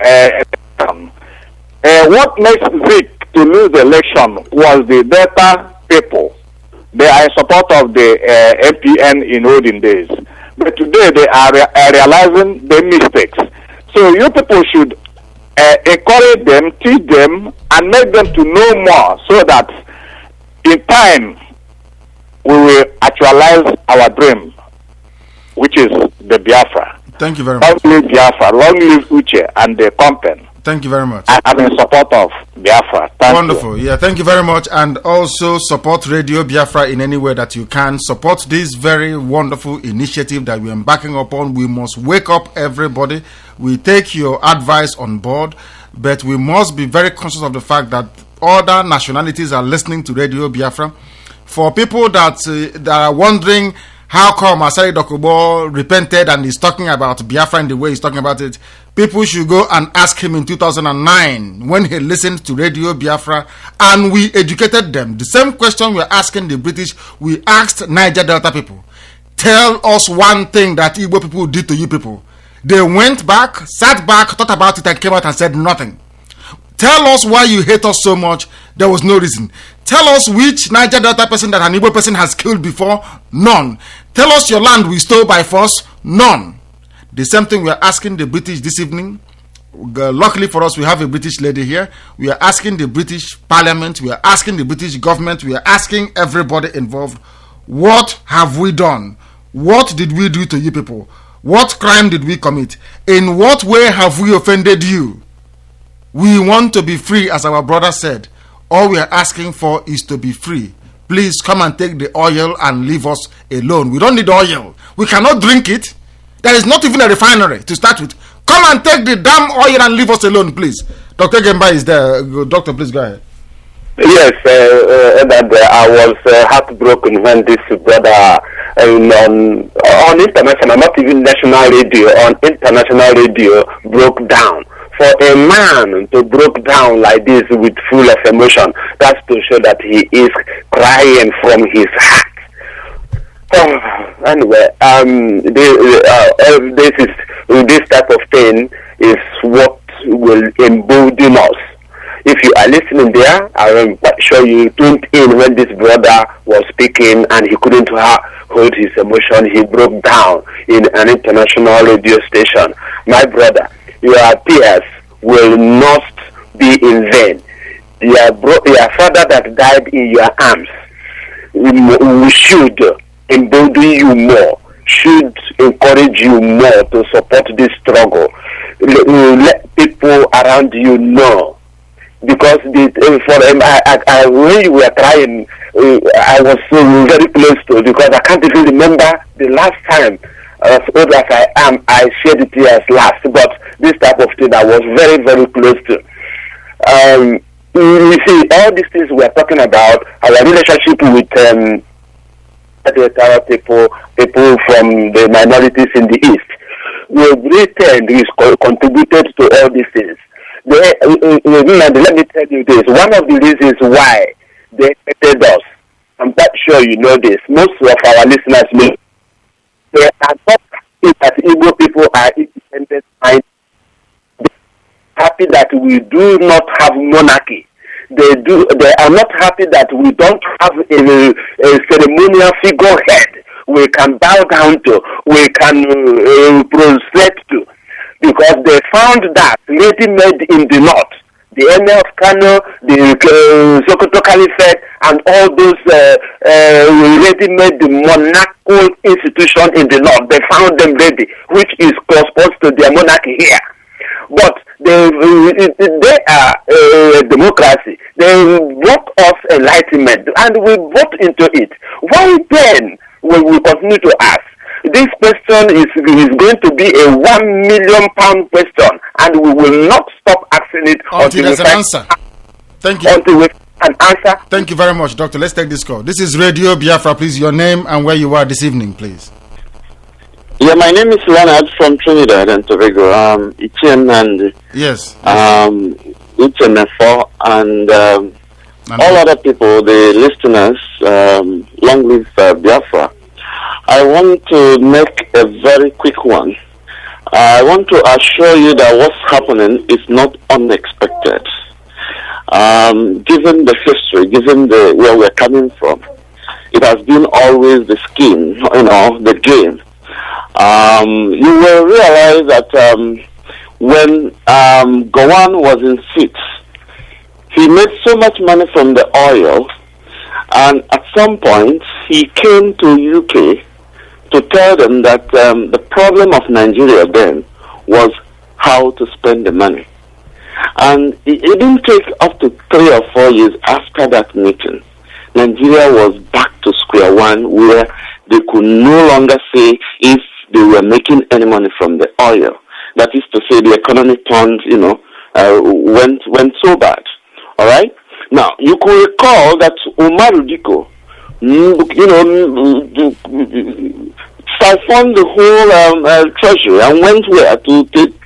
What makes Zik to lose the election was the Delta people. They are in support of the MPN in olden days. But today they are realizing their mistakes. So you people should encourage them, teach them, and make them to know more so that in time we will actualize our dream, which is the Biafra. Thank you very much. Long live Biafra, long live Uche and the company. Thank you very much. I'm in support of Biafra. Wonderful. Yeah, thank you very much. And also support Radio Biafra in any way that you can. Support this very wonderful initiative that we're embarking upon. We must wake up everybody. We take your advice on board, but we must be very conscious of the fact that other nationalities are listening to Radio Biafra. For people that are wondering how come Asari Dokubo repented and is talking about Biafra in the way he's talking about it? People should go and ask him in 2009 when he listened to Radio Biafra and we educated them. The same question we're asking the British, we asked Niger Delta people. Tell us one thing that Igbo people did to you people. They went back, sat back, thought about it and came out and said nothing. Tell us why you hate us so much. There was no reason. Tell us which Niger Delta person that an Igbo person has killed before. None. Tell us your land we stole by force. None. The same thing we are asking the British this evening. Luckily for us, we have a British lady here. We are asking the British Parliament. We are asking the British government. We are asking everybody involved. What have we done? What did we do to you people? What crime did we commit? In what way have we offended you? We want to be free, as our brother said. All we are asking for is to be free. Please come and take the oil and leave us alone. We don't need oil. We cannot drink it. There is not even a refinery to start with. Come and take the damn oil and leave us alone, please. Dr. Gemba is there. Doctor, please go ahead. Yes, that I was heartbroken when this brother on international, not even national radio, on international radio broke down. For a man to break down like this with full of emotion, that's to show that he is crying from his heart. Anyway, this type of thing is what will embolden us. If you are listening there, I'm quite sure you tuned in when this brother was speaking and he couldn't hold his emotion. He broke down in an international radio station. My brother, your tears will not be in vain. Your father that died in your arms, we should embolden you more, should encourage you more to support this struggle. Let people around you know. Because when you were crying, I was very close to, because I can't even remember the last time, as old as I am, I shed the tears last. But this type of thing I was very, very close to. You see, all these things we are talking about, our relationship with people from the minorities in the East, we contributed to all these things. Let me tell you this. One of the reasons why they hated us, I'm quite sure you know this, most of our listeners know, they are not happy that Igbo people are independent minded. They are happy that we do not have monarchy. They are not happy that we don't have a ceremonial figurehead we can bow down to, we can prostrate to. Because they found that ready-made in the north, the Emir of Kano, the Sokoto Caliphate, and all those ready-made monarchical institutions in the north, they found them ready, which is corresponds to their monarchy here. But they are a democracy. They brought us enlightenment, and we bought into it. Why then will we continue to ask? This question is going to be a £1 million question, and we will not stop asking it until there's an answer. Thank you. Until we an answer. Thank you very much, Doctor. Let's take this call. This is Radio Biafra. Please, your name and where you are this evening, please. Yeah, my name is Leonard from Trinidad and Tobago. Etienne and yes, Etienne and all other people, the listeners. Long live Biafra. I want to make a very quick one. I want to assure you that what's happening is not unexpected. Given the history, given where we're coming from, it has been always the scheme, the game. You will realize that when Gowon was in seats, he made so much money from the oil, and at some point he came to UK to tell them that the problem of Nigeria then was how to spend the money. And it didn't take up to 3 or 4 years after that meeting. Nigeria was back to square one, where they could no longer say if they were making any money from the oil. That is to say, the economy turned, went so bad. All right? Now, you could recall that Umaru Diko siphoned the whole treasury and went where to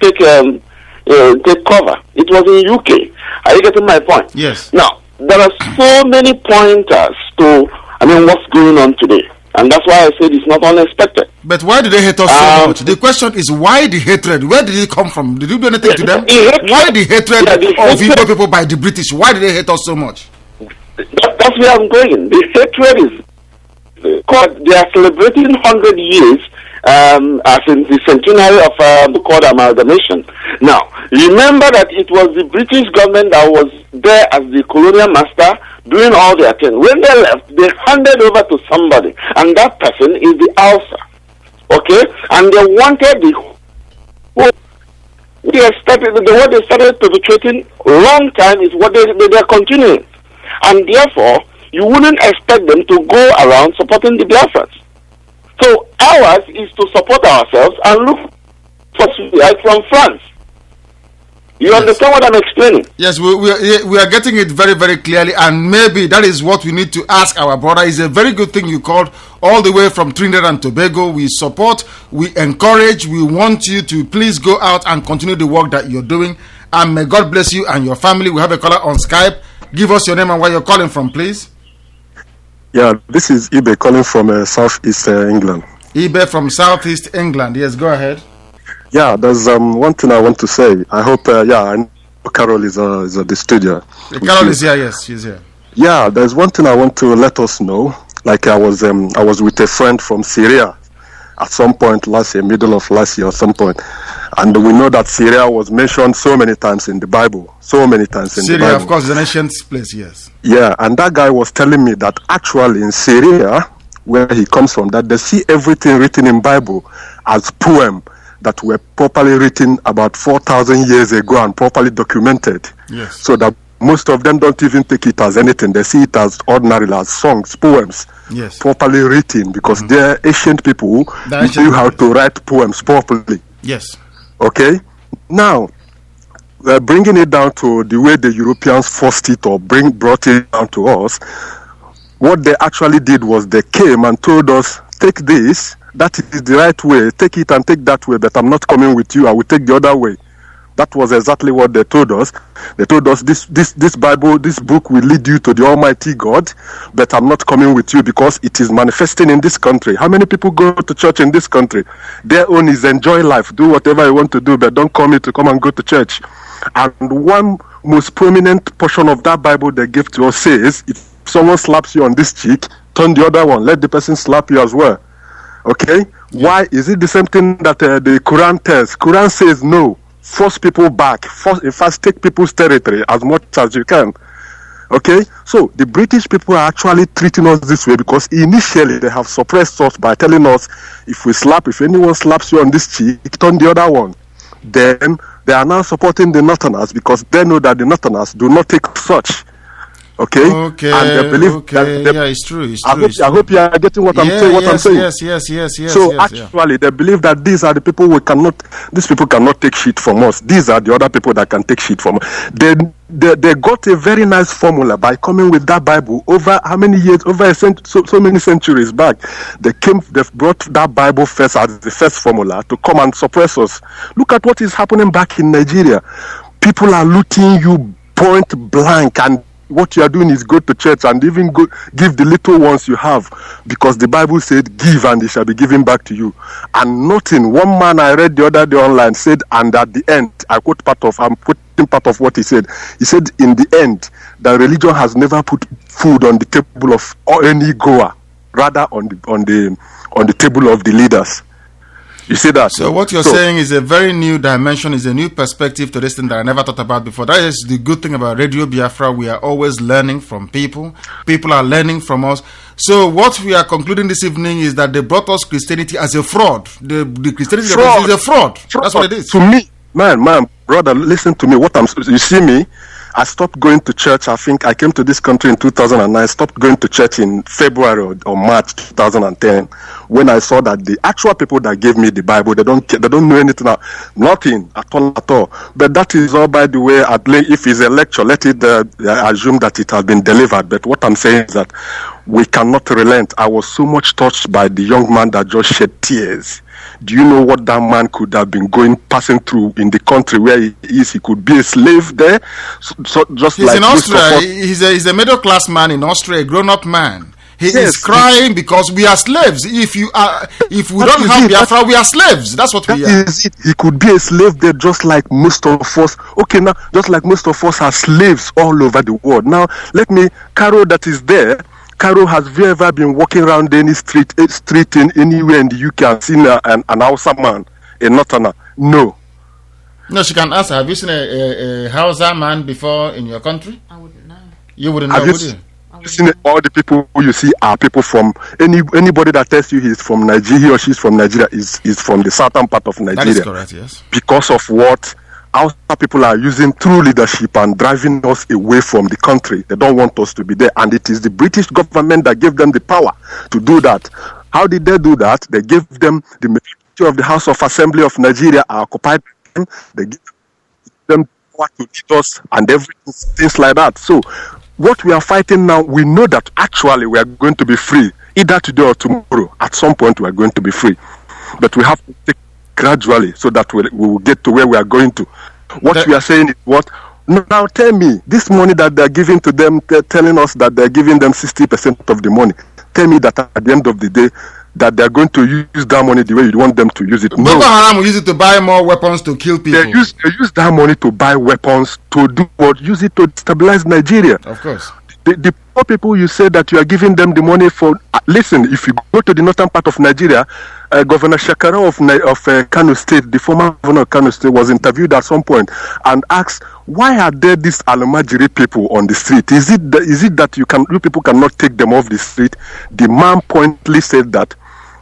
take cover. It was in UK. Are you getting my point? Yes. Now, there are so many pointers to, what's going on today. And that's why I said it's not unexpected. But why do they hate us so much? The question is, why the hatred? Where did it come from? Did you do anything to them? Why the hatred of Igbo people by the British? Why did they hate us so much? That's where I'm going. The hatred is they are celebrating 100 years as in the centenary of the called amalgamation. Now, remember that it was the British government that was there as the colonial master doing all their things. When they left, they handed over to somebody, and that person is the Hausa. Okay? And they wanted what they started perpetrating a long time is what they're continuing. And therefore, you wouldn't expect them to go around supporting the Biafrans. So ours is to support ourselves and look for support from France. You understand what I'm explaining? Yes, we are getting it very, very clearly, and maybe that is what we need to ask our brother. It's a very good thing you called all the way from Trinidad and Tobago. We support, we encourage, we want you to please go out and continue the work that you're doing, and may God bless you and your family. We have a caller on Skype. Give us your name and where you're calling from, please. Yeah, this is Ibe calling from Southeast England. Ibe from Southeast England. Yes, go ahead. Yeah, there's one thing I want to say. I hope, I know Carol is at the studio. Carol is here, yes, she's here. Yeah, there's one thing I want to let us know. Like I was with a friend from Syria at some point last year, middle of last year or some point. And we know that Syria was mentioned so many times in the Bible. So many times in the Bible. Syria, of course, is an ancient place, yes. Yeah, and that guy was telling me that actually in Syria, where he comes from, that they see everything written in Bible as poem that were properly written about 4,000 years ago and properly documented. Yes. So that most of them don't even take it as anything. They see it as ordinary, as songs, poems. Yes. Properly written, because they're ancient people who knew how to write poems properly. Yes. Okay? Now, bringing it down to the way the Europeans forced it or brought it down to us, what they actually did was they came and told us, take this, that is the right way, take it and take that way, but I'm not coming with you, I will take the other way. That was exactly what they told us. They told us this Bible, this book will lead you to the Almighty God, but I'm not coming with you because it is manifesting in this country. How many people go to church in this country? Their own is enjoy life, do whatever you want to do, but don't come here to come and go to church. And one most prominent portion of that Bible they give to us says, if someone slaps you on this cheek, turn the other one, let the person slap you as well. Okay? Why? Is it the same thing that the Quran tells? Quran says no. Force people back. In fact, take people's territory as much as you can. Okay? So, the British people are actually treating us this way because initially they have suppressed us by telling us if anyone slaps you on this cheek, turn the other one. Then, they are now supporting the Northerners because they know that the Northerners do not take such. Okay. And they believe that it's true. I hope you are getting what I'm saying. Yes. So actually, they believe that these are the people these people cannot take shit from us. These are the other people that can take shit from us. They got a very nice formula by coming with that Bible over how many years, over so many centuries back. They brought that Bible first as the first formula to come and suppress us. Look at what is happening back in Nigeria. People are looting you point blank, and what you are doing is go to church and even give the little ones you have, because the Bible said, give and it shall be given back to you. And nothing. One man I read the other day online said, and at the end, I'm putting part of what he said. He said, in the end, that religion has never put food on the table of any goer, rather on the table of the leaders. You see that? So what you're saying is a very new dimension, is a new perspective to this thing that I never thought about before. That is the good thing about Radio Biafra. We are always learning from people. People are learning from us. So what we are concluding this evening is that they brought us Christianity as a fraud. The Christianity is a fraud. That's what it is. To me, man, brother, listen to me. You see me? I stopped going to church. I think I came to this country in 2009. Stopped going to church in February or March 2010 when I saw that the actual people that gave me the Bible, they don't know anything, nothing at all. But that is all, by the way. If it's a lecture, let it assume that it has been delivered. But what I'm saying is that we cannot relent. I was so much touched by the young man that just shed tears. Do you know what that man could have been passing through in the country where he is? He could be a slave there. So just he's like in Austria. He's a middle class man in Austria, a grown up man. He is crying because we are slaves. If we don't have Biafra, we are slaves. That's what we are. Is it. He could be a slave there just like most of us. Okay, now, just like most of us are slaves all over the world. Now, Carol that is there, Carol, has you ever been walking around any street in anywhere in the UK and seen an Hausa man, a Northerner? No. No, she can answer. Have you seen a Hausa man before in your country? I wouldn't know. You wouldn't know, would you? Seen all the people who you see are people from anybody that tells you he's from Nigeria, he or she's from Nigeria is from the southern part of Nigeria. That is correct, yes. Because of what our people are using through leadership and driving us away from the country. They don't want us to be there, and it is the British government that gave them the power to do that. How did they do that? They gave them the majority of the House of Assembly of Nigeria are occupied by them. They give them power to lead us and everything, things like that. So what we are fighting now, we know that actually we are going to be free, either today or tomorrow. At some point, we are going to be free. But we have to take gradually so that we will get to where we are going to. What we are saying is what? Now tell me, this money that they are giving to them, they're telling us that they are giving them 60% of the money. Tell me that at the end of the day, that they are going to use that money the way you want them to use it. No. Boko Haram will use it to buy more weapons to kill people. They use that money to buy weapons to do what? Use it to stabilize Nigeria. Of course. The poor people you say that you are giving them the money for. Listen, if you go to the northern part of Nigeria, Governor Shakara of Kano State, the former governor of Kano State, was interviewed at some point and asked, why are there these Almajiri people on the street? Is it that you people cannot take them off the street? The man pointedly said that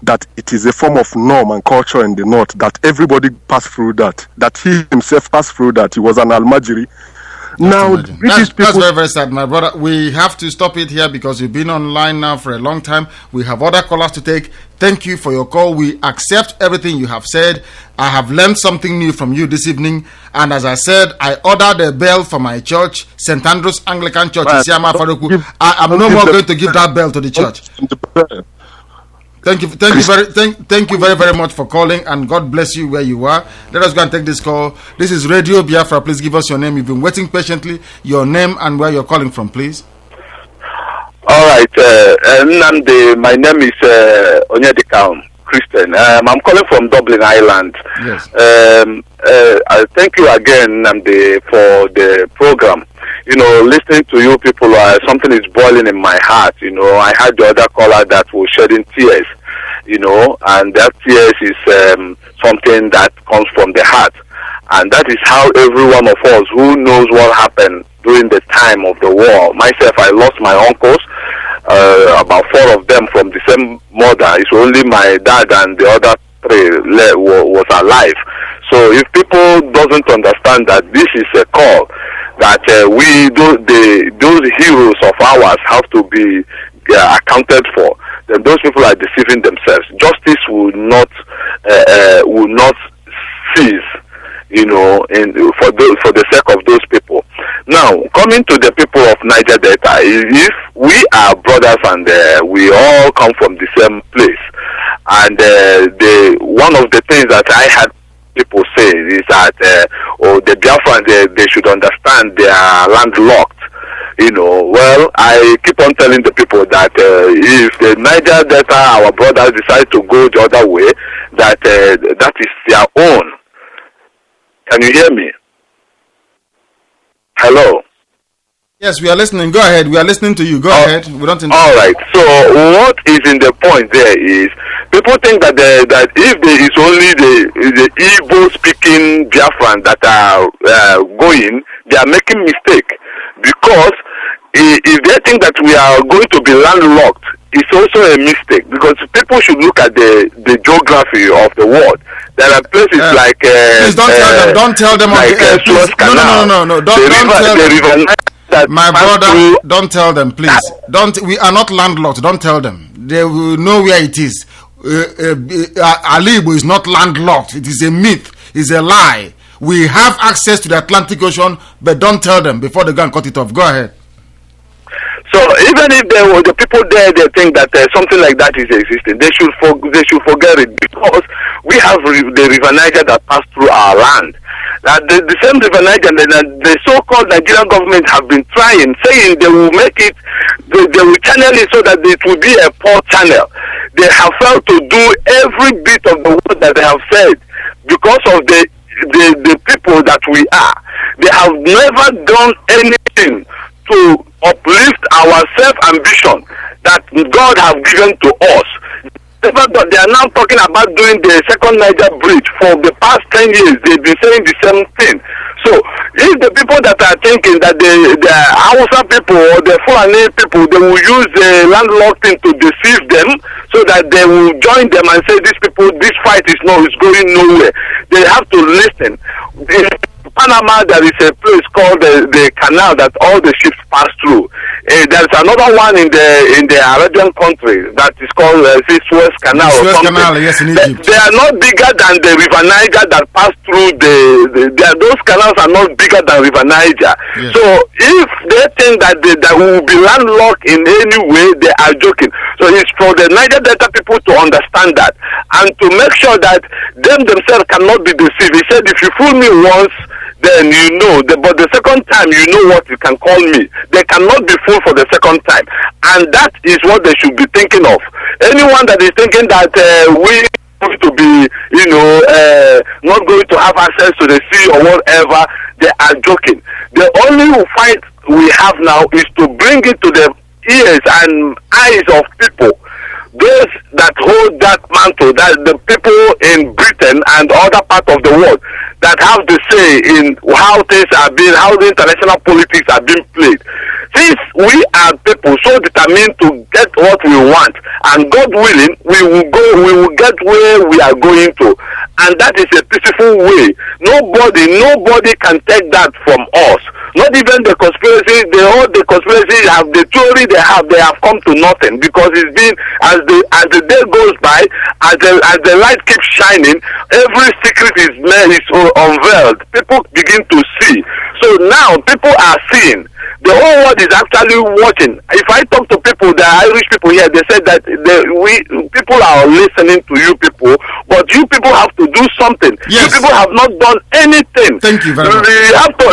it is a form of norm and culture in the north, that everybody passed through that he himself passed through that. He was an Almajiri. Now, British people. That's very, very sad, my brother. We have to stop it here because you've been online now for a long time. We have other callers to take. Thank you for your call. We accept everything you have said. I have learned something new from you this evening. And as I said, I ordered a bell for my church, St. Andrew's Anglican Church in Siama Faroku. I am no more going to give that bell to the church. Thank you very, very much for calling, and God bless you where you are. Let us go and take this call. This is Radio Biafra. Please give us your name. You've been waiting patiently. Your name and where you're calling from, please. All right. Nnamdi, my name is Onyedika Christian. I'm calling from Dublin, Ireland. Yes. I thank you again, Nnamdi, for the program. You know, listening to you people, something is boiling in my heart. You know, I had the other caller that was shedding tears, you know, and that tears is something that comes from the heart. And that is how every one of us who knows what happened during the time of the war. Myself, I lost my uncles, about 4 of them from the same mother. It's only my dad and the other 3 was alive. So if people doesn't understand that this is a call, that those heroes of ours have to be accounted for, then those people are deceiving themselves. Justice will not cease, you know, for the sake of those people. Now, coming to the people of Niger Delta, if we are brothers and we all come from the same place, and one of the things that I had people say is that the Biafrans, they should understand they are landlocked. You know, well, I keep on telling the people that if the Niger Delta, our brothers, decide to go the other way, that is their own. Can you hear me? Hello? Yes, we are listening. Go ahead. We are listening to you. Go ahead. We don't. All right. So what is in the point there is people think that that if there is only the Igbo-speaking Biafran that are going, they are making mistake, because if they think that we are going to be landlocked, it's also a mistake, because people should look at the geography of the world. There are places like please don't tell them like Suez Canal. No. Don't tell them. My brother, don't tell them, please. We are not landlocked. Don't tell them. They will know where it is. Alibo is not landlocked. It is a myth. It's a lie. We have access to the Atlantic Ocean, but don't tell them before they go and cut it off. Go ahead. So even if the people there they think that something like that is existing, they should forget it, because we have the River Niger that passed through our land. That the same River Niger, the so-called Nigerian government have been trying, saying they will make it, they will channel it so that it will be a port channel. They have failed to do every bit of the work that they have said because of the people that we are. They have never done anything to uplift our self-ambition that God has given to us. They are now talking about doing the second Niger bridge. For the past 10 years, they've been saying the same thing. So, if the people that are thinking that the Hausa people or the Fulani people, they will use the landlocked thing to deceive them, so that they will join them and say, these people, this fight is going nowhere. They have to listen. In Panama, there is a place called the canal that all the ships pass through. There's another one in the Arabian country that is called Suez Canal or something. Canal, yes, in Egypt. They are not bigger than the River Niger that pass through those canals are not bigger than River Niger. Yes. So if they think that that will be landlocked in any way, they are joking. So it's for the Niger Delta people to understand that and to make sure that them themselves cannot be deceived. He said, if you fool me once, then you know, but the second time you know what you can call me. They cannot be fooled for the second time, and that is what they should be thinking of. Anyone that is thinking that we going to be, not going to have access to the sea or whatever, they are joking. The only fight we have now is to bring it to the ears and eyes of people. Those that hold that mantle, that the people in Britain and other parts of the world that have the say in how things are being, how the international politics are being played. Since we are people so determined to get what we want, and God willing, we will get where we are going to, and that is a peaceful way. Nobody can take that from us. Not even the conspiracy, the conspiracy have the theory they have come to nothing, because it's been as the day goes by, as the light keeps shining, every secret is unveiled. People begin to see. So now people are seeing. The whole world is actually watching. If I talk to people, the Irish people here, they said that people are listening to you people, but you people have to do something. Yes. You people have not done anything. Thank you very much. You have to,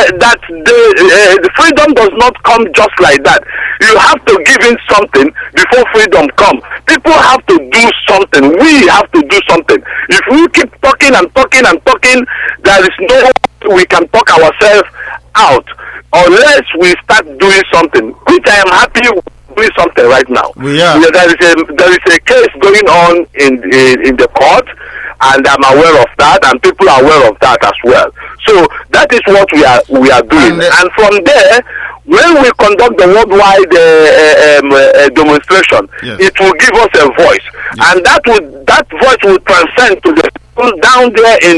the freedom does not come just like that. You have to give in something before freedom comes. People have to do something. We have to do something. If we keep talking and talking and talking, there is no way we can talk ourselves out. Unless we start doing something, which I am happy doing something right now. We are. There is a case going on in the court, and I'm aware of that, and people are aware of that as well. So that is what we are doing, and from there, when we conduct the worldwide demonstration, yes, it will give us a voice, yes, and that voice will transcend to the people down there in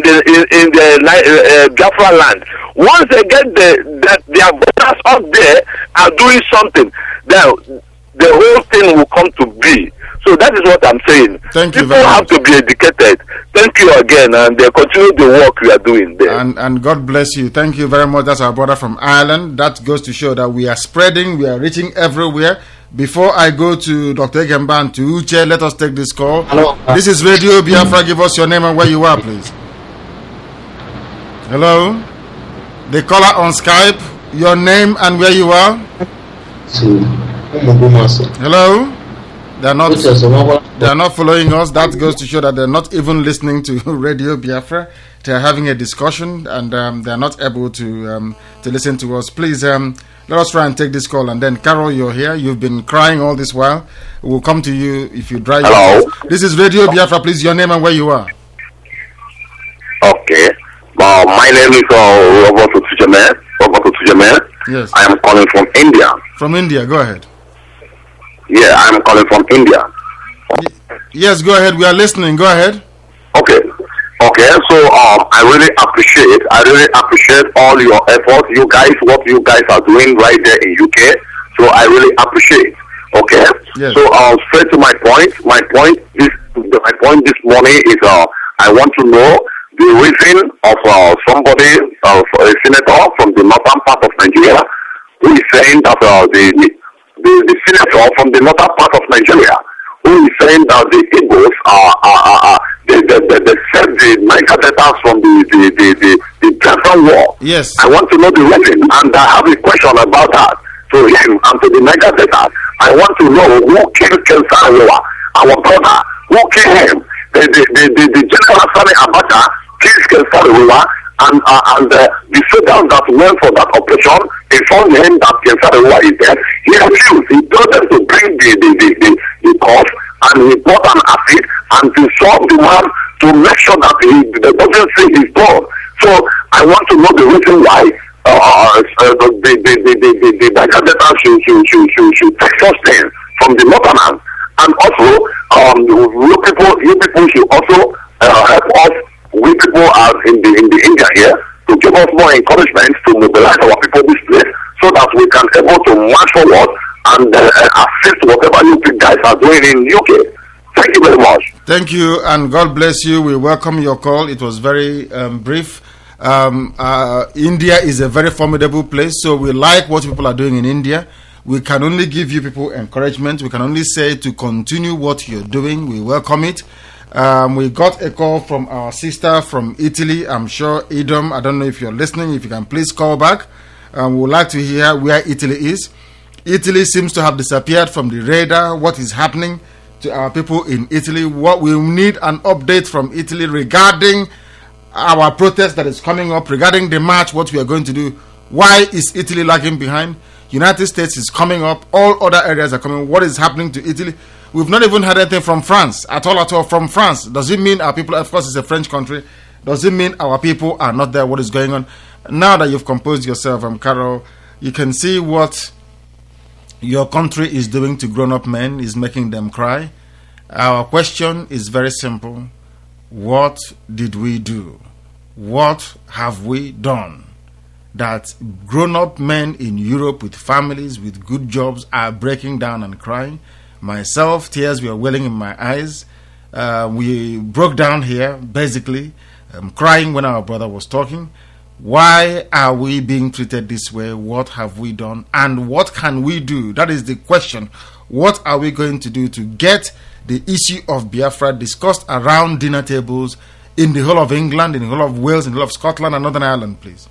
the Biafra land. Once they get that their voters up there are doing something, then the whole thing will come to be. So that is what I'm saying. Thank you. People have to be educated. Thank you again, and continue the work we are doing there. And God bless you. Thank you very much. That's our brother from Ireland. That goes to show that we are spreading, we are reaching everywhere. Before I go to Dr. Egemba and to Uche, let us take this call. Hello. This is Radio Biafra. Give us your name and where you are, please. Hello. The caller on Skype, your name and where you are. Hello. They are not following us. That goes to show that they're not even listening to Radio Biafra. They are having a discussion, and they are not able to listen to us. Please let us try and take this call. And then, Carol, you're here. You've been crying all this while. We'll come to you if you dry your eyes. This is Radio Biafra. Please, your name and where you are. Okay. My name is Roberto Tujame. Yes. I am calling from India. From India. Go ahead. Yeah, I am calling from India. Yes, go ahead. We are listening. Go ahead. Okay. So I really appreciate all your efforts, you guys, what you guys are doing right there in UK. So I really appreciate. Okay. Yes. So straight to my point. My point this morning is I want to know the reason of somebody, a senator from the northern part of Nigeria, who is saying that the senator from the northern part of Nigeria, who is saying that the Igbos they set the Niger Deltas from the Biafran war. Yes. I want to know the reason, and I have a question about that to him and to the Niger Deltas. I want to know who killed Kensarawa, our brother, who killed him. The General Sani Abacha killed Kensarawa, and the soldiers that went for that operation informed him that Kensarawa is dead. He refused. He told them to bring the corpse, and he bought an acid and to solve the man to make sure that he doesn't see his blood. So I want to know the reason why the Niger Delta should take such things from the northerners, and also you people should also help us. We people are in the India here to give us more encouragement to mobilize our people this place so that we can able to march forward and assist whatever you guys are doing in UK. Thank you very much. Thank you, and God bless you. We welcome your call. It was very brief. India is a very formidable place, so we like what people are doing in India. We can only give you people encouragement. We can only say to continue what you're doing. We welcome it. We got a call from our sister from Italy. I'm sure, Edom, I don't know if you're listening. If you can please call back. We would like to hear where Italy is. Italy seems to have disappeared from the radar. What is happening to our people in Italy? What we need an update from Italy regarding our protest that is coming up, regarding the march, what we are going to do. Why is Italy lagging behind? United States is coming up. All other areas are coming. What is happening to Italy? We've not even had anything from France at all from France. Does it mean our people, of course it's a French country, does it mean our people are not there? What is going on? Now that you've composed yourself, Carol, you can see what your country is doing to grown-up men, is making them cry. Our question is very simple. What did we do? What have we done that grown-up men in Europe with families, with good jobs are breaking down and crying? Myself, tears were welling in my eyes. We broke down here, basically, crying when our brother was talking. Why are we being treated this way? What have we done? And what can we do? That is the question. What are we going to do to get the issue of Biafra discussed around dinner tables in the whole of England, in the whole of Wales, in the whole of Scotland and Northern Ireland, please?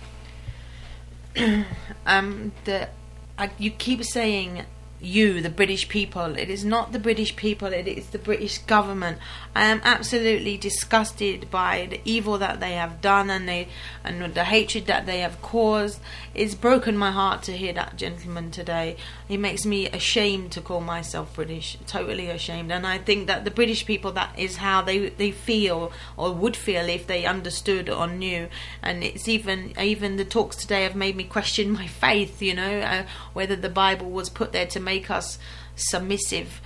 You keep saying you, the British people. It is not the British people, it is the British government. I am absolutely disgusted by the evil that they have done and the hatred that they have caused. It's broken my heart to hear that gentleman today. It makes me ashamed to call myself British, totally ashamed. And I think that the British people, that is how they feel or would feel if they understood or knew. And it's even the talks today have made me question my faith, whether the Bible was put there to make us submissive.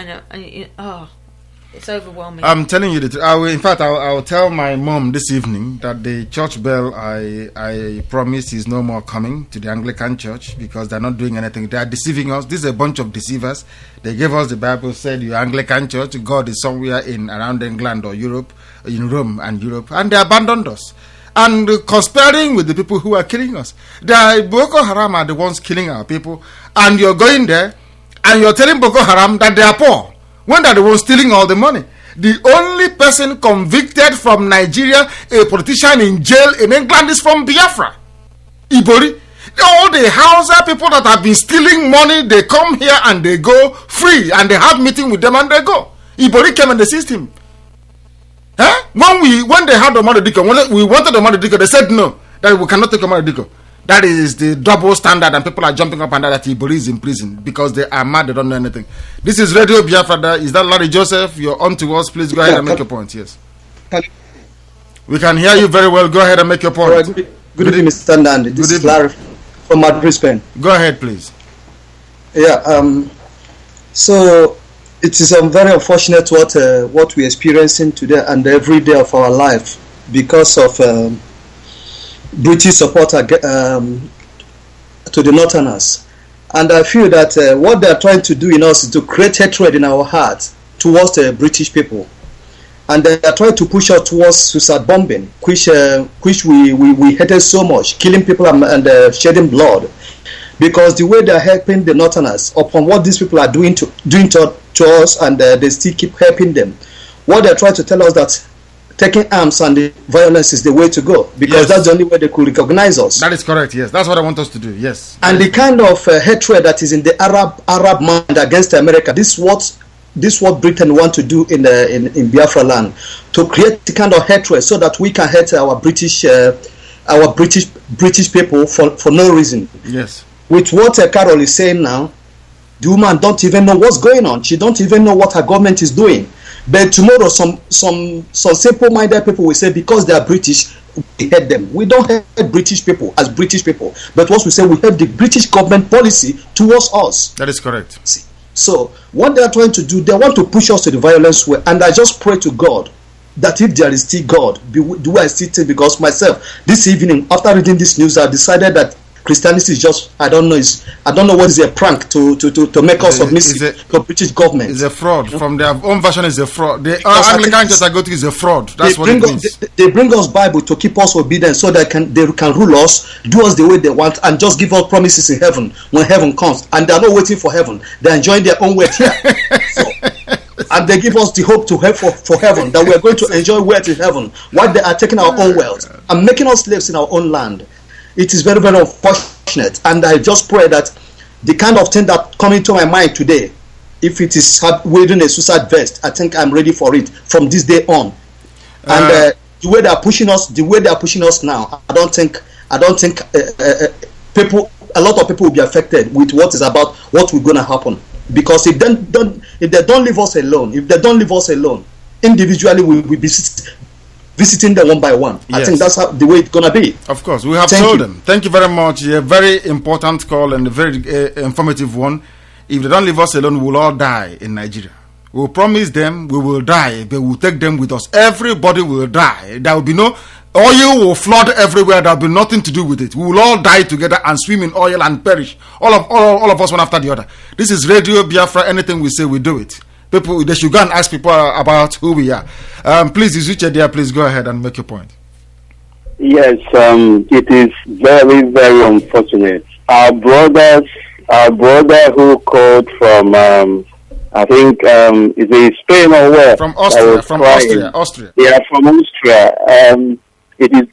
It's overwhelming. I'm telling you the truth. I'll tell my mom this evening that the church bell I promised is no more coming to the Anglican church because they're not doing anything. They are deceiving us. This is a bunch of deceivers. They gave us the Bible, said your Anglican church, God is somewhere around England or Europe, in Rome and Europe, and they abandoned us. And conspiring with the people who are killing us. Boko Haram are the ones killing our people, and you're going there and you're telling Boko Haram that they are poor when they're the ones stealing all the money. The only person convicted from Nigeria, a politician in jail in England, is from Biafra. Ibori. All the Hausa people that have been stealing money, they come here and they go free, and they have meeting with them and they go. Ibori came and they seized him. When they had Omar Diko, when we wanted Omar Diko, they said no, that we cannot take Omar Diko. That is the double standard, and people are jumping up and down that Ibori is in prison because they are mad, they don't know anything. This is Radio Biafra. Is that Larry Joseph? You're on to us. Please go ahead and make your point. Yes. We can hear you very well. Go ahead and make your point. Right. Good evening, Mr. Nandi. This is Larry from Brisbane. Go ahead, please. Yeah. So it is very unfortunate what we're experiencing today and every day of our life because of British support to the Northerners. And I feel that what they're trying to do in us is to create hatred in our hearts towards the British people. And they are trying to push us towards suicide bombing, which we hated so much, killing people and shedding blood. because the way they are helping the Northerners upon what these people are doing to us, and they still keep helping them. What they're trying to tell us that taking arms and the violence is the way to go, because that's the only way they could recognize us. That is correct. Yes, that's what I want us to do. Yes. And the kind of hatred that is in the Arab mind against America, this is what Britain want to do in Biafra land, to create the kind of hatred so that we can hate our British people for no reason. Yes. With what Carol is saying now, the woman don't even know what's going on. She don't even know what her government is doing. But tomorrow, some simple-minded people will say, because they are British, we hate them. We don't hate British people as British people. But once we say we hate the British government policy towards us. That is correct. See? So what they are trying to do, they want to push us to the violence way. And I just pray to God that if there is still God, do I still think? Because myself, this evening, after reading this news, I decided that Christianity is just, I don't know what is a prank to make us submissive to British government. It's a fraud. From their own version, is a fraud. The Anglican Church I go to is a fraud. That's what it means. They bring us Bible to keep us obedient, so they can rule us, do us the way they want, and just give us promises in heaven when heaven comes. And they are not waiting for heaven. They are enjoying their own wealth here. And they give us the hope to help for heaven, that we are going to enjoy wealth in heaven, while they are taking our own wealth and making us slaves in our own land. It is very, very unfortunate, and I just pray that the kind of thing that come into my mind today, if it is wearing a suicide vest, I think I'm ready for it from this day on. And the way they are pushing us now, I don't think people, a lot of people will be affected with what is about what will gonna happen. Because if they don't leave us alone, individually we will be visiting them one by one. Yes. I think that's the way it's gonna be. Of course, we have told them. Thank you very much. A very important call and a very informative one. If they don't leave us alone, we will all die in Nigeria. We will promise them we will die, but we'll take them with us. Everybody will die. There will be no oil will flood everywhere. There will be nothing to do with it. We will all die together and swim in oil and perish. All of us one after the other. This is Radio Biafra. Anything we say, we do it. People, they should go and ask people about who we are. Please, Izuche there, please go ahead and make your point. Yes, it is very, very unfortunate. Our brother who called from, I think, is it Spain or where? From Austria, Austria. Yeah, from Austria. It is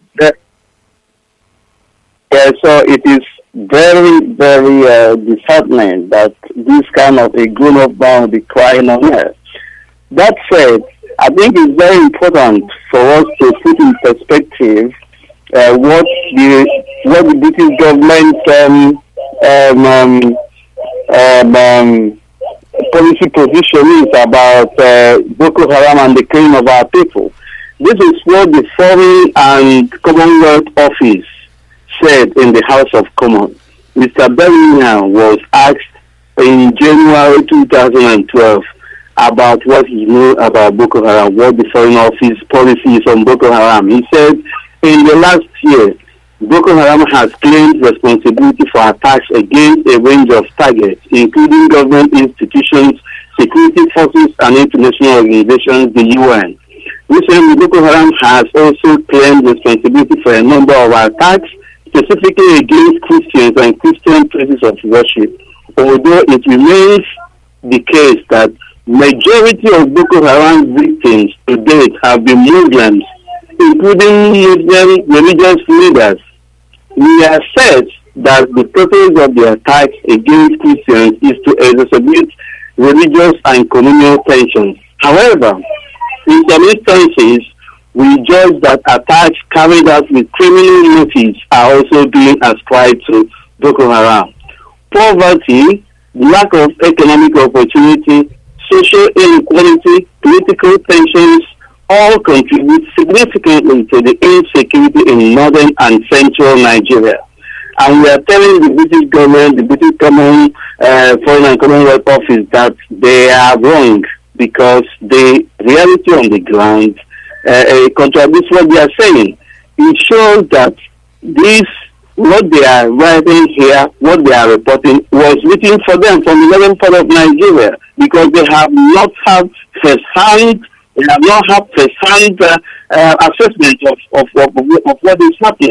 so it is very, very disheartening that this kind of a grown-up man will be crying on air. That said, I think it's very important for us to put in perspective what the British government policy position is about Boko Haram and the killing of our people. This is what the Foreign and Commonwealth Office said in the House of Commons. Mr. Bellingham was asked in January 2012 about what he knew about Boko Haram, what the Foreign Office policy is on Boko Haram. He said in the last year, Boko Haram has claimed responsibility for attacks against a range of targets, including government institutions, security forces, and international organizations, the UN. Recently, Boko Haram has also claimed responsibility for a number of attacks, specifically against Christians and Christian places of worship, although it remains the case that majority of Boko Haram victims to date have been Muslims, including Muslim religious leaders. We have said that the purpose of the attacks against Christians is to exacerbate religious and communal tensions. However, in some instances, we judge that attacks carried out with criminal motives are also being ascribed to Boko Haram. Poverty, lack of economic opportunity, social inequality, political tensions all contribute significantly to the insecurity in northern and central Nigeria. And we are telling the British government, the British Foreign and Commonwealth Office that they are wrong, because the reality on the ground contradicts what they are saying. It shows that what they are writing here, what they are reporting, was written for them from the northern part of Nigeria, because they have not had first-hand assessment of what is happening.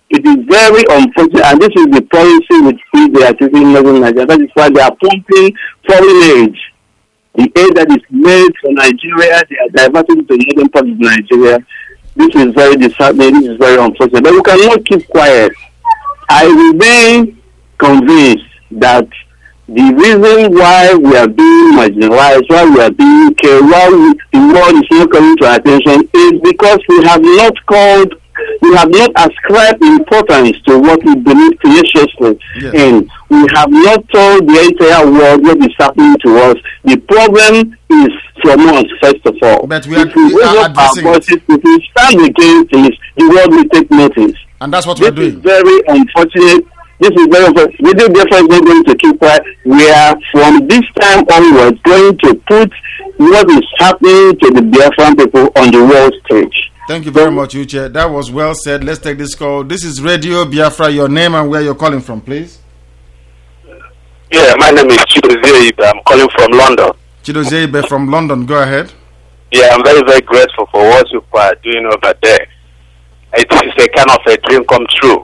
It is very unfortunate, and this is the policy which they are taking in Northern Nigeria. That is why they are pumping foreign aid. The aid that is made for Nigeria, they are diverting to the northern part of Nigeria. This is very disheartening. This is very unfortunate. But we cannot keep quiet. I remain convinced that the reason why we are being marginalized, why we are being killed, why the world is not coming to our attention is because we have not ascribed importance to what we believe tenaciously in. We have not told the entire world what is happening to us. The problem is from us, first of all. But we if we raise up our voices, if we stand against this, the world will take notice. And that's what we're doing. This is very unfortunate. This is very unfortunate. We do definitely not going to keep quiet. We are, from this time onwards, going to put what is happening to the Biafran people on the world stage. Thank you very much, Uche. That was well said. Let's take this call. This is Radio Biafra. Your name and where you're calling from, please. Yeah, my name is Chidozie. I'm calling from London. Chidozie from London. Go ahead. Yeah, I'm very, very grateful for what you are doing over there. It is a kind of a dream come true.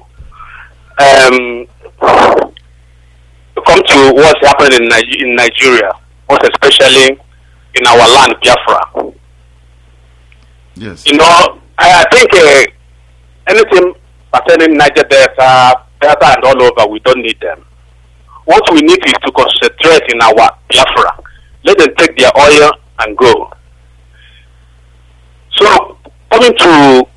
Come to what's happening in Nigeria, most especially in our land, Biafra. Yes. You know, I think anything pertaining Niger Delta and all over, we don't need them. What we need is to concentrate in our Biafra. Let them take their oil and go. So, coming to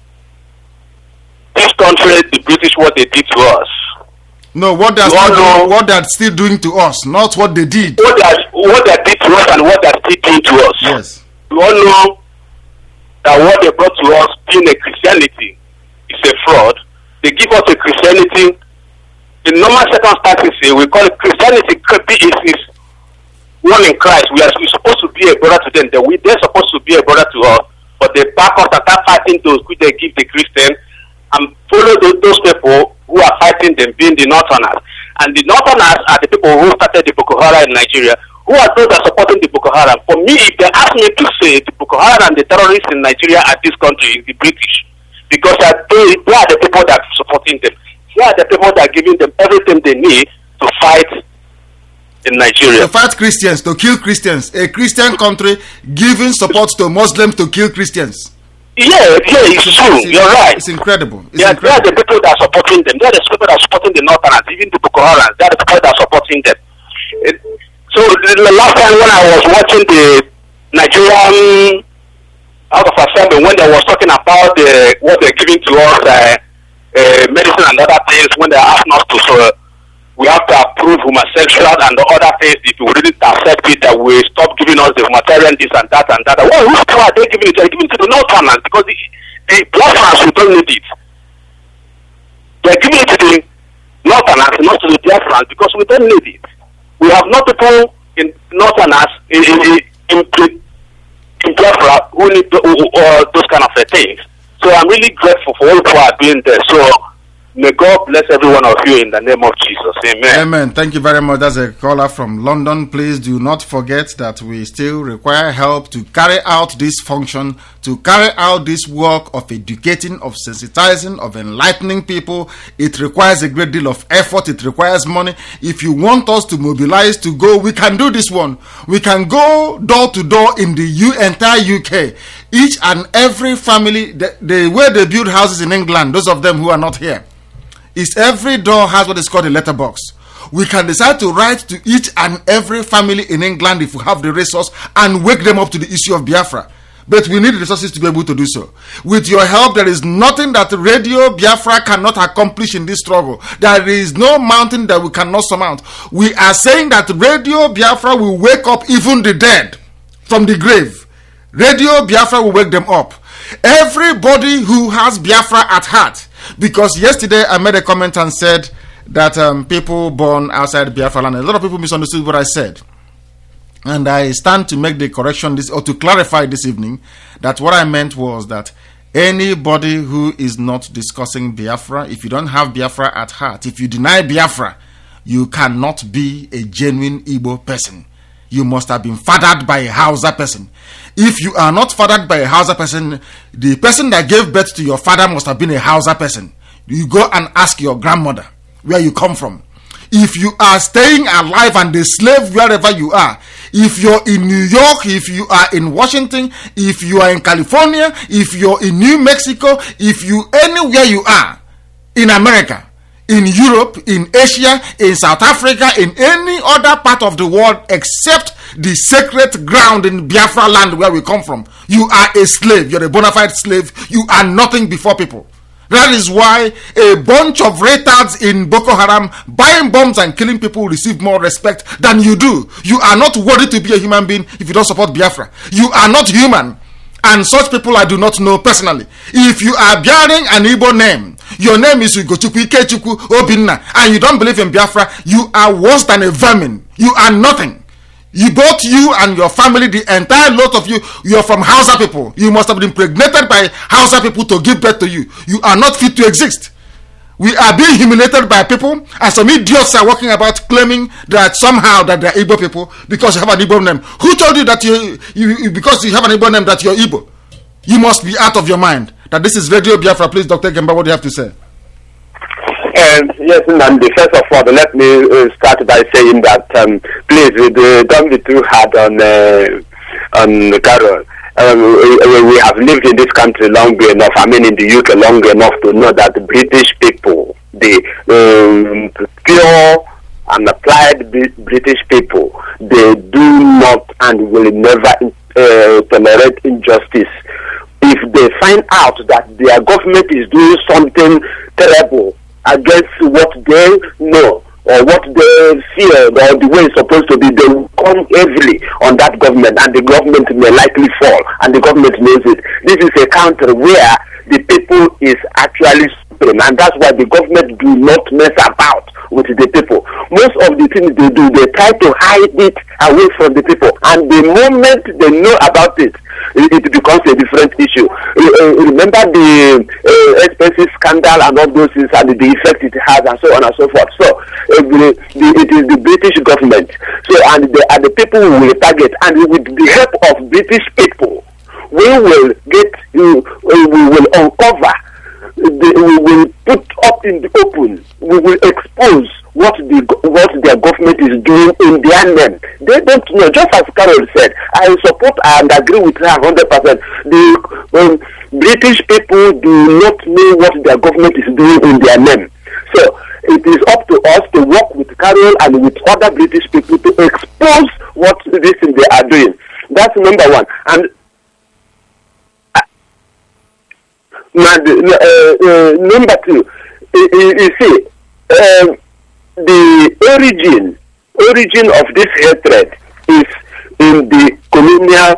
this country, the British, what they did to us. No, what they're still doing to us, not what they did. What they did to us and what they're still doing to us. Yes. We all know that what they brought to us, being a Christianity, is a fraud. They give us a Christianity. In normal circumstances, we call it Christianity. Is one in Christ. We're supposed to be a brother to them. They're supposed to be a brother to us, but they back us and start fighting those who they give the Christian and follow those people who are fighting them, being the Northerners. And the Northerners are the people who started the Boko Haram in Nigeria. Who are those that are supporting the Boko Haram? For me, if they ask me to say the Boko Haram and the terrorists in Nigeria are this country, is the British. Because they are the people that are supporting them. They are the people that are giving them everything they need to fight in Nigeria. To fight Christians, to kill Christians. A Christian country giving support to Muslims to kill Christians. Yeah, it's true. You're right. It's incredible. They are the people that are supporting them. They are the people that are supporting the Northerners, even the Boko Haram. They are the people that are supporting them. So the last time when I was watching the Nigerian Out of Assembly, when they was talking about what they're giving to us, medicine and other things, when they're asking us to, we have to approve homosexual and the other things. If we didn't accept it, that we stop giving us the humanitarian this and that and that. Well, who are they giving it to? They're giving it to the Northerners because the Biafrans, we don't need it. They're giving it to the Northerners, not to the Biafrans, because we don't need it. We have no people in Northerners in Biafra who need those kind of things. So I'm really grateful for all who are doing there. So may God bless every one of you in the name of Jesus. Amen. Amen. Thank you very much. That's a caller from London. Please do not forget that we still require help to carry out this function, to carry out this work of educating, of sensitizing, of enlightening people. It requires a great deal of effort. It requires money. If you want us to mobilize to go, we can do this one. We can go door to door in the entire UK. Each and every family, the way they build houses in England, those of them who are not here, is every door has what is called a letterbox. We can decide to write to each and every family in England if we have the resource and wake them up to the issue of Biafra. But we need the resources to be able to do so. With your help, there is nothing that Radio Biafra cannot accomplish in this struggle. There is no mountain that we cannot surmount. We are saying that Radio Biafra will wake up even the dead from the grave. Radio Biafra will wake them up. Everybody who has Biafra at heart, because yesterday I made a comment and said that people born outside Biafra land, a lot of people misunderstood what I said. And I stand to make the correction or to clarify this evening that what I meant was that anybody who is not discussing Biafra, if you don't have Biafra at heart, if you deny Biafra, you cannot be a genuine Igbo person. You must have been fathered by a Hausa person. If you are not fathered by a Hausa person, the person that gave birth to your father must have been a Hausa person. You go and ask your grandmother where you come from. If you are staying alive and a slave wherever you are, if you're in New York, if you are in Washington, if you are in California, if you're in New Mexico, if you anywhere you are in America, in Europe, in Asia, in South Africa, in any other part of the world except the sacred ground in Biafra land where we come from, you are a slave. You're a bona fide slave. You are nothing before people. That is why a bunch of retards in Boko Haram buying bombs and killing people receive more respect than you do. You are not worthy to be a human being if you don't support Biafra. You are not human. And such people I do not know personally. If you are bearing an Igbo name, your name is Ugochukwu Ikechukwu Obinna, and you don't believe in Biafra, you are worse than a vermin. You are nothing. Both you and your family, the entire lot of you, you are from Hausa people. You must have been impregnated by Hausa people to give birth to you. You are not fit to exist. We are being humiliated by people, and some idiots are walking about claiming that somehow that they are Igbo people because you have an Igbo name. Who told you that you because you have an Igbo name that you're Igbo? You must be out of your mind. That this is Radio Biafra. Please, Dr. Gemba, what do you have to say? Yes, Nandi, first of all, let me start by saying that please don't be too hard on Carol. We have lived in this country long enough, I mean in the UK long enough to know that the British people, the pure and applied British people, they do not and will never tolerate injustice. If they find out that their government is doing something terrible against what they know or what they fear or the way it's supposed to be, they will come heavily on that government, and the government may likely fall, and the government knows it. This is a country where the people is actually supreme, and that's why the government do not mess about with the people. Most of the things they do, they try to hide it away from the people, and the moment they know about it, it becomes a different issue. Remember the expensive scandal and all those things and the effect it has and so on and so forth. So it is the British government. So and the people we will target, and with the help of British people, we will uncover. We will put up in the open. We will expose what their government is doing in their name. They don't know. Just as Carol said, I support and agree with her 100%. The British people do not know what their government is doing in their name. So it is up to us to work with Carol and with other British people to expose what this thing they are doing. That's number one. And number two, you see, the origin of this hatred is in the colonial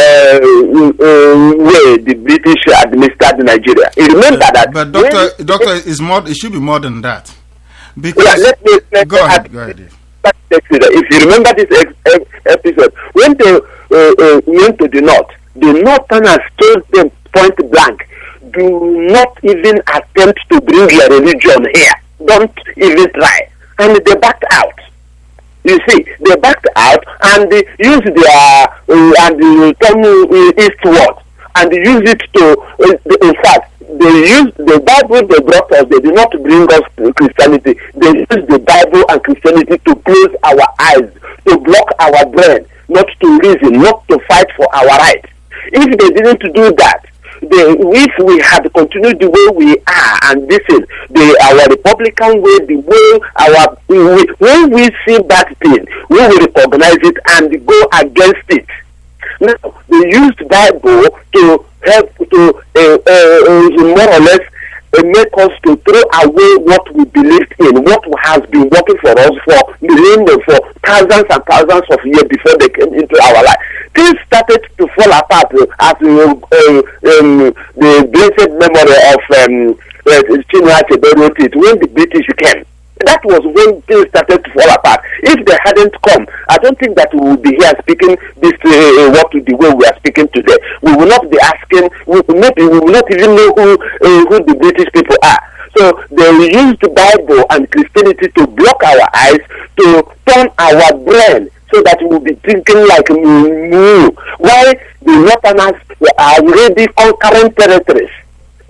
way the British administered Nigeria. You remember that. But doctor, it should be more than that. Because go ahead. If you remember this episode, when they went to the north, the northerners told them point blank, do not even attempt to bring your religion here. Don't even try. And they backed out. You see, they backed out and they used their and turn eastward and use it to. In fact, they used the Bible they brought us. They did not bring us Christianity. They used the Bible and Christianity to close our eyes, to block our brain, not to reason, not to fight for our rights. If they didn't do that, if we had continued the way we are, and this is our Republican way, the way when we see that thing, we will recognize it and go against it. Now, they used Bible to help to more or less make us to throw away what we believed in, what has been working for us for millennia, for thousands and thousands of years before they came into our life. Things started to fall apart as the blessed memory of Chinua Achebe wrote it when the British came. That was when things started to fall apart. If they hadn't come, I don't think that we would be here speaking this the way we are speaking today. We will not be asking. We will not even know who the British people are. So they used the Bible and Christianity to block our eyes, to turn our brain, so that we will be thinking like why the Northerners are already conquering territories.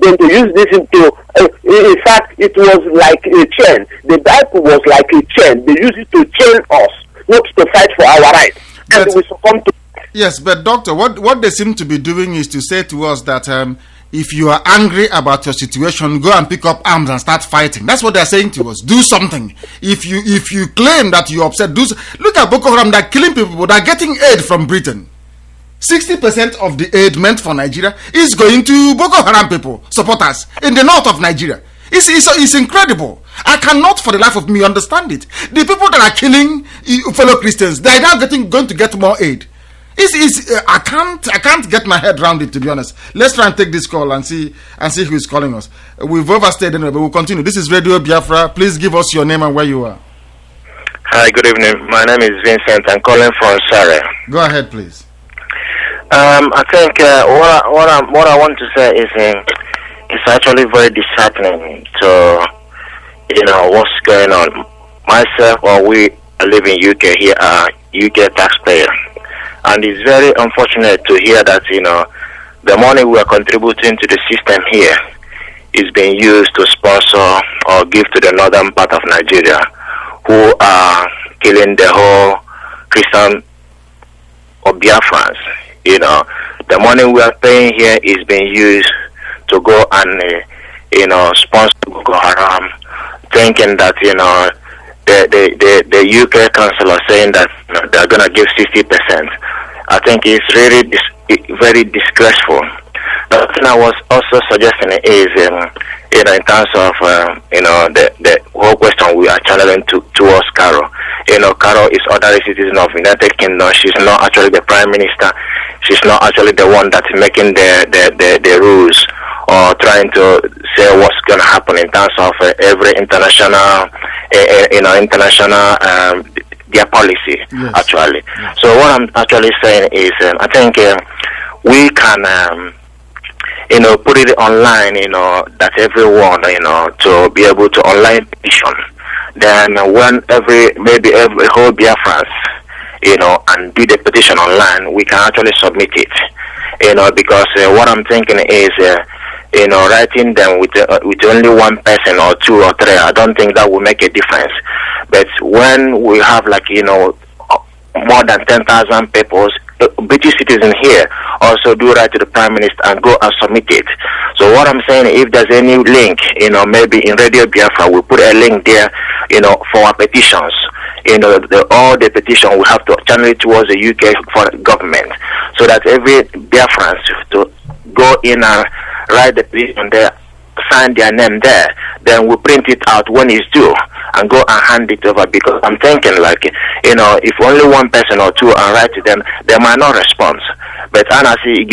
then they use this into, in fact, it was like a chain. The Bible was like a chain. They use it to chain us, not to fight for our rights. And we succumb to. Yes, but doctor, what they seem to be doing is to say to us that if you are angry about your situation, go and pick up arms and start fighting. That's what they're saying to us. Do something. If you claim that you're upset, look at Boko Haram. They're killing people. They're getting aid from Britain. 60% of the aid meant for Nigeria is going to Boko Haram people, supporters in the north of Nigeria. It's incredible. I cannot for the life of me understand it. The people that are killing fellow Christians, they're now going to get more aid. I can't get my head around it, to be honest. Let's try and take this call and see who is calling us. We've overstayed anyway, but we'll continue. This is Radio Biafra. Please give us your name and where you are. Hi, good evening. My name is Vincent. I'm calling from Surrey. Go ahead, please. I think what I want to say is it's actually very disheartening to what's going on. Myself, or we live in UK here, are UK taxpayer. And it's very unfortunate to hear that, the money we are contributing to the system here is being used to sponsor or give to the northern part of Nigeria, who are killing the whole Christian or Biafrans. The money we are paying here is being used to go and, sponsor Boko Haram, thinking that, the UK council are saying that they're going to give 60%. I think it's really very disgraceful. The thing I was also suggesting is, in terms of, the whole question we are channeling towards Carol. Carol is ordinary citizen of United Kingdom. She's not actually the Prime Minister. She's not actually the one that's making the rules or trying to say what's going to happen in terms of every international, their policy, yes. Actually. Yes. So what I'm actually saying is, I think we can, put it online, that everyone, to be able to online petition. Then when every whole Biafrans, and do the petition online, we can actually submit it, because what I'm thinking is, writing them with only one person or two or three, I don't think that will make a difference. But when we have more than 10,000 people, British citizens here also do write to the Prime Minister and go and submit it. So what I'm saying, if there's any link, maybe in Radio Biafra, we put a link there, for our petitions. All the petition we have to channel it towards the UK for government, so that every Biafrans to go in and write the petition there, sign their name there, then we print it out when it's due and go and hand it over, because I'm thinking if only one person or two are write to them, they might not respond. But honestly,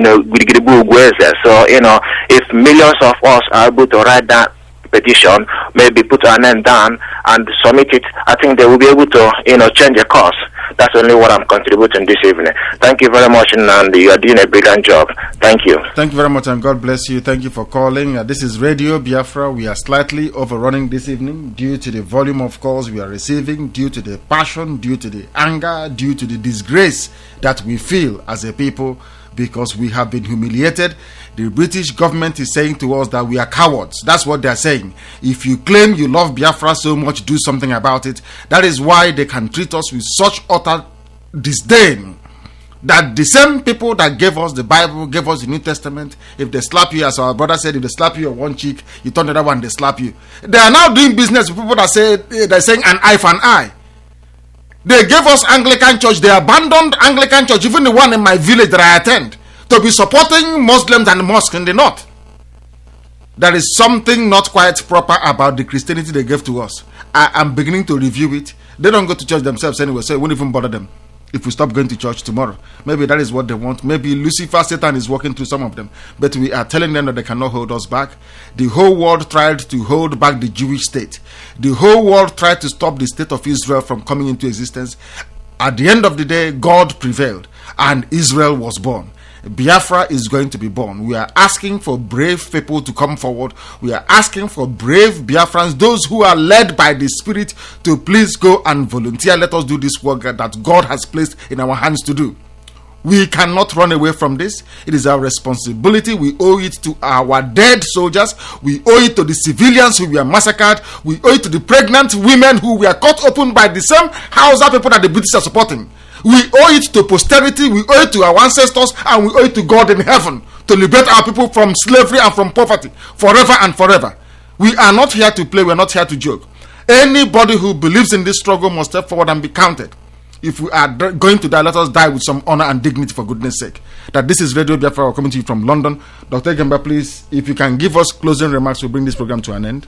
so if millions of us are able to write that petition, maybe put our name down and submit it, I think they will be able to change the course. That's only what I'm contributing this evening. Thank you very much, and you are doing a brilliant job. Thank you. Thank you very much, and God bless you. Thank you for calling. This is Radio Biafra. We are slightly overrunning this evening due to the volume of calls we are receiving, due to the passion, due to the anger, due to the disgrace that we feel as a people, because we have been humiliated. The British government is saying to us that we are cowards. That's what they're saying. If you claim you love Biafra so much, do something about it. That is why they can treat us with such utter disdain that the same people that gave us the Bible, gave us the New Testament, if they slap you, as our brother said, if they slap you on one cheek, you turn the other one, they slap you. They are now doing business with people that say, they're saying an eye for an eye. They gave us Anglican Church. They abandoned Anglican Church, even the one in my village that I attend, to be supporting Muslims and mosques in the north. There is something not quite proper about the Christianity they gave to us. I am beginning to review it. They don't go to church themselves anyway, so it won't even bother them if we stop going to church tomorrow. Maybe that is what they want. Maybe Lucifer, Satan is working through some of them. But we are telling them that they cannot hold us back. The whole world tried to hold back the Jewish state. The whole world tried to stop the state of Israel from coming into existence. At the end of the day, God prevailed and Israel was born. Biafra is going to be born. We are asking for brave people to come forward. We are asking for brave Biafrans, those who are led by the Spirit, to please go and volunteer. Let us do this work that God has placed in our hands to do. We cannot run away from this. It is our responsibility. We owe it to our dead soldiers. We owe it to the civilians who were massacred. We owe it to the pregnant women who were cut open by the same Hausa people that the British are supporting. We owe it to posterity. We owe it to our ancestors, and we owe it to God in heaven to liberate our people from slavery and from poverty forever and forever. We are not here to play. We are not here to joke. Anybody who believes in this struggle must step forward and be counted. If we are going to die, let us die with some honor and dignity, for goodness sake. That this is Radio Biafra coming to you from London. Dr. Gemba, please, if you can give us closing remarks, we'll bring this program to an end.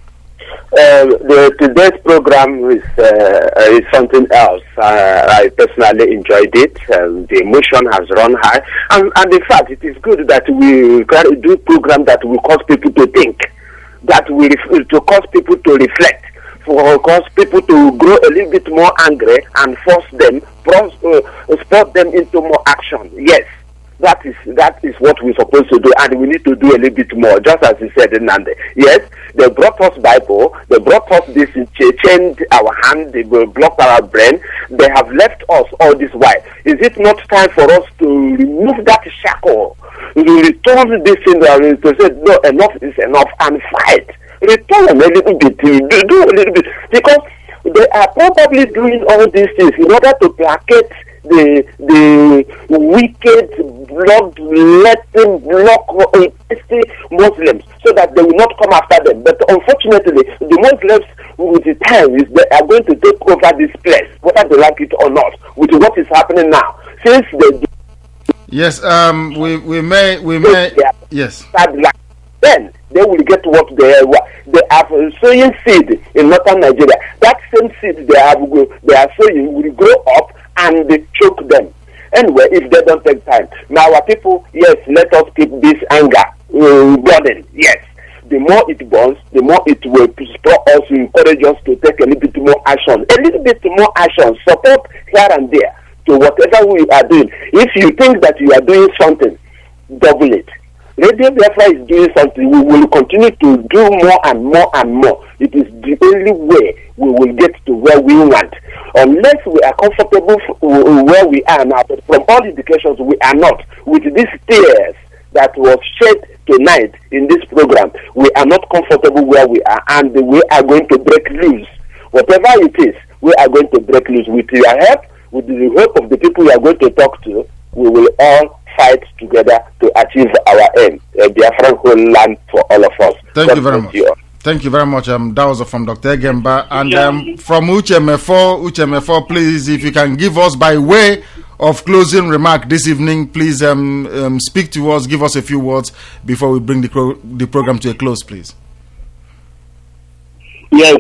Today's program is something else. I personally enjoyed it. The emotion has run high. And in fact, it is good that we can do program that will cause people to think, that will to cause people to reflect, for cause people to grow a little bit more angry and force them, spur them into more action. Yes, that is what we're supposed to do, and we need to do a little bit more, just as he said in Nande. Yes, they brought us Bible, they brought us this, chained our hand, they blocked our brain, they have left us all this while. Is it not time for us to remove that shackle, to return this in to say, no, enough is enough, and fight? Return a little bit, do a little bit, because they are probably doing all these things in order to placate the wicked, blood-letting, block-tasty Muslims, so that they will not come after them. But unfortunately, the Muslims, with the time, they are going to take over this place, whether they like it or not, with what is happening now. Since they yes, we may, yes. Then they will get what they are sowing seed in northern Nigeria. That same seed they are sowing will grow up and they choke them. Anyway, if they don't take time. Now our people, yes, let us keep this anger burning. Yes. The more it burns, the more it will spur us, encourage us to take a little bit more action. A little bit more action, support here and there to whatever we are doing. If you think that you are doing something, double it. Radio Biafra is doing something. We will continue to do more and more and more. It is the only way we will get to where we want. Unless we are comfortable where we are now, but from all indications we are not. With these tears that was shed tonight in this program, we are not comfortable where we are, and we are going to break loose. Whatever it is, we are going to break loose. With your help, with the help of the people we are going to talk to, we will all fight together to achieve our aim, a Biafran whole land for all of us. Thank you very much. Thank you very much. That was from Dr. Gemba. And from Uchemefo, please, if you can give us, by way of closing remark this evening, please speak to us, give us a few words before we bring the program to a close, please. Yes,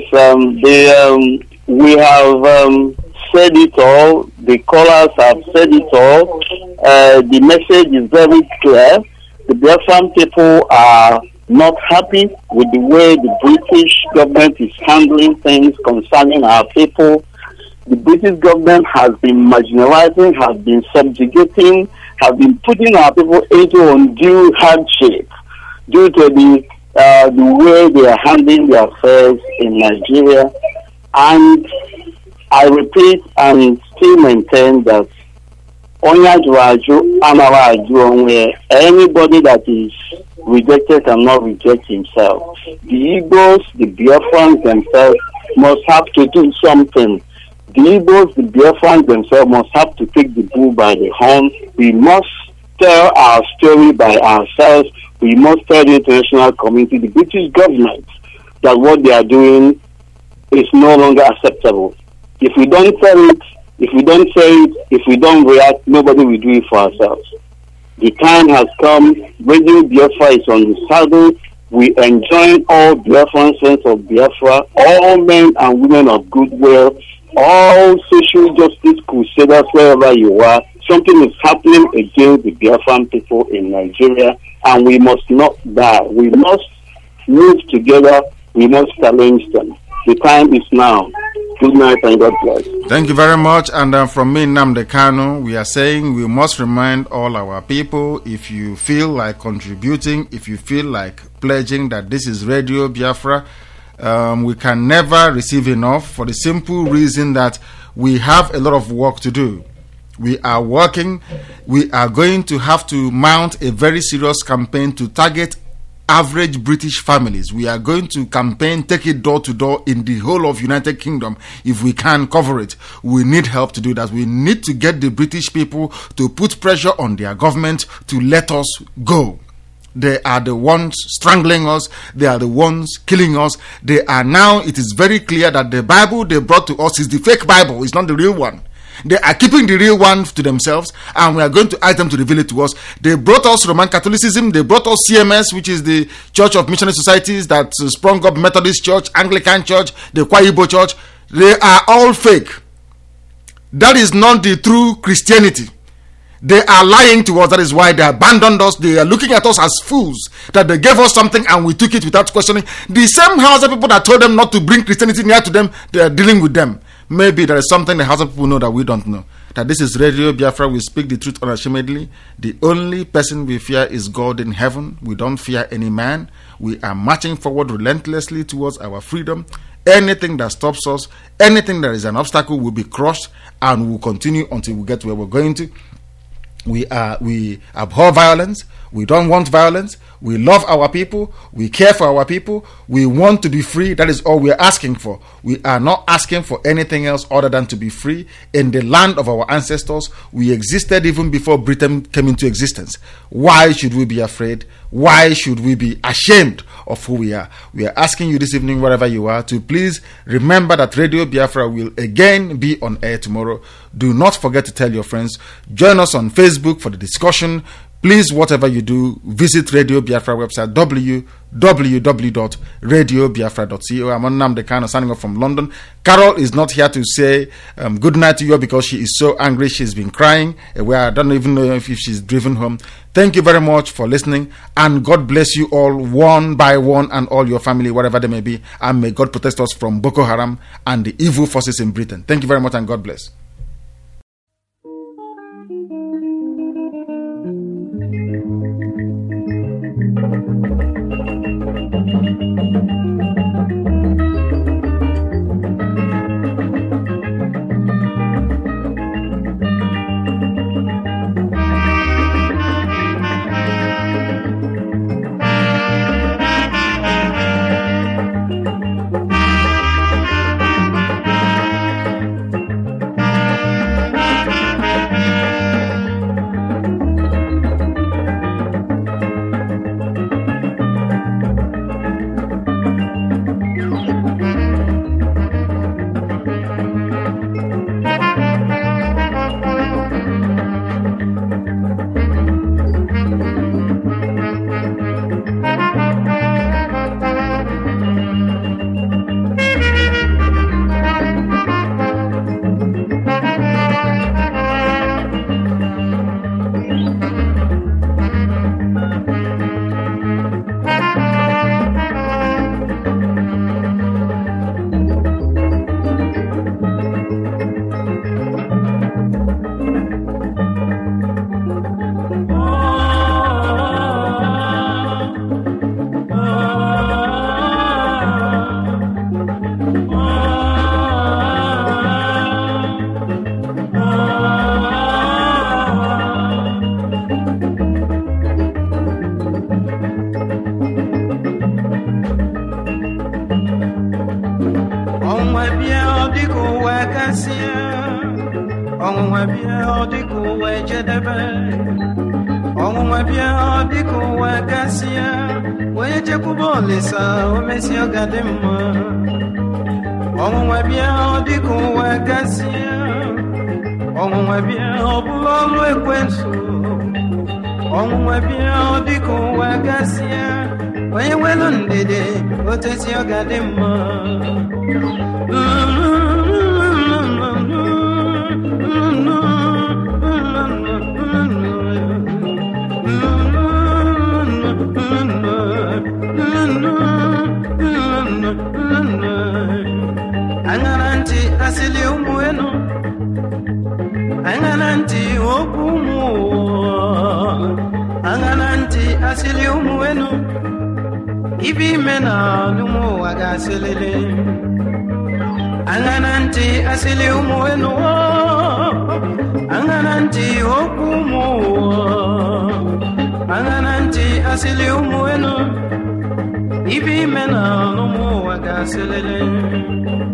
we have said it all. The callers have said it all. The message is very clear. The Biafran people are not happy with the way the British government is handling things concerning our people. The British government has been marginalizing, has been subjugating, has been putting our people into undue hardship due to the way they are handling their affairs in Nigeria. And I repeat and still maintain that anybody that is rejected cannot reject himself. The Igbos, the Biafrans themselves must have to do something. The Igbos, the Biafrans themselves must have to take the bull by the horn. We must tell our story by ourselves. We must tell the international community, the British government, that what they are doing is no longer acceptable. If we don't tell it, if we don't say it, if we don't react, nobody will do it for ourselves. The time has come. Radio Biafra is on the saddle. We enjoin all Biafran friends of Biafra, all men and women of goodwill, all social justice crusaders, wherever you are. Something is happening against the Biafran people in Nigeria, and we must not die. We must move together. We must challenge them. The time is now. Good night and God bless. Thank you very much. And from me, Nnamdi Kanu, we are saying we must remind all our people, if you feel like contributing, if you feel like pledging that this is Radio Biafra, we can never receive enough, for the simple reason that we have a lot of work to do. We are working. We are going to have to mount a very serious campaign to target average British families. We are going to campaign, take it door to door in the whole of United Kingdom. If we can cover it, we need help to do that. We need to get the British people to put pressure on their government to let us go. They are the ones strangling us. They are the ones killing us. They are now, it is very clear that the Bible they brought to us is the fake Bible. It's not the real one. They are keeping the real one to themselves, and we are going to ask them to reveal it to us. They brought us Roman Catholicism. They brought us CMS, which is the Church of Missionary Societies that sprung up, Methodist Church, Anglican Church, the Kwaibo Church. They are all fake. That is not the true Christianity. They are lying to us. That is why they abandoned us. They are looking at us as fools, that they gave us something and we took it without questioning. The same Hausa people that told them not to bring Christianity near to them, they are dealing with them. Maybe there is something the Hausa people know that we don't know. That this is Radio Biafra. We speak the truth unashamedly. The only person we fear is God in heaven. We don't fear any man. We are marching forward relentlessly towards our freedom. Anything that stops us, anything that is an obstacle will be crushed, and we will continue until we get to where we're going to. We abhor violence. We don't want violence. We love our people. We care for our people. We want to be free. That is all we are asking for. We are not asking for anything else other than to be free in the land of our ancestors. We existed even before Britain came into existence. Why should we be afraid? Why should we be ashamed of who we are? We are asking you this evening, wherever you are, to please remember that Radio Biafra will again be on air tomorrow. Do not forget to tell your friends. Join us on Facebook for the discussion. Please, whatever you do, visit Radio Biafra website, www.radiobiafra.co. I'm Nnamdi Kanu, signing off from London. Carol is not here to say good night to you because she is so angry. She's been crying. I don't even know if she's driven home. Thank you very much for listening, and God bless you all one by one and all your family, wherever they may be. And may God protect us from Boko Haram and the evil forces in Britain. Thank you very much, and God bless. Angananti okumu Angananti asili umuenu Ibi mena no mu wagaselele